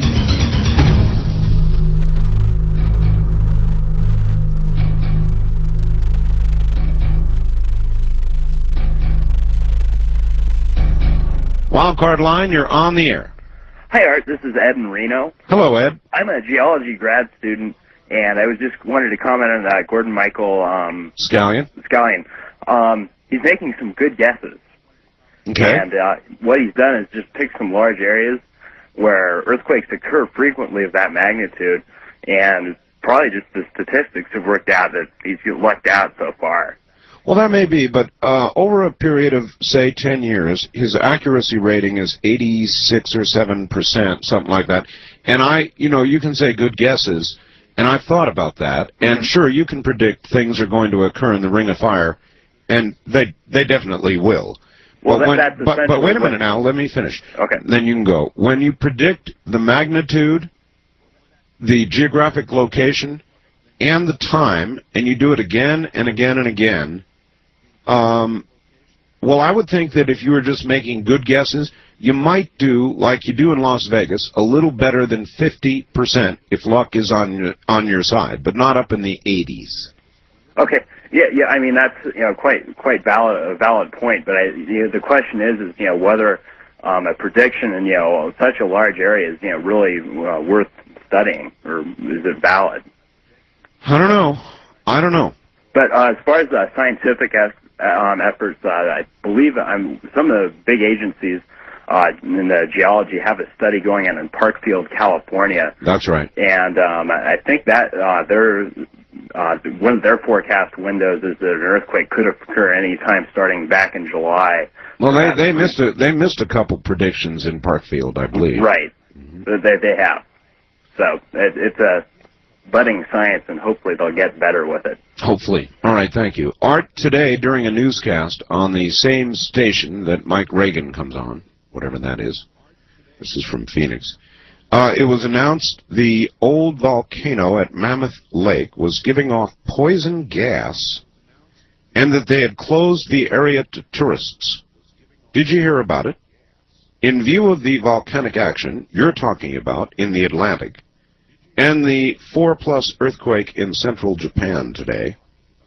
Wildcard line, you're on the air. Hi, Art. This is Ed in Reno. Hello, Ed. I'm a geology grad student, and I was just wanted to comment on that Gordon Michael um, Scallion. Scallion. Um, he's making some good guesses. Okay. And uh, what he's done is just pick some large areas where earthquakes occur frequently of that magnitude, and probably just the statistics have worked out that he's lucked out so far. Well, that may be, but uh, over a period of, say, ten years, his accuracy rating is eighty-six or seven percent, something like that. And I, you know, you can say good guesses, and I've thought about that. And sure, you can predict things are going to occur in the Ring of Fire, and they they definitely will. Well, but, that, when, that's but, but wait a minute now, let me finish. Okay. Then you can go. When you predict the magnitude, the geographic location, and the time, and you do it again and again and again, um, well, I would think that if you were just making good guesses, you might do, like you do in Las Vegas, a little better than fifty percent if luck is on your, on your side, but not up in the eighties. Okay. Yeah, yeah. I mean, that's you know quite quite valid a valid point. But I, you know, the question is, is you know whether um, a prediction in you know such a large area is you know really uh, worth studying, or is it valid? I don't know. I don't know. But uh, as far as uh, scientific as, um, efforts, uh, I believe I'm, some of the big agencies uh, in the geology have a study going on in Parkfield, California. That's right. And um, I think that uh, they're uh, one of their forecast windows is that an earthquake could occur any time starting back in July. Well, they they missed a they missed a couple predictions in Parkfield, I believe. Right. Mm-hmm. They they have. So it, it's a budding science, and hopefully they'll get better with it. Hopefully. All right, thank you. Art, today during a newscast on the same station that Mike Reagan comes on, whatever that is. This is from Phoenix. Uh, it was announced the old volcano at Mammoth Lake was giving off poison gas and that they had closed the area to tourists. Did you hear about it? In view of the volcanic action you're talking about in the Atlantic and the four-plus earthquake in central Japan today,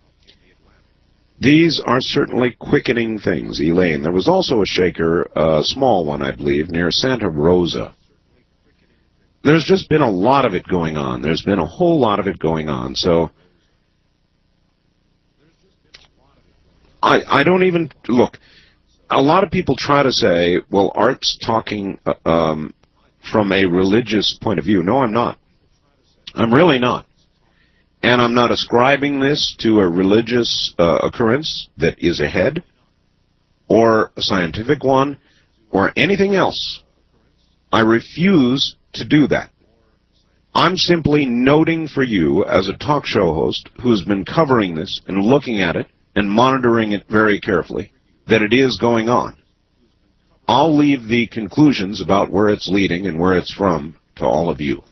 these are certainly quickening things, Elaine. There was also a shaker, a small one, I believe, near Santa Rosa. There's just been a lot of it going on. There's been a whole lot of it going on. So I, I don't even, look, a lot of people try to say, well, Art's talking uh, um, from a religious point of view. No, I'm not. I'm really not. And I'm not ascribing this to a religious uh, occurrence that is ahead, or a scientific one, or anything else. I refuse to do that. I'm simply noting for you, as a talk show host who's been covering this and looking at it and monitoring it very carefully, that it is going on. I'll leave the conclusions about where it's leading and where it's from to all of you.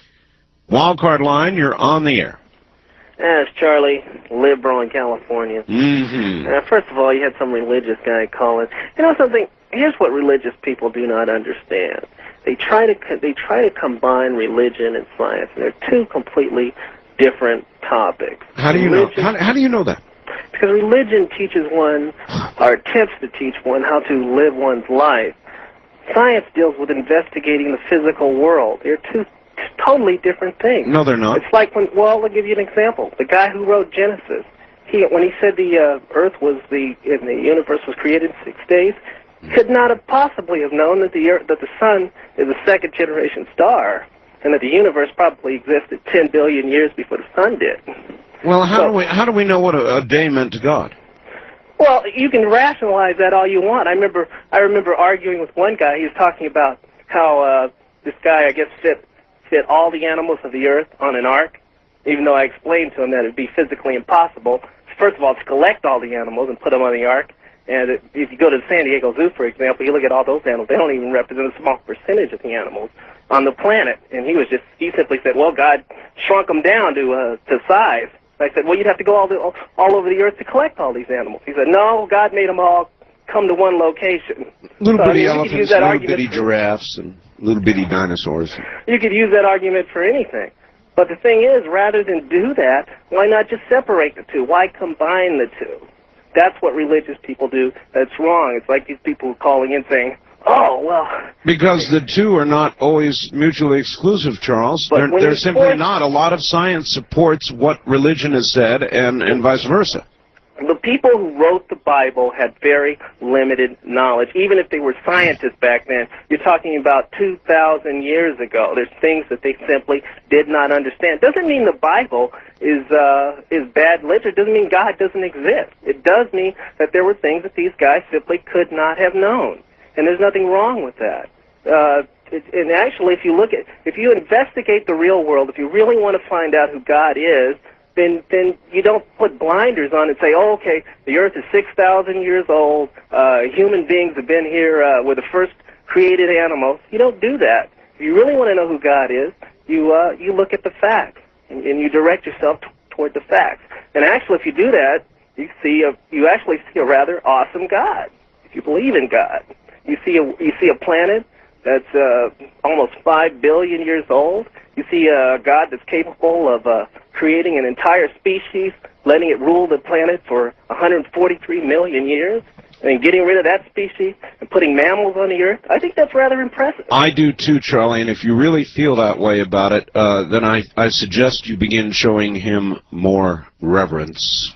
Wildcard line, you're on the air. Yeah, it's Charlie, liberal in California. Mm-hmm. Uh, first of all, you had some religious guy calling. You know something? Here's what religious people do not understand. They try to co- they try to combine religion and science, and they're two completely different topics. How do you religion, know? How, how do you know that? Because religion teaches one, or attempts to teach one, how to live one's life. Science deals with investigating the physical world. They're two totally different things. No, they're not. It's like when, well, I'll give you an example. The guy who wrote Genesis, he when he said the uh, Earth was the, and the universe was created in six days, could not have possibly have known that the Earth, that the sun is a second generation star, and that the universe probably existed ten billion years before the sun did. Well, how So- do we how do we know what a, a day meant to God? Well, you can rationalize that all you want. I remember I remember arguing with one guy. He was talking about how uh, this guy, I guess, fit fit all the animals of the earth on an ark, even though I explained to him that it would be physically impossible, first of all, to collect all the animals and put them on the ark. And it, if you go to the San Diego Zoo, for example, you look at all those animals, they don't even represent a small percentage of the animals on the planet. And he was just, he simply said, well, God shrunk them down to uh, to size. I said, well, you'd have to go all, the, all, all over the earth to collect all these animals. He said, no, God made them all come to one location. Little So, I bitty mean, you could use elephants, that little argument bitty for- giraffes, and little bitty dinosaurs. You could use that argument for anything. But the thing is, rather than do that, why not just separate the two? Why combine the two? That's what religious people do. That's wrong. It's like these people calling in saying, oh, well, Because the two are not always mutually exclusive, Charles. But They're, when they're you simply force- not. A lot of science supports what religion has said, and, and vice versa. the people who wrote the Bible had very limited knowledge. Even if they were scientists back then, you're talking about two thousand years ago. There's things that they simply did not understand. Doesn't mean the Bible is uh, is bad literature. Doesn't mean God doesn't exist. It does mean that there were things that these guys simply could not have known. And there's nothing wrong with that. Uh, it, and actually, if you look at, if you investigate the real world, if you really want to find out who God is, then then you don't put blinders on and say, oh, okay, the earth is six thousand years old, uh, human beings have been here, uh, we're the first created animals. You don't do that. If you really want to know who God is, you uh, you look at the facts, and, and you direct yourself t- toward the facts. And actually, if you do that, you see a, you actually see a rather awesome God, if you believe in God. You see a, you see a planet that's uh, almost five billion years old. You see a God that's capable of uh, creating an entire species, letting it rule the planet for one hundred forty-three million years, and getting rid of that species and putting mammals on the earth. I think that's rather impressive. I do too, Charlie, and if you really feel that way about it, uh, then I, I suggest you begin showing him more reverence.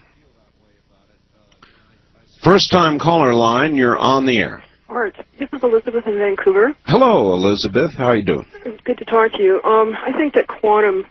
First-time caller line, you're on the air. Art, this is Elizabeth in Vancouver. Hello, Elizabeth. How are you doing? It's good to talk to you. Um, I think that quantum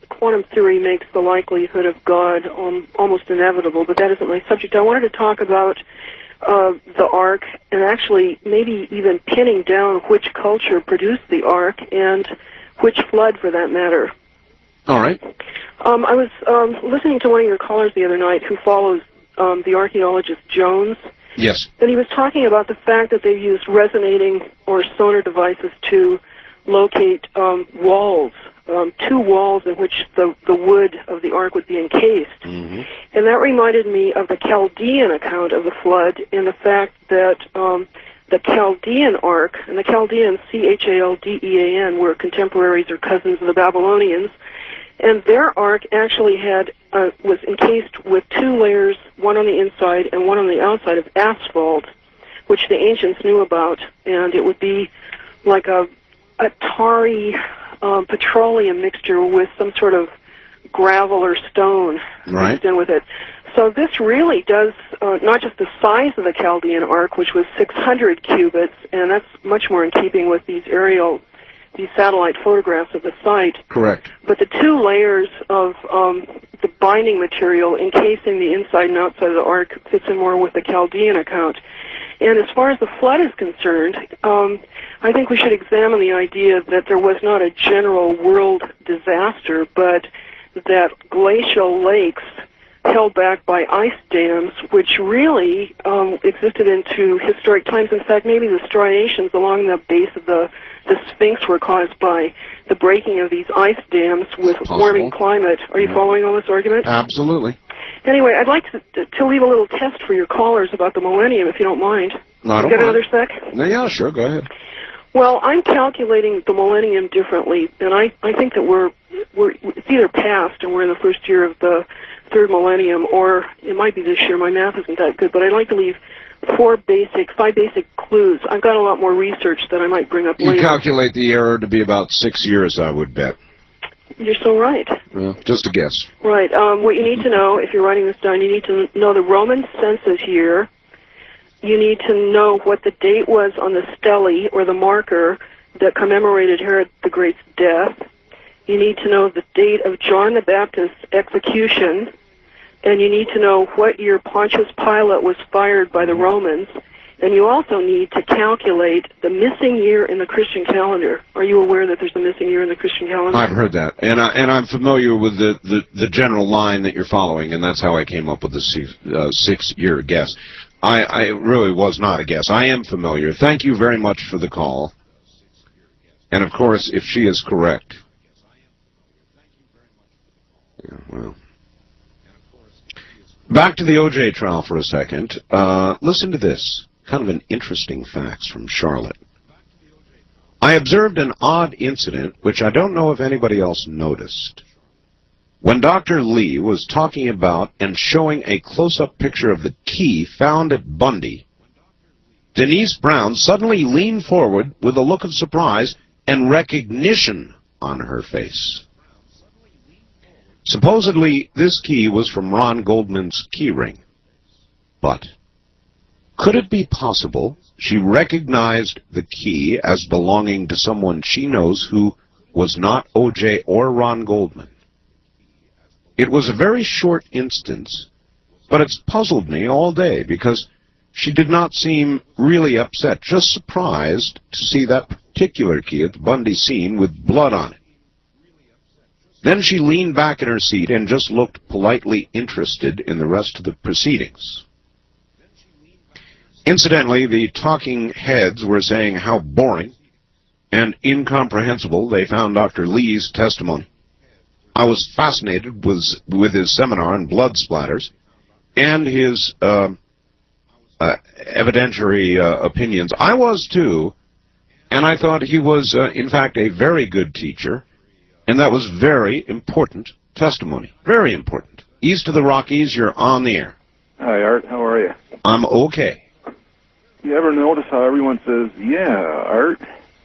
quantum theory makes the likelihood of God um, almost inevitable, but that isn't my subject. I wanted to talk about uh, the Ark, and actually maybe even pinning down which culture produced the Ark and which flood, for that matter. All right. Um, I was um, listening to one of your callers the other night who follows um, the archaeologist Jones. Yes. And he was talking about the fact that they used resonating or sonar devices to locate um, walls, um, two walls in which the, the wood of the Ark would be encased. Mm-hmm. And that reminded me of the Chaldean account of the flood and the fact that um, the Chaldean Ark, and the Chaldeans, C H A L D E A N, were contemporaries or cousins of the Babylonians, and their Ark actually had uh, was encased with two layers, one on the inside and one on the outside of asphalt, which the ancients knew about, and it would be like a, a tarry um, petroleum mixture with some sort of gravel or stone Right. mixed in with it. So this really does uh, not just the size of the Chaldean Ark, which was six hundred cubits, and that's much more in keeping with these aerial, these satellite photographs of the site, Correct. but the two layers of um, the binding material encasing the inside and outside of the Ark fits in more with the Chaldean account. And as far as the flood is concerned, um, I think we should examine the idea that there was not a general world disaster, but that glacial lakes held back by ice dams, which really um, existed into historic times. In fact, maybe the striations along the base of the, the Sphinx were caused by the breaking of these ice dams with Possible. warming climate. Are you Yeah. following all this argument? Absolutely. Anyway, I'd like to, to leave a little test for your callers about the millennium, if you don't mind. I don't Get mind. another sec? No, yeah, sure, go ahead. Well, I'm calculating the millennium differently, and I, I think that we're, we're it's either past and we're in the first year of the third millennium, or it might be this year. My math isn't that good, but I'd like to leave four basic, five basic clues. I've got a lot more research that I might bring up You later. calculate the error to be about six years, I would bet. You're so right. Well, just a guess. Right. Um, what you need to know, if you're writing this down, you need to know the Roman census year. You need to know what the date was on the stele, or the marker, that commemorated Herod the Great's death. You need to know the date of John the Baptist's execution. And you need to know what year Pontius Pilate was fired by the Romans. And you also need to calculate the missing year in the Christian calendar. Are you aware that there's a missing year in the Christian calendar? I've heard that, and I, and I'm familiar with the, the, the general line that you're following, and that's how I came up with the six, uh, six-year guess. I, I really was not a guess. I am familiar. Thank you very much for the call. And of course, if she is correct, yeah, well. Back to the O J trial for a second. Uh, listen to this. Kind of an interesting facts from Charlotte. I observed an odd incident, which I don't know if anybody else noticed. When Doctor Lee was talking about and showing a close-up picture of the key found at Bundy, Denise Brown suddenly leaned forward with a look of surprise and recognition on her face. Supposedly, this key was from Ron Goldman's key ring. But could it be possible she recognized the key as belonging to someone she knows who was not O J or Ron Goldman? It was a very short instance, but it's puzzled me all day because she did not seem really upset, just surprised to see that particular key at the Bundy scene with blood on it. Then she leaned back in her seat and just looked politely interested in the rest of the proceedings. Incidentally, the talking heads were saying how boring and incomprehensible they found Doctor Lee's testimony. I was fascinated with, with his seminar on blood splatters and his uh, uh, evidentiary uh, opinions. I was, too, and I thought he was, uh, in fact, a very good teacher, and that was very important testimony. Very important. East of the Rockies, you're on the air. Hi, Art. How are you? I'm okay. You ever notice how everyone says, yeah, Art?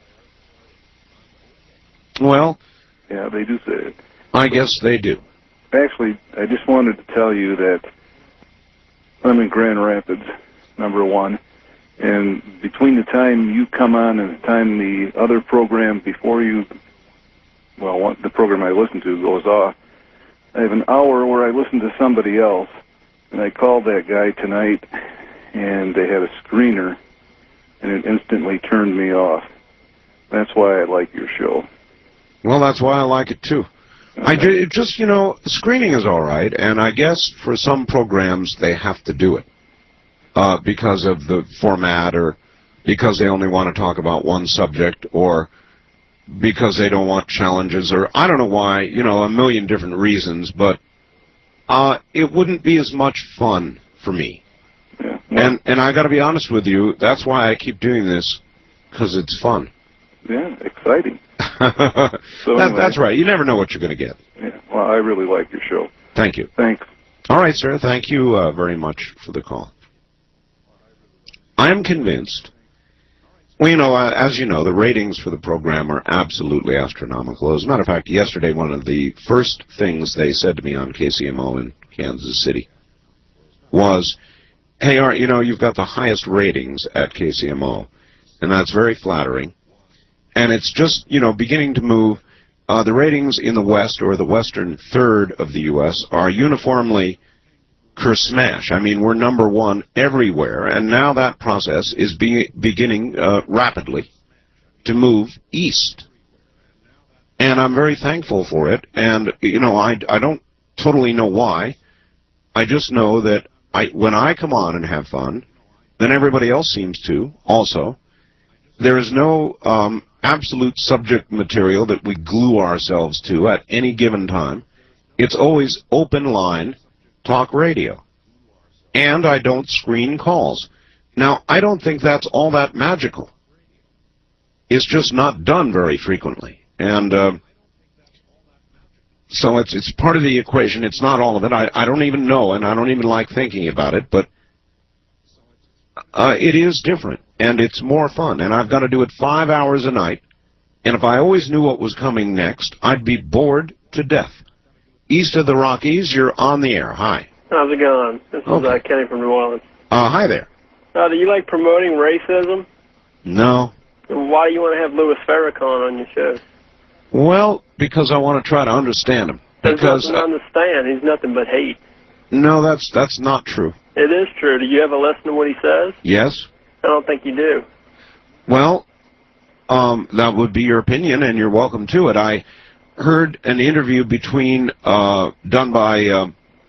Well, yeah, they do say it. I guess they do. Actually, I just wanted to tell you that I'm in Grand Rapids, number one, and between the time you come on and the time the other program before you well, one, the program I listen to goes off. I have an hour where I listen to somebody else, and I called that guy tonight, and they had a screener, and it instantly turned me off. That's why I like your show. Well, that's why I like it, too. I ju- it just, you know, screening is all right, and I guess for some programs they have to do it uh, because of the format, or because they only want to talk about one subject, or because they don't want challenges, or I don't know why, you know, a million different reasons, but uh, it wouldn't be as much fun for me. Yeah. And and I got to be honest with you, that's why I keep doing this, because it's fun. Yeah, exciting. so that, anyway, that's right. You never know what you're going to get. Yeah. Well, I really like your show. Thank you. Thanks. All right, sir. Thank you uh, very much for the call. I am convinced. Well, you know, uh, as you know, the ratings for the program are absolutely astronomical. As a matter of fact, yesterday, one of the first things they said to me on K C M O in Kansas City was, hey, Art, you know, you've got the highest ratings at K C M O, and that's very flattering. And it's just, you know, beginning to move. Uh, the ratings in the West, or the western third of the U S, are uniformly smash. I mean, we're number one everywhere, and now that process is be beginning uh, rapidly to move east. And I'm very thankful for it, and, you know, I, I don't totally know why. I just know that I, when I come on and have fun, then everybody else seems to also. There is no um, absolute subject material that we glue ourselves to at any given time. It's always open line talk radio. And I don't screen calls. Now, I don't think that's all that magical. It's just not done very frequently. And uh, so it's it's part of the equation. It's not all of it. I, I don't even know, and I don't even like thinking about it, but uh, it is different, and it's more fun. And I've got to do it five hours a night, and if I always knew what was coming next, I'd be bored to death. East of the Rockies, you're on the air. Hi. How's it going? This is Okay. uh, Kenny from New Orleans. Uh, hi there. Uh, do you like promoting racism? No. And why do you want to have Louis Farrakhan on your show? Well, because I want to try to understand him. There's Because nothing to understand. He's nothing but hate. no, that's that's not true. It is true. Do you ever listen to what he says? Yes. I don't think you do. Well, um, that would be your opinion, and you're welcome to it. I heard an interview between uh, done by uh,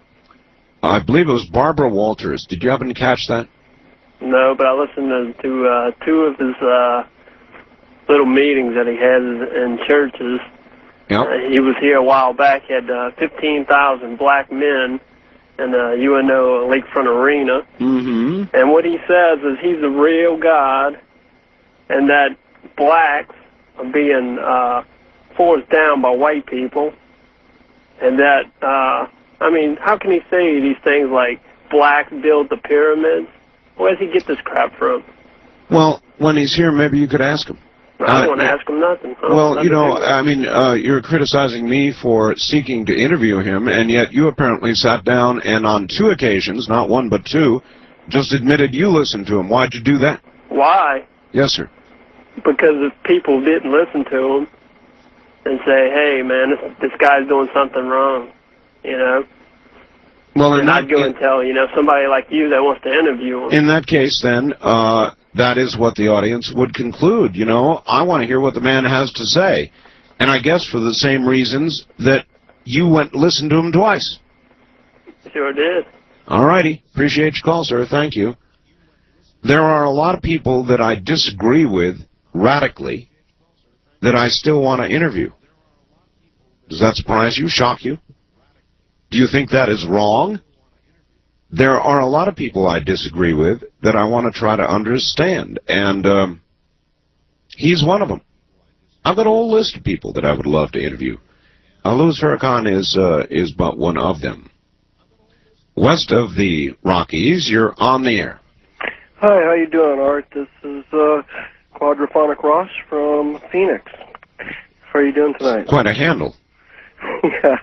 I believe it was Barbara Walters. Did you happen to catch that? No, but I listened to, to uh, two of his uh, little meetings that he had in churches. Yep. Uh, he was here a while back. He had uh, fifteen thousand black men in the U N O Lakefront Arena. Mm-hmm. And what he says is he's the real God, and that blacks are being uh, forced down by white people, and that, uh, I mean, how can he say these things like blacks build the pyramids? Where does he get this crap from? Well, when he's here, maybe you could ask him. I don't Uh, want to ask him nothing. I don't Well, want you know, nothing to do with it. I mean, uh, you're criticizing me for seeking to interview him, and yet you apparently sat down and on two occasions, not one but two, just admitted you listened to him. Why'd you do that? Why? Yes, sir. Because if people didn't listen to him and say, hey, man, this, this guy's doing something wrong, you know? Well, in And that, I'd go and tell, you know, somebody like you that wants to interview him. in that case, then, uh, that is what the audience would conclude. You know, I want to hear what the man has to say. And I guess for the same reasons that you went and listened to him twice. Sure did. All righty. Appreciate your call, sir. Thank you. There are a lot of people that I disagree with radically that I still want to interview. Does that surprise you, shock you? Do you think that is wrong? There are a lot of people I disagree with that I want to try to understand, and um, he's one of them. I've got a whole list of people that I would love to interview. Uh, Louis Farrakhan is, uh, is but one of them. West of the Rockies, you're on the air. Hi, how you doing, Art? This is uh, Quadraphonic Ross from Phoenix. How are you doing tonight? Quite a handle. Yeah.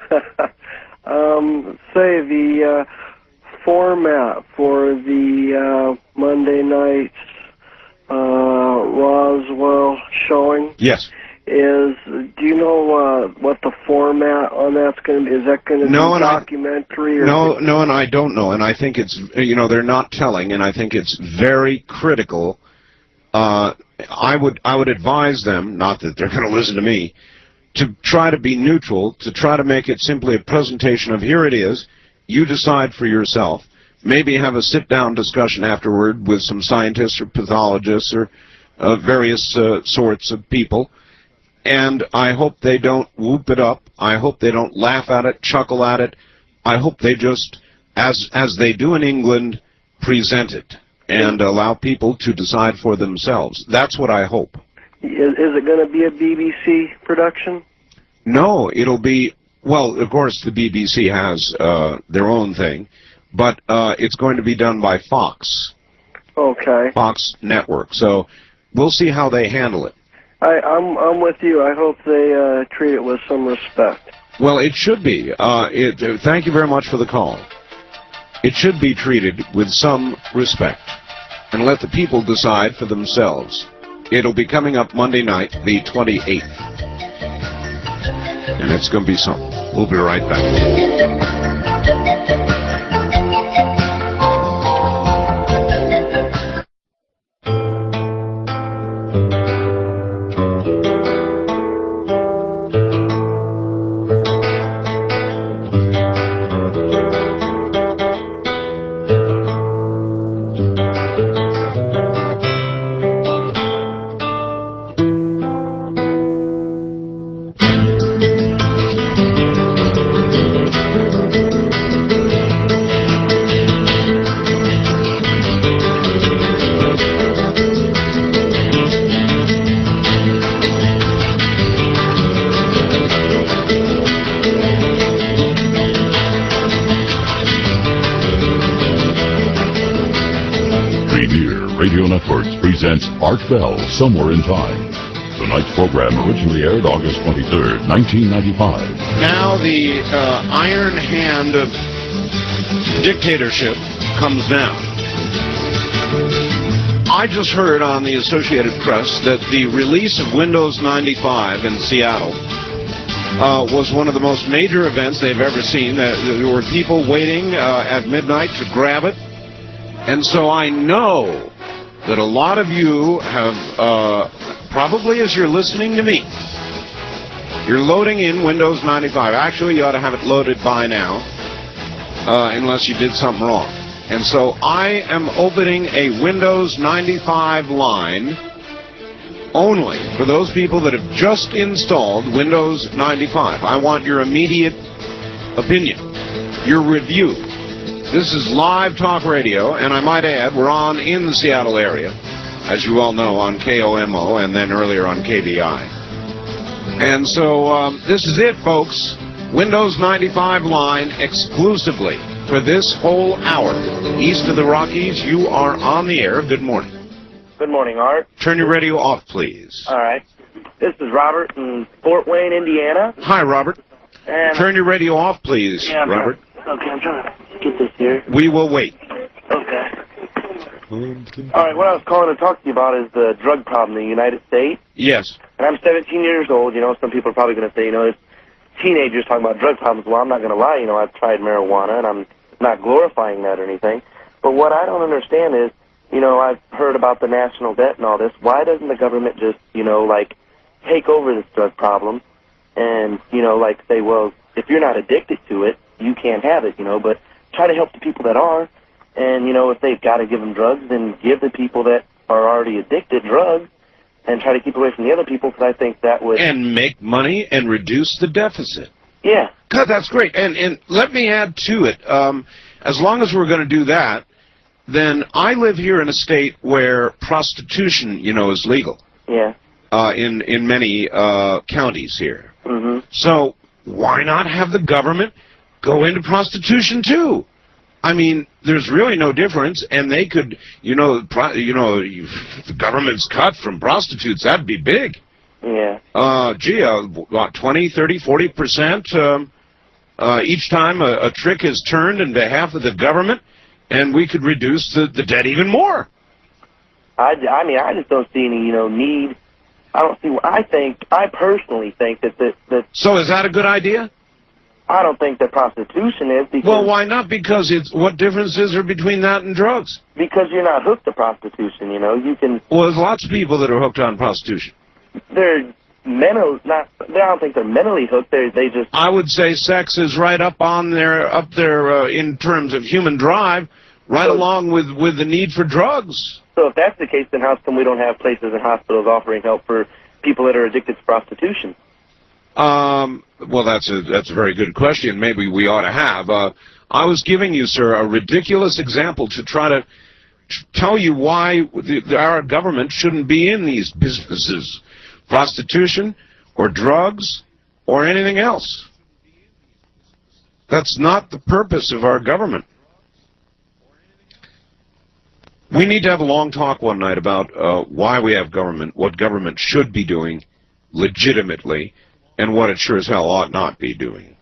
um, say the uh, format for the uh, Monday night uh, Roswell showing. Yes. is, do you know uh, what the format on that's going to be? Is that going to No, be and I- documentary? Or No, no, and I don't know, and I think it's, you know, they're not telling, and I think it's very critical. Uh, I would, I would advise them, not that they're going to listen to me, to try to be neutral, to try to make it simply a presentation of here it is, you decide for yourself, maybe have a sit-down discussion afterward with some scientists or pathologists or uh, various uh, sorts of people, and I hope they don't whoop it up. I hope they don't laugh at it, chuckle at it. I hope they just, as as they do in England, present it and allow people to decide for themselves. That's what I hope. Is, is it going to be a B B C production? No, it'll be, well, of course the B B C has uh, their own thing, but uh, it's going to be done by Fox. Okay. Fox Network. So we'll see how they handle it. I, I'm I'm with you. I hope they uh, treat it with some respect. Well, it should be. Uh, it, uh, thank you very much for the call. It should be treated with some respect, and let the people decide for themselves. It'll be coming up Monday night, the twenty-eighth, and it's going to be something. We'll be right back. Premier Radio Networks presents Art Bell, Somewhere in Time. Tonight's program originally aired August twenty-third, nineteen ninety-five. Now the uh, iron hand of dictatorship comes down. I just heard on the Associated Press that the release of Windows ninety-five in Seattle uh, was one of the most major events they've ever seen. Uh, there were people waiting uh, at midnight to grab it. And so I know that a lot of you have, uh, probably as you're listening to me, you're loading in Windows ninety-five. Actually, you ought to have it loaded by now, uh, unless you did something wrong. And so I am opening a Windows ninety-five line only for those people that have just installed Windows ninety-five. I want your immediate opinion, your review. This is live talk radio, and I might add, we're on in the Seattle area, as you all know, on K O M O and then earlier on K B I. And so um, this is it, folks. Windows ninety-five line exclusively for this whole hour. East of the Rockies, you are on the air. Good morning. Good morning, Art. Turn your radio off, please. All right. This is Robert in Fort Wayne, Indiana. Hi, Robert. And Turn your radio off, please, Yeah, I'm Robert. trying- okay, I'm trying to get this here. We will wait. Okay. All right, what I was calling to talk to you about is the drug problem in the United States. Yes. And I'm seventeen years old. You know, some people are probably going to say, you know, it's teenagers talking about drug problems. Well, I'm not going to lie. You know, I've tried marijuana, and I'm not glorifying that or anything. But what I don't understand is, you know, I've heard about the national debt and all this. Why doesn't the government just, you know, like, take over this drug problem and, you know, like say, well, if you're not addicted to it, you can't have it, you know, but try to help the people that are. And, you know, if they've got to give them drugs, then give the people that are already addicted drugs and try to keep away from the other people, because I think that would... And make money and reduce the deficit. Yeah. God, that's great. And and let me add to it, um, as long as we're going to do that, then I live here in a state where prostitution, you know, is legal. Yeah. Uh, in, in many uh, counties here. Mm-hmm. So why not have the government go into prostitution too? I mean, there's really no difference, and they could, you know, pro you know, if the government's cut from prostitutes, that'd be big. Yeah. Uh, gee, uh, what, twenty, thirty, forty percent um, uh, each time a, a trick is turned in behalf of the government, and we could reduce the, the debt even more. I, I mean, I just don't see any, you know, need I don't see. I think. I personally think that that that. So is that a good idea? I don't think that prostitution is because. Well, why not? Because it's what difference is there between that and drugs? Because you're not hooked to prostitution. You know, you can. Well, there's lots of people that are hooked on prostitution. They're mental. Not. I don't think they're mentally hooked. They they just. I would say sex is right up on there, up there uh, in terms of human drive, right So- along with with the need for drugs. So if that's the case, then how come we don't have places and hospitals offering help for people that are addicted to prostitution? Um, well, that's a that's a very good question. Maybe we ought to have. Uh, I was giving you, sir, a ridiculous example to try to t- tell you why the, the, our government shouldn't be in these businesses, prostitution or drugs or anything else. That's not the purpose of our government. We need to have a long talk one night about uh, why we have government, what government should be doing legitimately, and what it sure as hell ought not be doing.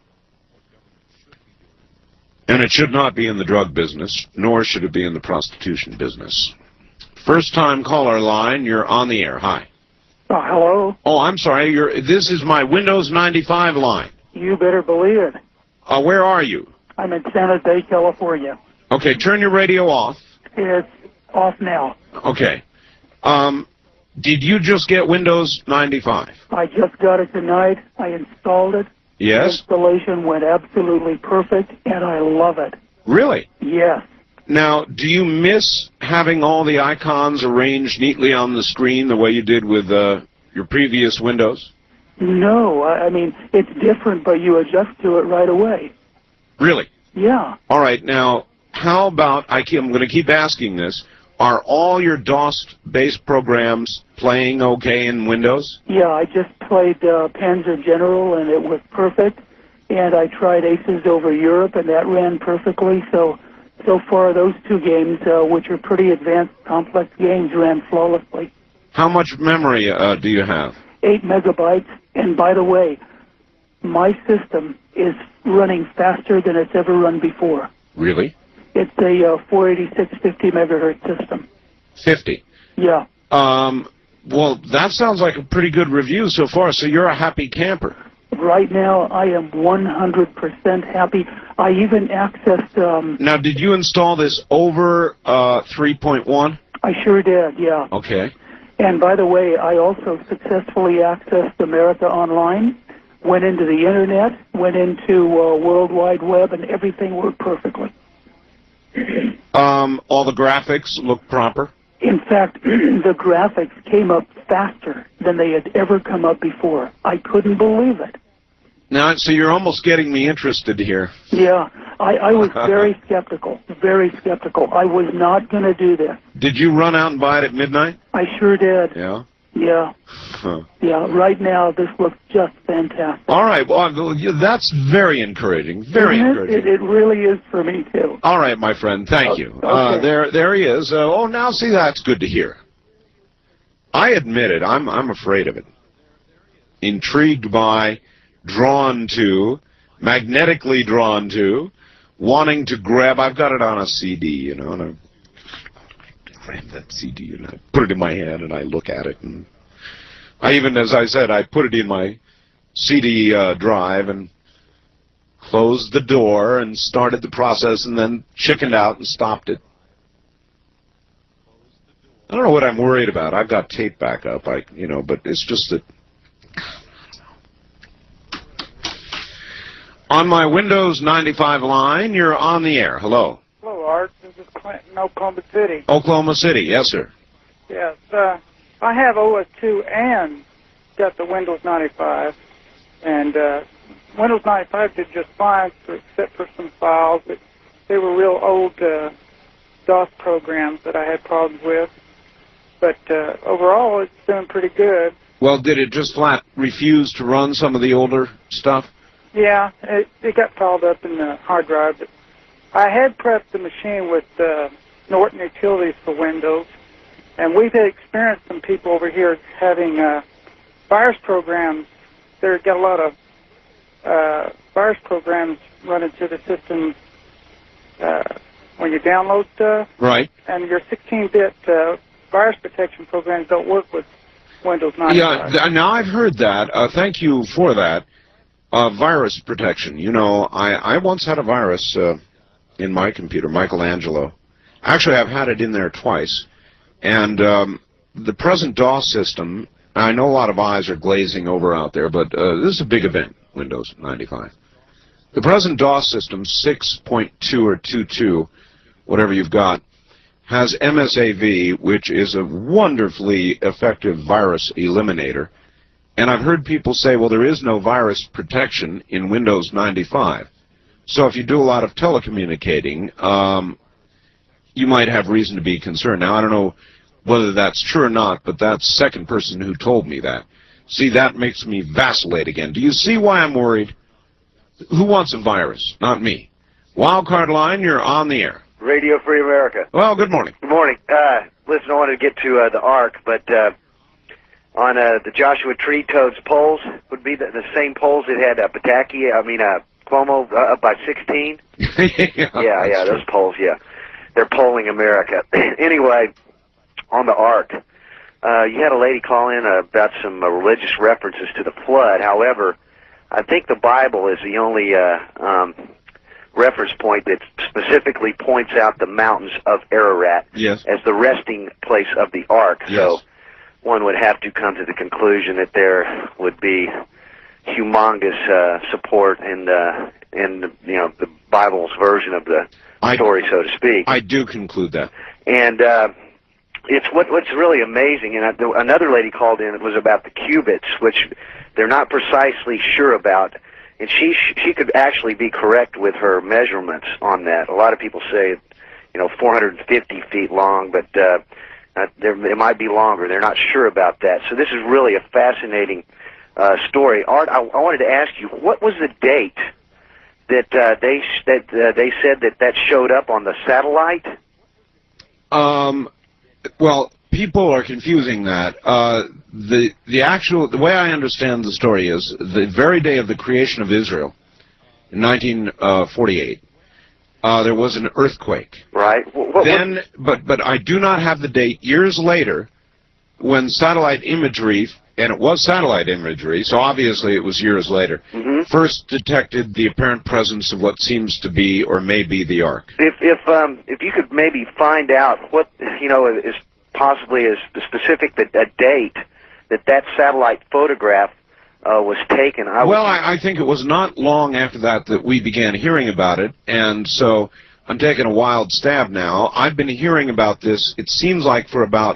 And it should not be in the drug business, nor should it be in the prostitution business. First time caller line, you're on the air. Hi. Oh, hello. Oh, I'm sorry. You're, this is my Windows ninety-five line. You better believe it. Uh, where are you? I'm in San Jose, California. Okay, turn your radio off. It's off now. Okay. Um, did you just get Windows ninety-five? I just got it tonight. I installed it. Yes? Installation went absolutely perfect, and I love it. Really? Yes. Now, do you miss having all the icons arranged neatly on the screen the way you did with uh, your previous Windows? No, I I mean, it's different, but you adjust to it right away. Really? Yeah. All right. Now, how about, I keep, I'm going to keep asking this, are all your DOS-based programs playing okay in Windows? Yeah, I just played uh, Panzer General, and it was perfect. And I tried Aces over Europe, and that ran perfectly. So, so far, those two games, uh, which are pretty advanced, complex games, ran flawlessly. How much memory uh, do you have? Eight megabytes. And by the way, my system is running faster than it's ever run before. Really? It's a uh, four eighty-six fifty megahertz system. fifty. Yeah. Um, well, that sounds like a pretty good review so far, so you're a happy camper. Right now, I am one hundred percent happy. I even accessed... Um, Now, did you install this over uh, three point one? I sure did, yeah. Okay. And by the way, I also successfully accessed America Online, went into the Internet, went into uh, World Wide Web, and everything worked perfectly. Um, all the graphics look proper? In fact, the graphics came up faster than they had ever come up before. I couldn't believe it. Now, so you're almost getting me interested here. Yeah, I, I was very skeptical, very skeptical. I was not going to do this. Did you run out and buy it at midnight? I sure did. Yeah. Yeah, Huh. yeah. Right now, this looks just fantastic. All right. Well, that's very encouraging. Very Isn't it? encouraging. It, it really is for me, too. All right, my friend. Thank you. Uh, there, there he is. Uh, oh, now see, that's good to hear. I admit it. I'm, I'm afraid of it. Intrigued by, drawn to, magnetically drawn to, wanting to grab. I've got it on a C D, you know, and I grab that C D and I put it in my hand and I look at it, and I even, as I said, I put it in my C D uh, drive and closed the door and started the process, and then chickened out and stopped it. I don't know what I'm worried about. I've got tape back up, I, you know, but it's just that. On my Windows ninety-five line, you're on the air. Hello. Hello, Art. This is Clinton, Oklahoma City. Oklahoma City. Yes, sir. Yes, uh, I have O S two and got the Windows ninety-five, and uh, Windows ninety-five did just fine, for, except for some files. But they were real old uh, DOS programs that I had problems with. But uh, overall, it's doing pretty good. Well, did it just flat refuse to run some of the older stuff? Yeah, it, it got piled up in the hard drive. But I had prepped the machine with uh, Norton Utilities for Windows, and we've had experienced some people over here having uh, virus programs. They've got a lot of uh, virus programs running through the system uh, when you download stuff. Right. And your sixteen bit uh, virus protection programs don't work with Windows ninety-five. Yeah, th- now I've heard that. Uh, thank you for that. Uh, virus protection. You know, I, I once had a virus uh, in my computer, Michelangelo. Actually, I've had it in there twice. And um, the present DOS system, I know a lot of eyes are glazing over out there, but uh, this is a big event, Windows ninety-five. The present DOS system, six point two or two point two, whatever you've got, has M S A V, which is a wonderfully effective virus eliminator. And I've heard people say, well, there is no virus protection in Windows ninety-five. So if you do a lot of telecommunicating, um, you might have reason to be concerned. Now, I don't know whether that's true or not, but that's the second person who told me that. See, that makes me vacillate again. Do you see why I'm worried? Who wants a virus? Not me. Wildcard line, you're on the air. Radio Free America. Well, good morning. Good morning. Uh, listen, I wanted to get to uh, the Ark, but uh, on uh, the Joshua Tree Toads polls would be the, the same polls that had uh, Pataki, I mean, uh, Cuomo uh, up by sixteen. yeah, yeah, yeah, those polls, yeah. They're polling America. Anyway, on the Ark, uh, you had a lady call in uh, about some uh, religious references to the flood. However, I think the Bible is the only uh, um, reference point that specifically points out the mountains of Ararat yes. as the resting place of the Ark. Yes. So one would have to come to the conclusion that there would be humongous uh, support in the, in the, you know, the Bible's version of the I, story, so to speak. I do conclude that. And uh, it's what what's really amazing. And uh, another lady called in. It was about the cubits, which they're not precisely sure about. And she she could actually be correct with her measurements on that. A lot of people say, you know, four hundred fifty feet long, but uh, uh, there, it might be longer. They're not sure about that. So this is really a fascinating uh, story. Art, I, I wanted to ask you, what was the date that uh, they that uh, they said that that showed up on the satellite? Um, well, people are confusing that. Uh, the the actual the way I understand the story is the very day of the creation of Israel, in nineteen forty-eight, uh, there was an earthquake. Right. What, what, then, but but I do not have the date. Years later, when satellite imagery, and it was satellite imagery, so obviously it was years later, mm-hmm. first detected the apparent presence of what seems to be or may be the Ark. If if um if you could maybe find out what you know is possibly is the specific the, a date that that satellite photograph uh, was taken. I well, I, I think it was not long after that that we began hearing about it, and so I'm taking a wild stab now. I've been hearing about this, it seems like, for about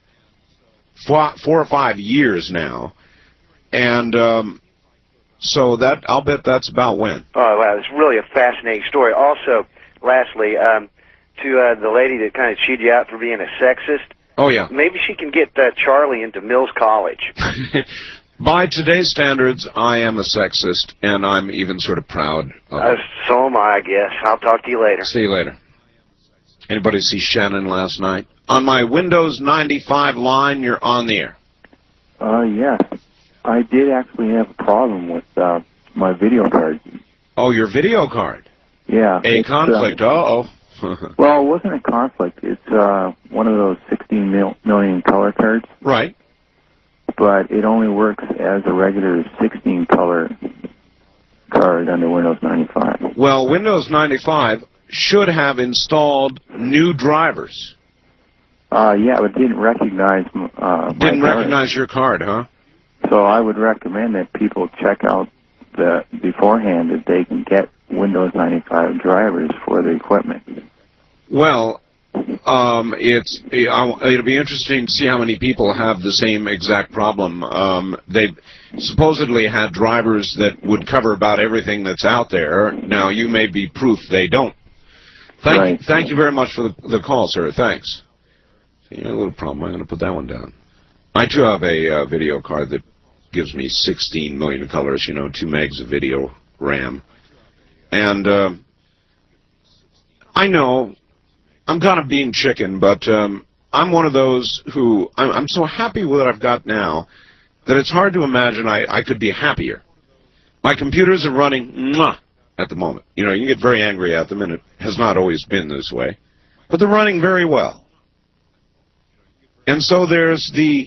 four, four or five years now, and um, so that I'll bet that's about when. Oh, wow, it's really a fascinating story. Also, lastly, um, to uh, the lady that kind of chewed you out for being a sexist, oh, yeah. maybe she can get uh, Charlie into Mills College. By today's standards, I am a sexist, and I'm even sort of proud of Uh, it. so am I, I guess. I'll talk to you later. See you later. Anybody see Shannon last night? On my Windows ninety-five line, you're on the air. Uh, yes. I did actually have a problem with uh, my video card. Oh, your video card? Yeah. A it's, conflict, uh, uh-oh. Well, it wasn't a conflict. It's uh, one of those sixteen mil million color cards. Right. But it only works as a regular sixteen color card under Windows ninety-five. Well, Windows ninety-five should have installed new drivers. Uh, yeah, but it didn't recognize uh, my Didn't card. recognize your card, huh? So I would recommend that people check out the beforehand that they can get Windows ninety-five drivers for the equipment. Well, um, it's it'll be interesting to see how many people have the same exact problem. Um, they supposedly had drivers that would cover about everything that's out there. Now, you may be proof they don't. Thank, right. you, thank you very much for the, the call, sir. Thanks. See, a little problem. I'm going to put that one down. I too have a uh, video card that gives me sixteen million colors, you know, two megs of video RAM. And uh, I know I'm kind of being chicken, but um, I'm one of those who, I'm, I'm so happy with what I've got now that it's hard to imagine I, I could be happier. My computers are running mwah, at the moment. You know, you get very angry at them, and it has not always been this way. But they're running very well. And so there's the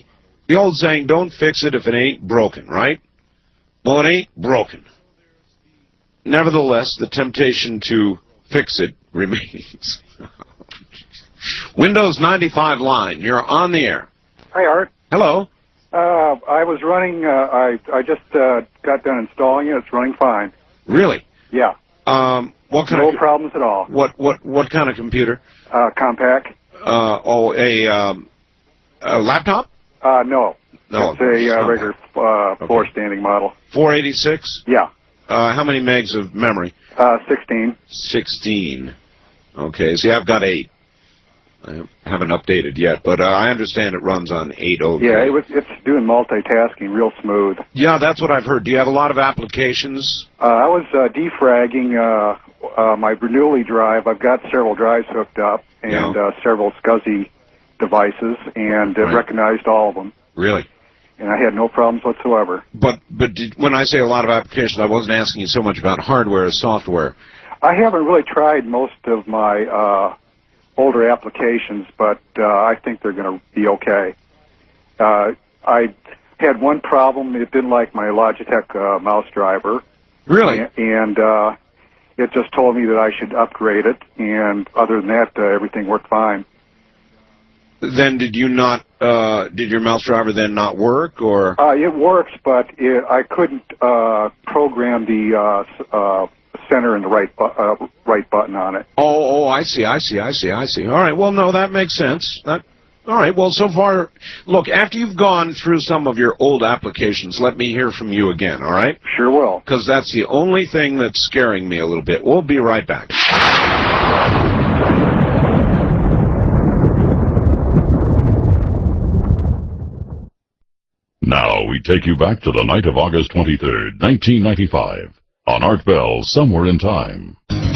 The old saying, don't fix it if it ain't broken, right? Well, it ain't broken. Nevertheless, the temptation to fix it remains. Windows ninety-five line, you're on the air. Hi, Art. Hello. Uh, I was running, uh, I, I just uh, got done installing it. It's running fine. Really? Yeah. Um, what kind no of... No problems at all. What, what, what kind of computer? Uh, compact. Uh, oh, a, um, a laptop? Uh, no. No. It's a uh, regular uh, okay. floor standing model. four eighty-six? Yeah. Uh, how many megs of memory? Uh, sixteen. sixteen. Okay, see, I've got eight. I haven't updated yet, but uh, I understand it runs on eight oh. Yeah, it was, it's doing multitasking real smooth. Yeah, that's what I've heard. Do you have a lot of applications? Uh, I was uh, defragging uh, uh, my Bernoulli drive. I've got several drives hooked up and Yeah. uh, several SCSI devices, and it Right. recognized all of them. Really? And I had no problems whatsoever. But but did, when I say a lot of applications, I wasn't asking you so much about hardware as software. I haven't really tried most of my uh, older applications, but uh, I think they're going to be okay. Uh, I had one problem. It didn't like my Logitech uh, mouse driver. Really? And uh, it just told me that I should upgrade it, and other than that, uh, everything worked fine. Then did you not, uh, did your mouse driver then not work, or? Uh, it works, but it, I couldn't uh, program the uh, s- uh, center and the right bu- uh, right button on it. Oh, oh, I see, I see, I see, I see. All right, well, no, that makes sense. That, all right, well, so far, look, after you've gone through some of your old applications, let me hear from you again, all right? Sure will. Because that's the only thing that's scaring me a little bit. We'll be right back. Now we take you back to the night of August twenty-third, nineteen ninety-five, on Art Bell, Somewhere in Time.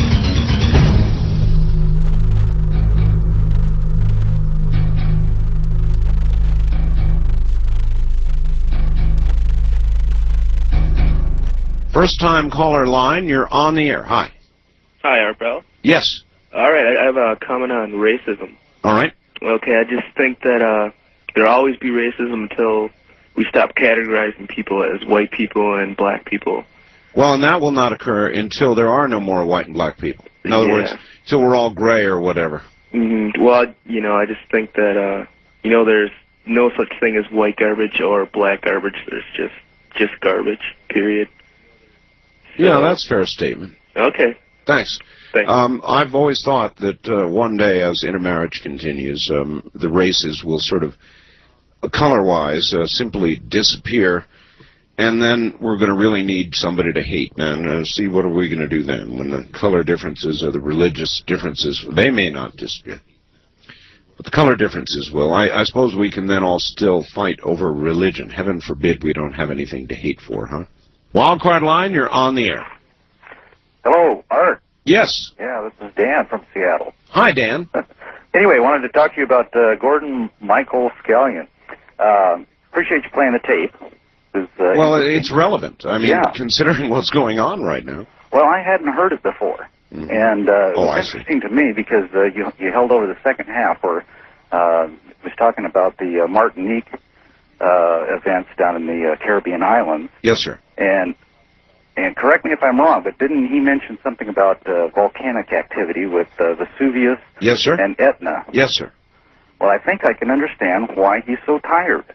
First time caller line, you're on the air. Hi. Hi, Art Bell. Yes. All right, I I have a comment on racism. All right. Okay, I just think that uh, there'll always be racism until we stop categorizing people as white people and black people. Well, and that will not occur until there are no more white and black people. In other Yeah. words, until we're all gray or whatever. hmm Well, you know, I just think that, uh, you know, there's no such thing as white garbage or black garbage. There's just, just garbage, period. Yeah, that's a fair statement. Okay. Thanks. Thanks. Um, I've always thought that uh, one day, as intermarriage continues, um, the races will sort of, uh, color-wise, uh, simply disappear, and then we're going to really need somebody to hate, man. Uh, see, what are we going to do then when the color differences or the religious differences, they may not disappear, but the color differences will. I, I suppose we can then all still fight over religion. Heaven forbid we don't have anything to hate for, huh? Wildcard line, you're on the air. Hello, Art. Yes. Yeah, this is Dan from Seattle. Hi, Dan. Anyway, wanted to talk to you about uh, Gordon Michael Scallion. Uh, appreciate you playing the tape. It's, uh, Well, it's relevant. I mean, Yeah. considering what's going on right now. Well, I hadn't heard it before, Mhm. and uh, it Oh, was I see. interesting to me because uh, you you held over the second half where uh, it was talking about the uh, Martinique uh, events down in the uh, Caribbean islands, Yes, sir. and and correct me if I'm wrong, but didn't he mention something about uh, volcanic activity with uh, Vesuvius Yes, sir. and Etna? Yes, sir. Well, I think I can understand why he's so tired.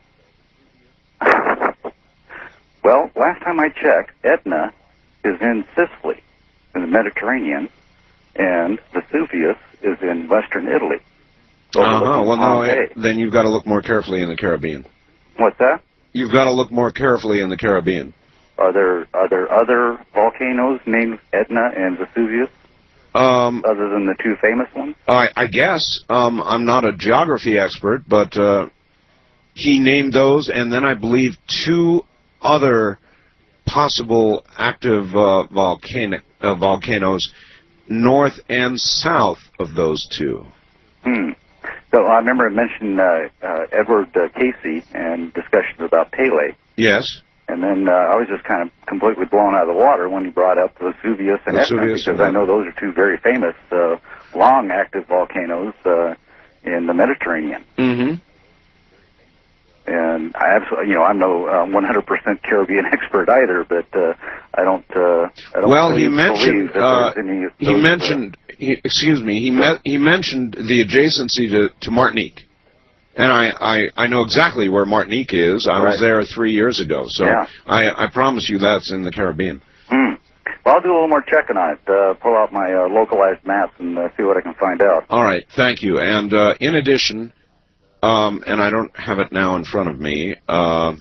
Well, last time I checked, Etna is in Sicily, in the Mediterranean, and Vesuvius is in western Italy. Uh-huh. Well, no, Pompeii. eh, then you've got to look more carefully in the Caribbean. What's that? You've got to look more carefully in the Caribbean. Are there are there other volcanoes named Etna and Vesuvius Um, other than the two famous ones? I, I guess. Um, I'm not a geography expert, but uh, he named those, and then I believe two other possible active uh, volcanic uh, volcanoes north and south of those two. Hmm. So I remember I mentioned uh, uh, Edward uh, Casey and discussions about Pele. Yes. And then uh, I was just kind of completely blown out of the water when he brought up Vesuvius and Etna, Vesuvius because and I know those are two very famous, uh, long active volcanoes uh, in the Mediterranean. Mm-hmm. And I absolutely, you know, I'm no uh, one hundred percent Caribbean expert either, but uh, I don't. Uh, I don't well, he believe mentioned. that Uh, there's any of he those, mentioned. He, excuse me. He met, He mentioned the adjacency to, to Martinique, and I, I I know exactly where Martinique is. I Right. was there three years ago, so Yeah. I I promise you that's in the Caribbean. Hmm. Well, I'll do a little more checking on it. Uh, pull out my uh, localized maps and uh, see what I can find out. All right, thank you. And uh, in addition, um, and I don't have it now in front of me, uh,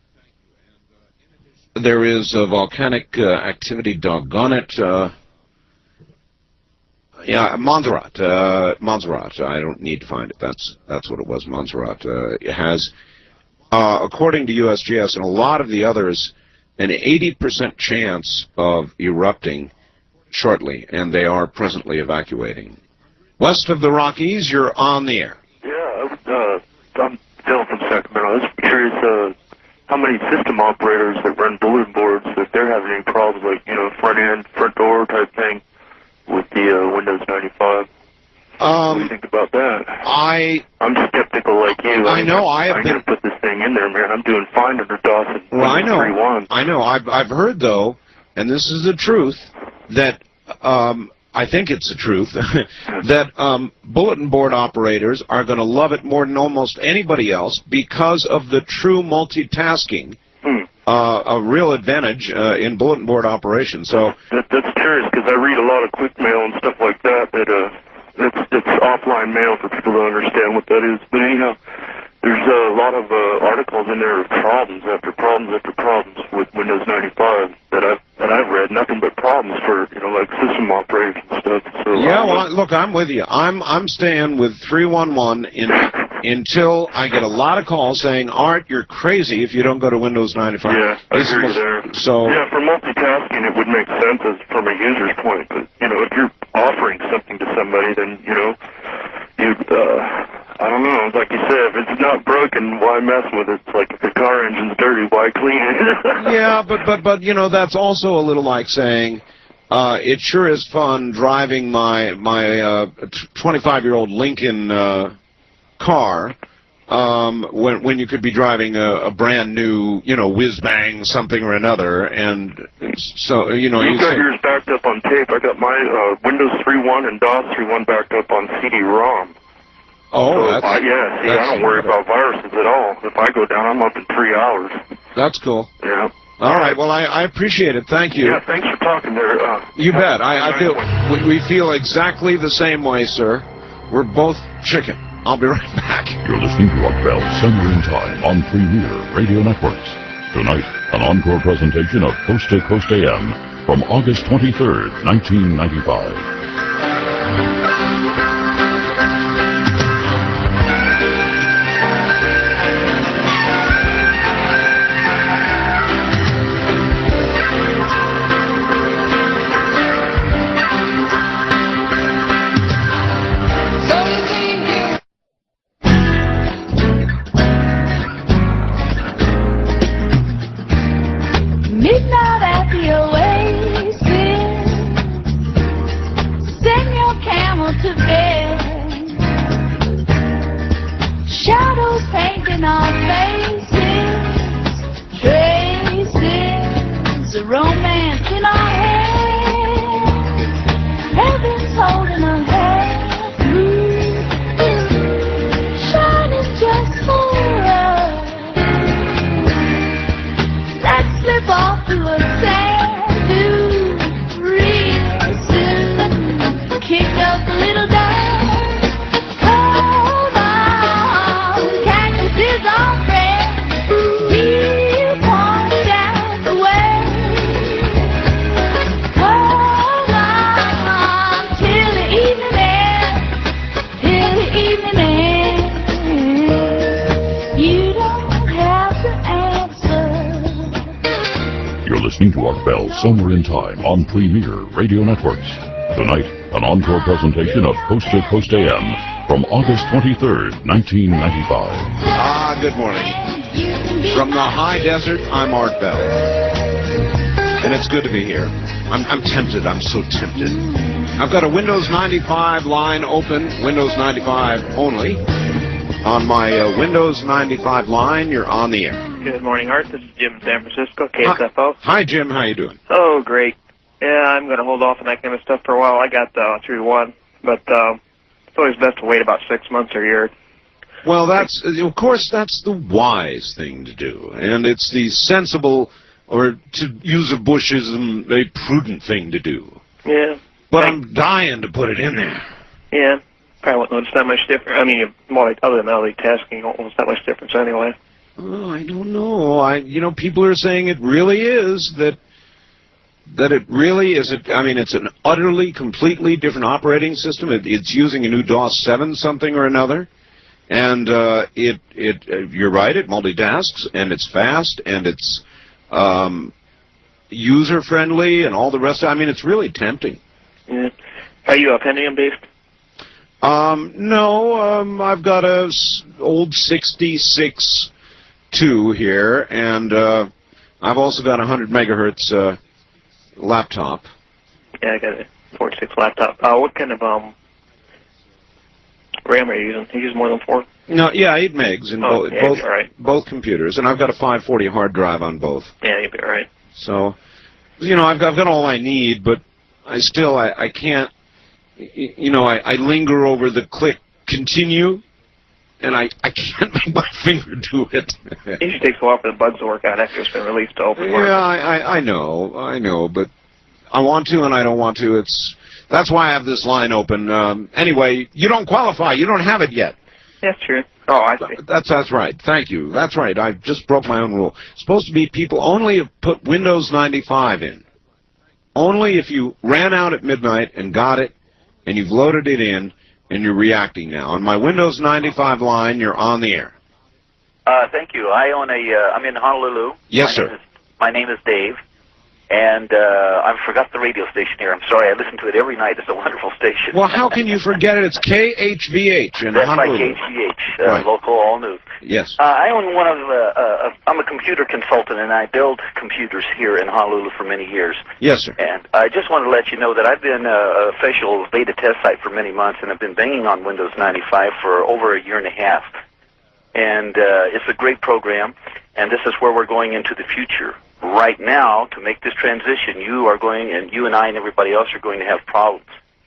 there is a volcanic uh, activity, doggone it. Uh, yeah, Montserrat. Uh, Montserrat. I don't need to find it. That's that's what it was. Montserrat. Uh, it has, uh, according to U S G S and a lot of the others, an eighty percent chance of erupting shortly, and they are presently evacuating. West of the Rockies, you're on the air. Yeah, I was, uh, I'm Phil from Sacramento. I was curious uh, how many system operators that run bulletin boards, if they're having any problems, like, you know, front end, front door type thing with the uh, Windows ninety-five. Um, what do you think about that? I... I'm skeptical like you. I know, I have I'm been... going to put this thing in there, man. I'm doing fine under DOS and Well, I know. three one. I know. I've, I've heard, though, and this is the truth, that... Um, I think it's the truth, that um, bulletin board operators are going to love it more than almost anybody else because of the true multitasking, hmm. uh, a real advantage uh, in bulletin board operations. So That, that's curious because I read a lot of quick mail and stuff like that. That uh, it's it's offline mail for people to understand what that is. But anyhow, there's a lot of uh, articles in there of problems after problems after problems with Windows ninety-five that I've that I've read. Nothing but problems for you know like system operators and stuff. So yeah, well, look, I'm with you. I'm I'm staying with three one one in, until I get a lot of calls saying, Art, you're crazy if you don't go to Windows ninety-five. Yeah, I This agree is- there. So yeah, for multitasking, it would make sense as from a user's point. But you know, if you're offering something to somebody, then you know, you uh, I don't know. Like you said, if it's not broken, why mess with it? It's like if the car engine's dirty, why clean it? yeah, but but but you know that's also a little like saying, uh, it sure is fun driving my my uh, twenty-five-year-old Lincoln uh, car um, when when you could be driving a, a brand new you know whiz bang something or another, and so you know you you got say, yours backed up on tape. I got my uh, Windows three one and DOS three one backed up on C D ROM. oh So, that's uh, yeah, see, that's- I don't worry about viruses at all. If I go down, I'm up in three hours. that's cool. Yeah. All right, well I, I appreciate it. Thank you. Yeah, thanks for talking there. Uh, You bet. I, I feel we, we feel exactly the same way, sir. We're both chicken. I'll be right back. You're listening to Art Bell Somewhere in Time on Premier Radio Networks. Tonight, an encore presentation of Coast to Coast A M from August twenty-third, nineteen ninety-five. Midnight at the oasis, send your camel to bed. Shadows painting our faces, traces of romance in our heads. Heaven's holding a hand, shining just for us. Let's slip off to a sand dune real soon. Kick up a little dust. Come on, cactus is our friend. He'll point out the way. Come on, till the evening ends, till the evening ends. You don't have to answer. You're listening to Art Bell Somewhere in Time on Premier Radio Networks. Tonight, an encore presentation of Coast to Coast A M from August twenty-third, nineteen ninety-five. Ah, good morning. From the high desert, I'm Art Bell. And it's good to be here. I'm, I'm tempted. I'm so tempted. I've got a Windows ninety-five line open, Windows ninety-five only. On my uh, Windows ninety-five line, you're on the air. Good morning, Art. This is Jim in San Francisco, K S F O. Hi, Jim. How you doing? Oh, great. Yeah, I'm going to hold off on that kind of stuff for a while. I got uh, through one, but uh, it's always best to wait about six months or a year. Well, that's, of course, that's the wise thing to do, and it's the sensible, or to use a Bushism, a prudent thing to do. Yeah. But I'm dying to put it in there. Yeah. Probably won't notice that much difference. I mean, multi other than multitasking, you won't notice that much difference anyway. Oh, I don't know. I, you know, people are saying it really is that, that it really is. A, I mean, it's an utterly, completely different operating system. It, it's using a new DOS seven something or another. And uh, it, it, uh, you're right, it multitasks, and it's fast, and it's um, user-friendly, and all the rest. I mean, it's really tempting. Yeah. Are you a Pentium-based? Um, no, um, I've got a s old sixty-six two here, and uh, I've also got a one hundred megahertz uh, laptop. Yeah, I got a forty-six laptop. Uh, what kind of um RAM are you using? You use more than four? No, yeah, eight megs in Oh, bo yeah, both all right. both computers, and I've got a five forty hard drive on both. Yeah, you'll be all right. So, you know, I've got, I've got all I need, but I still I, I can't. y- You know, I, I linger over the click continue, and I I can't make my finger do it. It usually takes a while for the bugs to work out after it's been released to open Yeah, market. I, I I know, I know, but I want to and I don't want to. It's that's why I have this line open. Um, anyway, you don't qualify. You don't have it yet. That's true. Oh, I see. That's that's right. Thank you. That's right. I just broke my own rule. It's supposed to be people only have put Windows ninety-five in. Only if you ran out at midnight and got it, and you've loaded it in, and you're reacting now. On my Windows ninety-five line, you're on the air. Uh, thank you. I own a, uh, I'm in Honolulu. Yes, my sir. Name is, my name is Dave, and uh, I forgot the radio station here. I'm sorry. I listen to it every night. It's a wonderful station. Well, how can you forget it? It's K H V H in That's by Honolulu. K G H, uh, Right. local all news. Yes. Uh, I own one of, uh, uh, I'm a computer consultant, and I build computers here in Honolulu for many years. Yes, sir. And I just want to let you know that I've been uh, official beta test site for many months, and I've been banging on Windows ninety-five for over a year and a half. And uh, it's a great program, and this is where we're going into the future. Right now, to make this transition, you are going, and you and I and everybody else are going to have problems.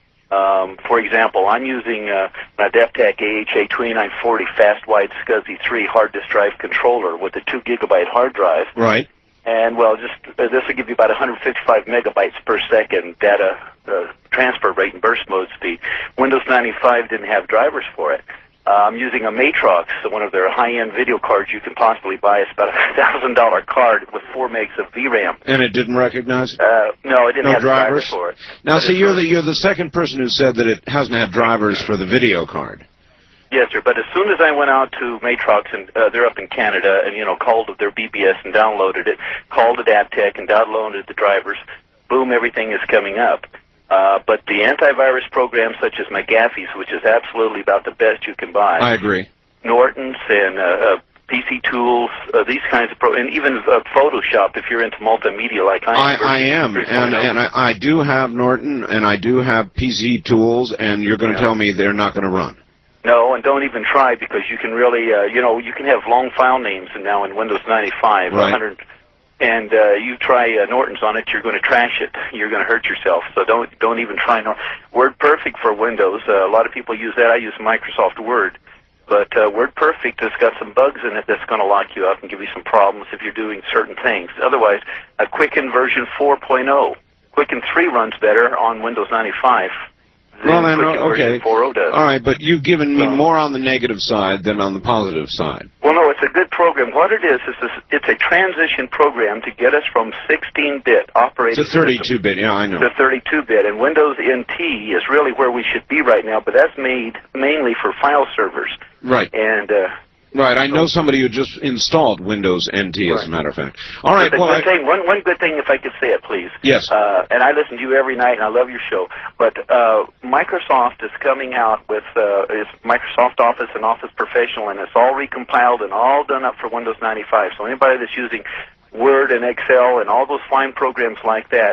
Um, for example, I'm using uh, an Adeptec A H A twenty-nine forty Fast Wide SCSI three hard disk drive controller with a two gigabyte hard drive. Right. And, well, just uh, this will give you about one hundred fifty-five megabytes per second data uh, transfer rate and burst mode speed. Windows ninety-five didn't have drivers for it. Uh, I'm using a Matrox, one of their high-end video cards you can possibly buy. It's about a one thousand dollar card with four megs of V RAM. And it didn't recognize it? Uh, no, it didn't No have drivers? drivers for it. Now, But see, it's you're a- the you're the second person who said that it hasn't had drivers for the video card. Yes, sir. But as soon as I went out to Matrox, and uh, they're up in Canada, and, you know, called their B B S and downloaded it, called Adaptec and downloaded the drivers, boom, everything is coming up. Uh, but the antivirus programs such as McAfee's, which is absolutely about the best you can buy, I agree. Norton's and uh, uh, P C Tools, uh, these kinds of pro, and even uh, Photoshop if you're into multimedia like I am. I, I am, and and I, I do have Norton, and I do have P C Tools, and you're going to tell me they're not going to run. No, and don't even try, because you can really, uh, you know, you can have long file names and now in Windows ninety-five, Right. one hundred, and uh, you try uh, Norton's on it, you're going to trash it. You're going to hurt yourself. So don't don't even try Norton. WordPerfect for Windows. Uh, a lot of people use that. I use Microsoft Word. But uh, WordPerfect has got some bugs in it that's going to lock you up and give you some problems if you're doing certain things. Otherwise, a Quicken version four point oh. Quicken three runs better on Windows ninety-five than Well, then, Quicken okay. version four point oh does. All right, but you've given me more on the negative side than on the positive side. Well, no, it's a good program. What it is is this, it's a transition program to get us from sixteen bit operating It's a thirty-two bit, yeah, I know. to thirty-two bit, and Windows N T is really where we should be right now, but that's made mainly for file servers. Right. And uh, Right, I know somebody who just installed Windows N T, as a matter of fact. All right, but well, one I, thing, one, one good thing, if I could say it, please. Yes. Uh, and I listen to you every night, and I love your show. But uh, Microsoft is coming out with uh, it's Microsoft Office and Office Professional, and it's all recompiled and all done up for Windows ninety-five. So anybody that's using Word and Excel and all those fine programs like that,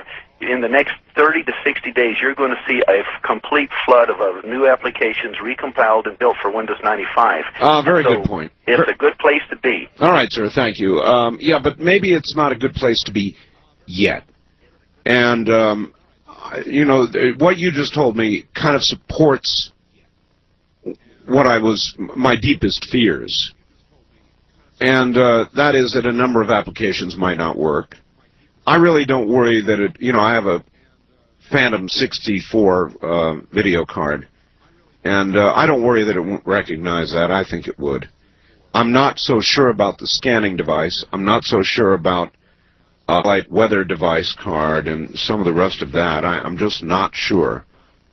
in the next thirty to sixty days, you're going to see a f- complete flood of, of new applications recompiled and built for Windows ninety-five. Uh, very So good point. It's a good place to be. All right, sir. Thank you. Um, yeah, but maybe it's not a good place to be yet. And, um, I- you know, th- what you just told me kind of supports what I was, my deepest fears. And uh, that is that a number of applications might not work. I really don't worry that it, you know, I have a Phantom sixty-four uh, video card, and uh, I don't worry that it won't recognize that. I think it would. I'm not so sure about the scanning device. I'm not so sure about uh, like weather device card and some of the rest of that. I, I'm just not sure.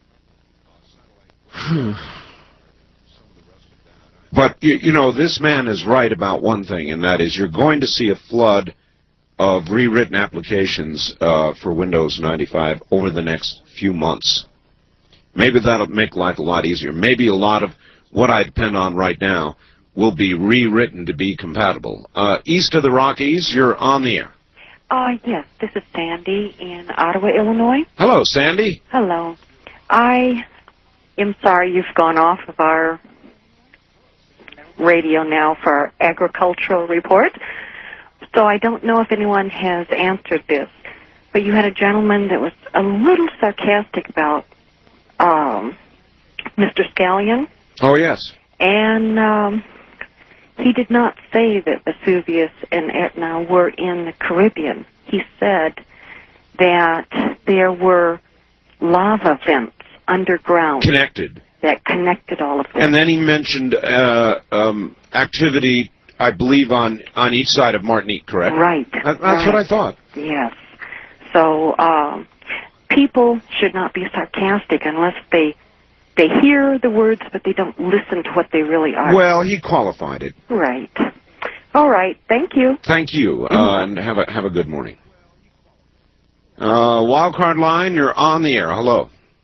But, you, you know, this man is right about one thing, and that is you're going to see a flood of rewritten applications uh, for Windows ninety-five over the next few months. Maybe that'll make life a lot easier. Maybe a lot of what I depend on right now will be rewritten to be compatible. Uh, east of the Rockies, you're on the air. Uh, yes, this is Sandy in Ottawa, Illinois. Hello, Sandy. Hello. I am sorry you've gone off of our radio now for our agricultural report. So I don't know if anyone has answered this, but you had a gentleman that was a little sarcastic about um, Mister Scallion, Oh, yes. and um, he did not say that Vesuvius and Etna were in the Caribbean. He said that there were lava vents underground Connected. that connected all of them. And then he mentioned uh, um, activity, I believe, on, on each side of Martinique, correct? Right. That, that's right. what I thought. Yes. So um, people should not be sarcastic unless they they hear the words, but they don't listen to what they really are. Well, he qualified it. Right. All right. Thank you. Thank you, uh, and have a have a good morning. Uh, wildcard line, you're on the air. Hello.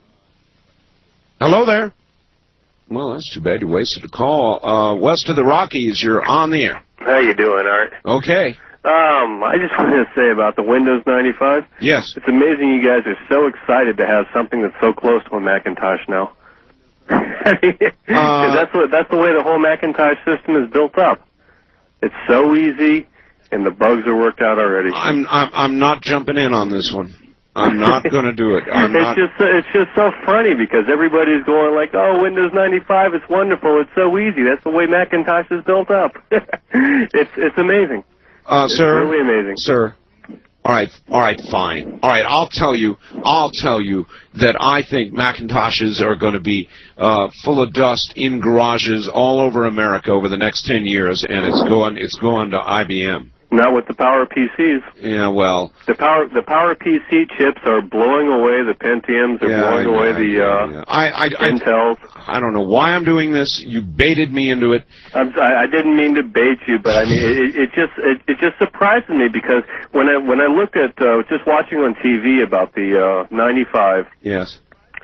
Hello there. Well, that's too bad. You wasted a call. Uh, west of the Rockies, you're on the air. How you doing, Art? Okay. Um, I just wanted to say about the Windows ninety-five. Yes. It's amazing you guys are so excited to have something that's so close to a Macintosh now. I mean, 'cause that's what that's the way the whole Macintosh system is built up. It's so easy, and the bugs are worked out already. I'm I'm I'm not jumping in on this one. I'm not going to do it. I'm it's not. just it's just so funny because everybody's going like, "Oh, Windows ninety-five, it's wonderful, it's so easy." That's the way Macintosh is built up. it's it's amazing. Uh, it's sir. really amazing. Sir. All right. All right. Fine. All right. I'll tell you. I'll tell you that I think Macintoshes are going to be uh, full of dust in garages all over America over the next ten years, and it's going. It's going to I B M. Not with the Power P Cs. Yeah. Well. The power the Power P C chips are blowing away the Pentiums. They're Yeah, blowing yeah, away the yeah, uh, yeah. I, I, I, Intels. I don't know why I'm doing this. You baited me into it. I'm, I, I didn't mean to bait you, but I mean it, it just it, it just surprised me because when I when I looked at uh, just watching on T V about the uh, ninety-five. Yes.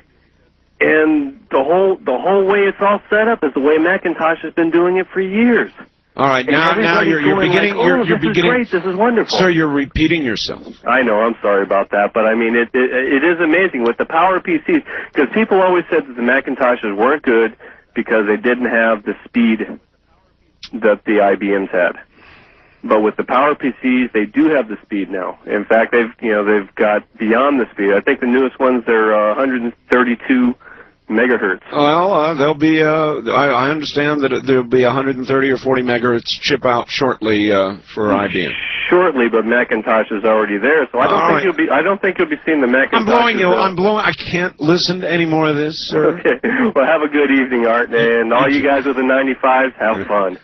And the whole the whole way it's all set up is the way Macintosh has been doing it for years. All right. And Now, now everybody's you're you're going beginning. like, you're "Oh, you're this beginning. is great. This is wonderful." Sir, you're repeating yourself. I know. I'm sorry about that, but I mean, it it, it is amazing with the Power P Cs because people always said that the Macintoshes weren't good because they didn't have the speed that the I B Ms had. But with the Power P Cs, they do have the speed now. In fact, they've you know they've got beyond the speed. I think the newest ones they're uh, one hundred thirty-two megahertz. Well, uh, there'll be. Uh, I, I understand that it- there'll be one hundred thirty or forty megahertz chip out shortly uh, for I B M. Shortly, but Macintosh is already there, so I don't All think right. you'll be. I don't think you'll be seeing the Macintosh. I'm blowing you. I'm blowing. I can't listen to any more of this, sir. Okay. Well, have a good evening, Art, and all you guys with the ninety-fives, have fun.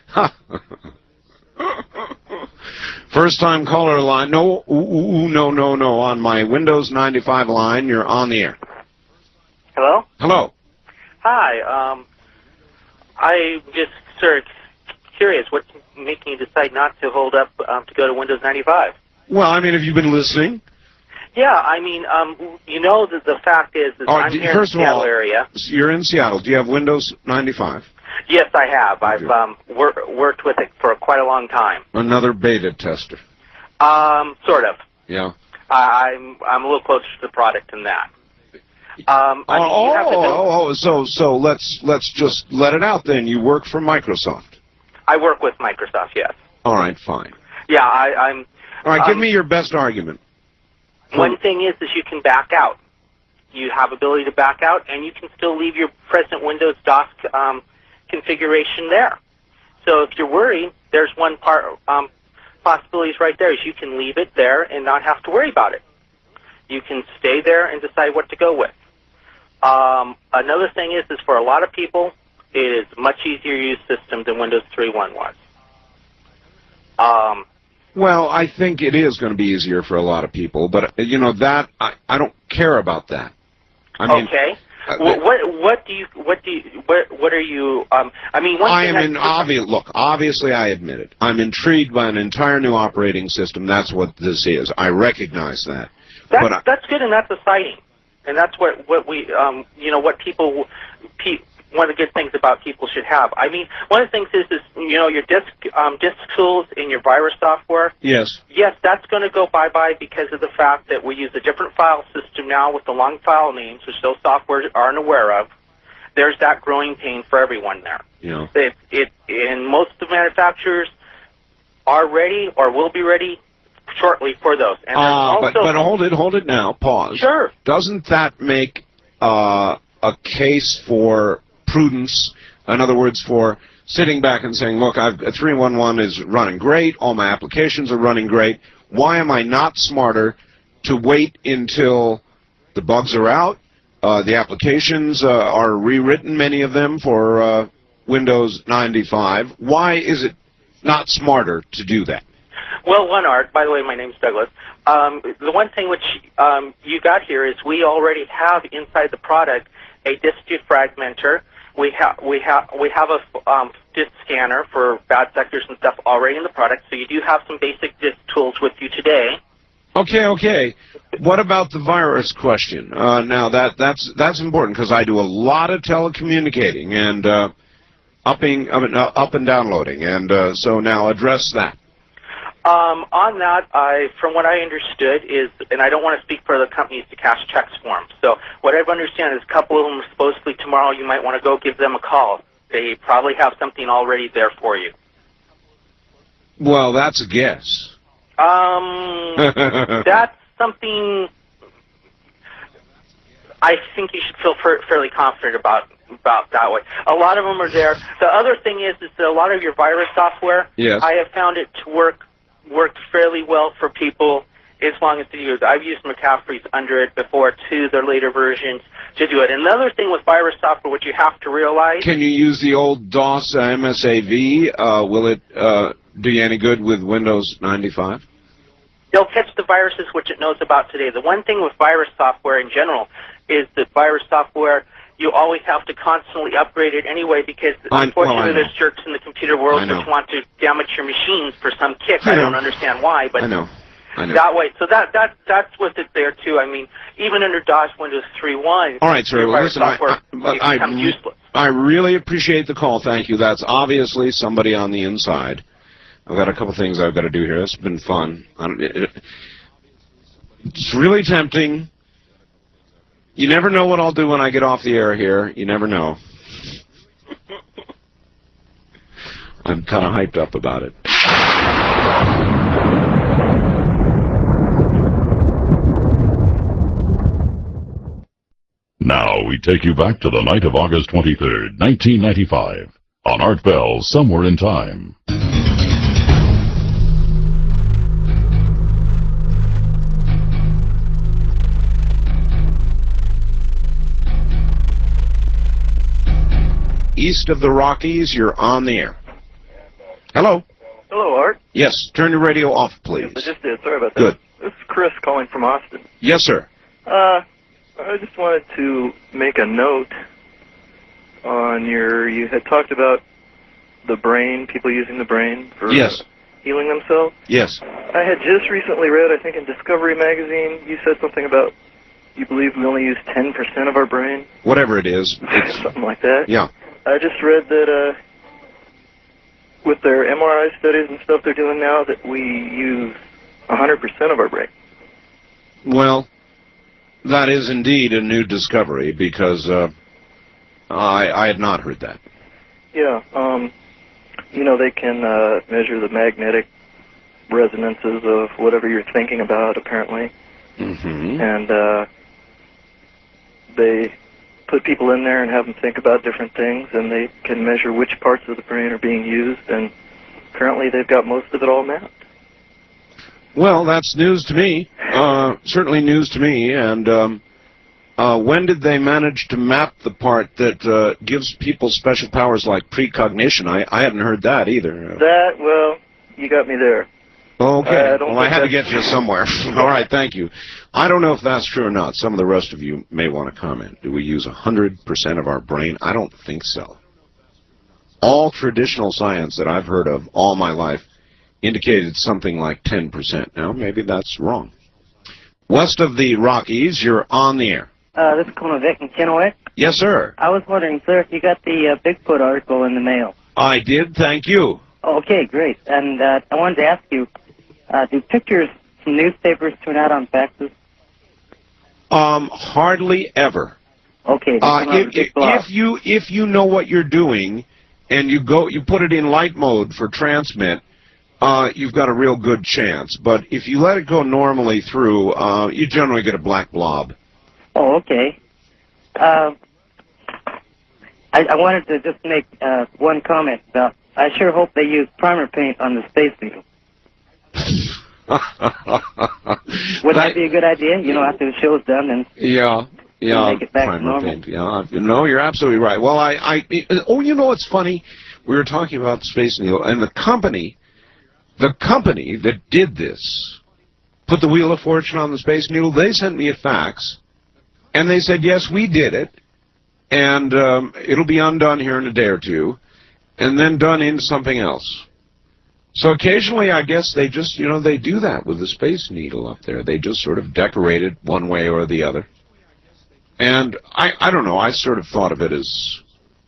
First time caller line. No, ooh, ooh, ooh, no, no, no. On my Windows ninety-five line, you're on the air. Hello? Hello. Hi. Um, I'm just sort of curious. What's making you decide not to hold up um, to go to Windows ninety-five? Well, I mean, have you been listening? Yeah, I mean, um, you know, the, the fact is that Oh, I'm d- here first in of the all, Seattle area. You're in Seattle. Do you have Windows ninety-five? Yes, I have. I've um, wor- worked with it for quite a long time. Another beta tester. Um, sort of. Yeah. I I'm I'm a little closer to the product than that. Um, I mean, oh, you have to oh, know, oh, oh, so so let's let's just let it out then. You work for Microsoft. I work with Microsoft, yes. All right, fine. Yeah, I, I'm. All right, give um, me your best argument. One thing is, is you can back out. You have ability to back out, and you can still leave your present Windows DOS um, configuration there. So if you're worried, there's one part um, possibilities right there is you can leave it there and not have to worry about it. You can stay there and decide what to go with. Um, another thing is, is for a lot of people, it is a much easier to use system than Windows three point one was. Um, Well, I think it is going to be easier for a lot of people, but you know that I, I don't care about that. I mean, okay. uh, Well, what what do you what do you what what are you? Um, I mean, one I thing am I- in obvious. Look, obviously, I admit it. I'm intrigued by an entire new operating system. That's what this is. I recognize that. That's, but I, that's good, and that's exciting, and that's what what we um you know what people pe one of the good things about people should have. I mean, one of the things is is you know your disk um disk tools and your virus software. yes. Yes, that's going to go bye bye because of the fact that we use a different file system now with the long file names, which those softwares aren't aware of. There's that growing pain for everyone there. You know. It it and most of the manufacturers are ready or will be ready shortly for those. And there's Uh, but also but hold it, hold it now. Pause. Sure. Doesn't that make uh, a case for prudence? In other words, for sitting back and saying, "Look, I've three one one is running great. All my applications are running great. Why am I not smarter to wait until the bugs are out, uh, the applications uh, are rewritten, many of them for uh, Windows ninety-five? Why is it not smarter to do that?" Well, one art, by the way, my name's Douglas. Um, the one thing which um, you got here is we already have inside the product a disk defragmenter. We have we have we have a um, disk scanner for bad sectors and stuff already in the product. So you do have some basic disk tools with you today. Okay, okay. What about the virus question? Uh, now that that's that's important because I do a lot of telecommunicating and uh, upping, I mean, uh, up and downloading, and uh, so now address that. Um, on that, I, from what I understood is, and I don't want to speak for the companies to cash checks for them. So what I understand is a couple of them supposedly tomorrow. You might want to go give them a call. They probably have something already there for you. Well, that's a guess. Um, that's something I think you should feel fa fairly confident about about that way. A lot of them are there. The other thing is, is that a lot of your virus software, Yes. I have found it to work worked fairly well for people as long as they use. I've used McCaffrey's under it before too, their later versions to do it. Another thing with virus software, what you have to realize. Can you use the old DOS uh, M S A V? Uh, will it uh, do you any good with Windows ninety-five? They'll catch the viruses which it knows about today. The one thing with virus software in general is that virus software, you always have to constantly upgrade it anyway because I- unfortunately well, I know. there's jerks in the computer world I know. which want to damage your machines for some kick. I I, know. don't understand why, but I know. I know. that way. So that that that's with it there too. I mean, even under DOS Windows three point one, All right, sir. your Well, virus listen, I, software I, I, becomes I, useless. I really appreciate the call. Thank you. That's obviously somebody on the inside. I've got a couple things I've got to do here. It's been fun. I don't, it, it, it's really tempting. You never know what I'll do when I get off the air here. You never know. I'm kind of hyped up about it. Now we take you back to the night of August twenty-third, nineteen ninety-five, on Art Bell, Somewhere in Time. East of the Rockies, you're on the air. Hello. Hello, Art. Yes, turn your radio off, please. I just did. Sorry about that. Good. This is Chris calling from Austin. Yes, sir. Uh, I just wanted to make a note on your. You had talked about the brain, people using the brain for Yes. healing themselves. Yes. I had just recently read, I think in Discovery magazine, you said something about you believe we only use ten percent of our brain, Whatever it is. It's, something like that. yeah. I just read that uh, with their M R I studies and stuff they're doing now, that we use one hundred percent of our brain. Well, that is indeed a new discovery because uh, I, I had not heard that. Yeah, um, you know, they can uh, measure the magnetic resonances of whatever you're thinking about, apparently. Mm-hmm. And uh, they put people in there and have them think about different things, and they can measure which parts of the brain are being used, and currently they've got most of it all mapped. Well, that's news to me. Uh, certainly news to me. And um, uh, when did they manage to map the part that uh, gives people special powers like precognition? I, I hadn't heard that either. That, well, you got me there. Okay. I don't well, I think had to that's- get you somewhere. All right, thank you. I don't know if that's true or not. Some of the rest of you may want to comment. Do we use one hundred percent of our brain? I don't think so. All traditional science that I've heard of all my life indicated something like ten percent. Now, maybe that's wrong. West of the Rockies, you're on the air. Uh, this is Colonel Vic in Kennewick. Yes, sir. I was wondering, sir, if you got the uh, Bigfoot article in the mail. I did, thank you. Okay, great. And uh, I wanted to ask you, uh, do pictures from newspapers turn out on faxes? Um, hardly ever. Okay. they Uh, come out if, in big if, blobs. if you if you know what you're doing, and you go you put it in light mode for transmit, uh, you've got a real good chance. But if you let it go normally through, uh, you generally get a black blob. Oh, okay. Uh, I, I wanted to just make uh, one comment about. I sure hope they use primer paint on the Space Needle. Would that be a good idea? You know, after the show's done, and Yeah, yeah. make it back to primer normal. paint, Yeah, no, you're absolutely right. Well, I, I, oh, you know what's funny? We were talking about the Space Needle, and the company, the company that did this, put the Wheel of Fortune on the Space Needle. They sent me a fax, and they said, yes, we did it, and um, it'll be undone here in a day or two, and then done into something else. So occasionally, I guess they just, you know, they do that with the Space Needle up there. They just sort of decorate it one way or the other. And I, I don't know, I sort of thought of it as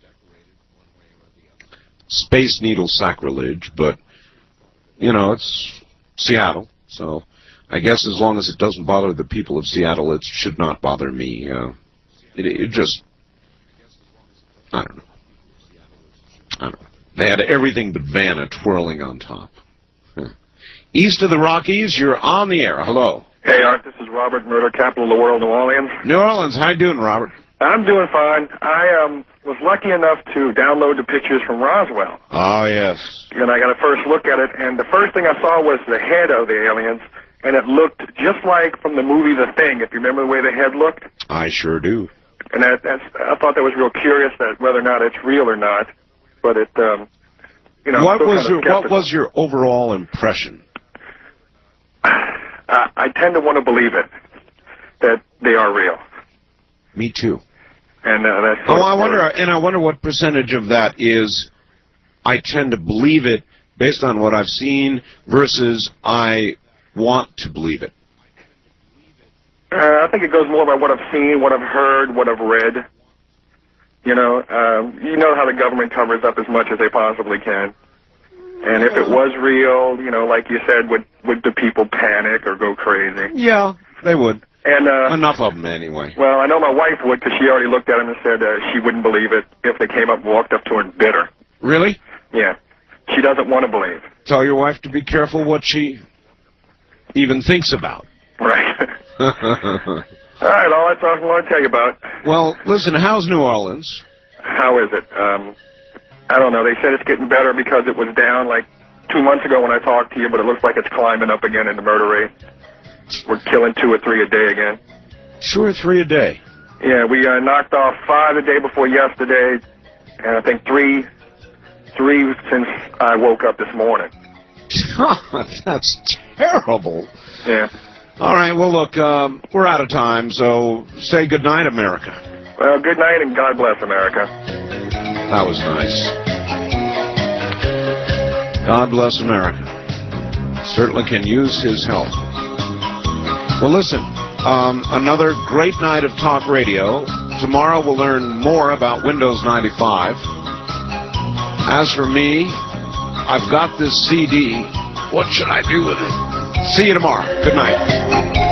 Space Needle sacrilege, but, you know, it's Seattle, so I guess as long as it doesn't bother the people of Seattle, it should not bother me. Uh, it, it just, I don't know. I don't know. They had everything but Vanna twirling on top. Huh. East of the Rockies, you're on the air. Hello. Hey, Art, this is Robert, murder capital of the world, New Orleans. New Orleans, how you doing, Robert? I'm doing fine. I um, was lucky enough to download the pictures from Roswell. Oh, yes. And I got a first look at it, and the first thing I saw was the head of the aliens, and it looked just like from the movie The Thing, if you remember the way the head looked. I sure do. And that, that's, I thought that was real curious, that whether or not it's real or not. But it, um, you know, what still was kind of your what skeptical. was your overall impression? Uh, I tend to want to believe it, that they are real. Me too. And uh, that's Oh, I wonder, and I wonder what percentage of that is I tend to believe it based on what I've seen versus I want to believe it. Uh, I think it goes more by what I've seen, what I've heard, what I've read. You know, um, you know how the government covers up as much as they possibly can. And if it was real, you know, like you said, would would the people panic or go crazy? Yeah, they would. And uh, Enough of them anyway. well, I know my wife would, because she already looked at him and said uh, she wouldn't believe it if they came up and walked up to her and bit her. Really? Yeah, she doesn't want to believe. Tell your wife to be careful what she even thinks about. Right. All right, all that's all I want to tell you about. Well, listen, how's New Orleans? How is it? Um, I don't know. They said it's getting better because it was down like two months ago when I talked to you, but it looks like it's climbing up again in the murder rate. We're killing two or three a day again. Two or three a day. Yeah, we uh, knocked off five the day before yesterday, and I think three, three since I woke up this morning. That's terrible. Yeah. All right, well, look, um, we're out of time, so say goodnight, America. Well, good night and God bless America. That was nice. God bless America. Certainly can use his help. Well, listen, um, another great night of talk radio. Tomorrow we'll learn more about Windows ninety-five. As for me, I've got this C D. What should I do with it? See you tomorrow. Good night.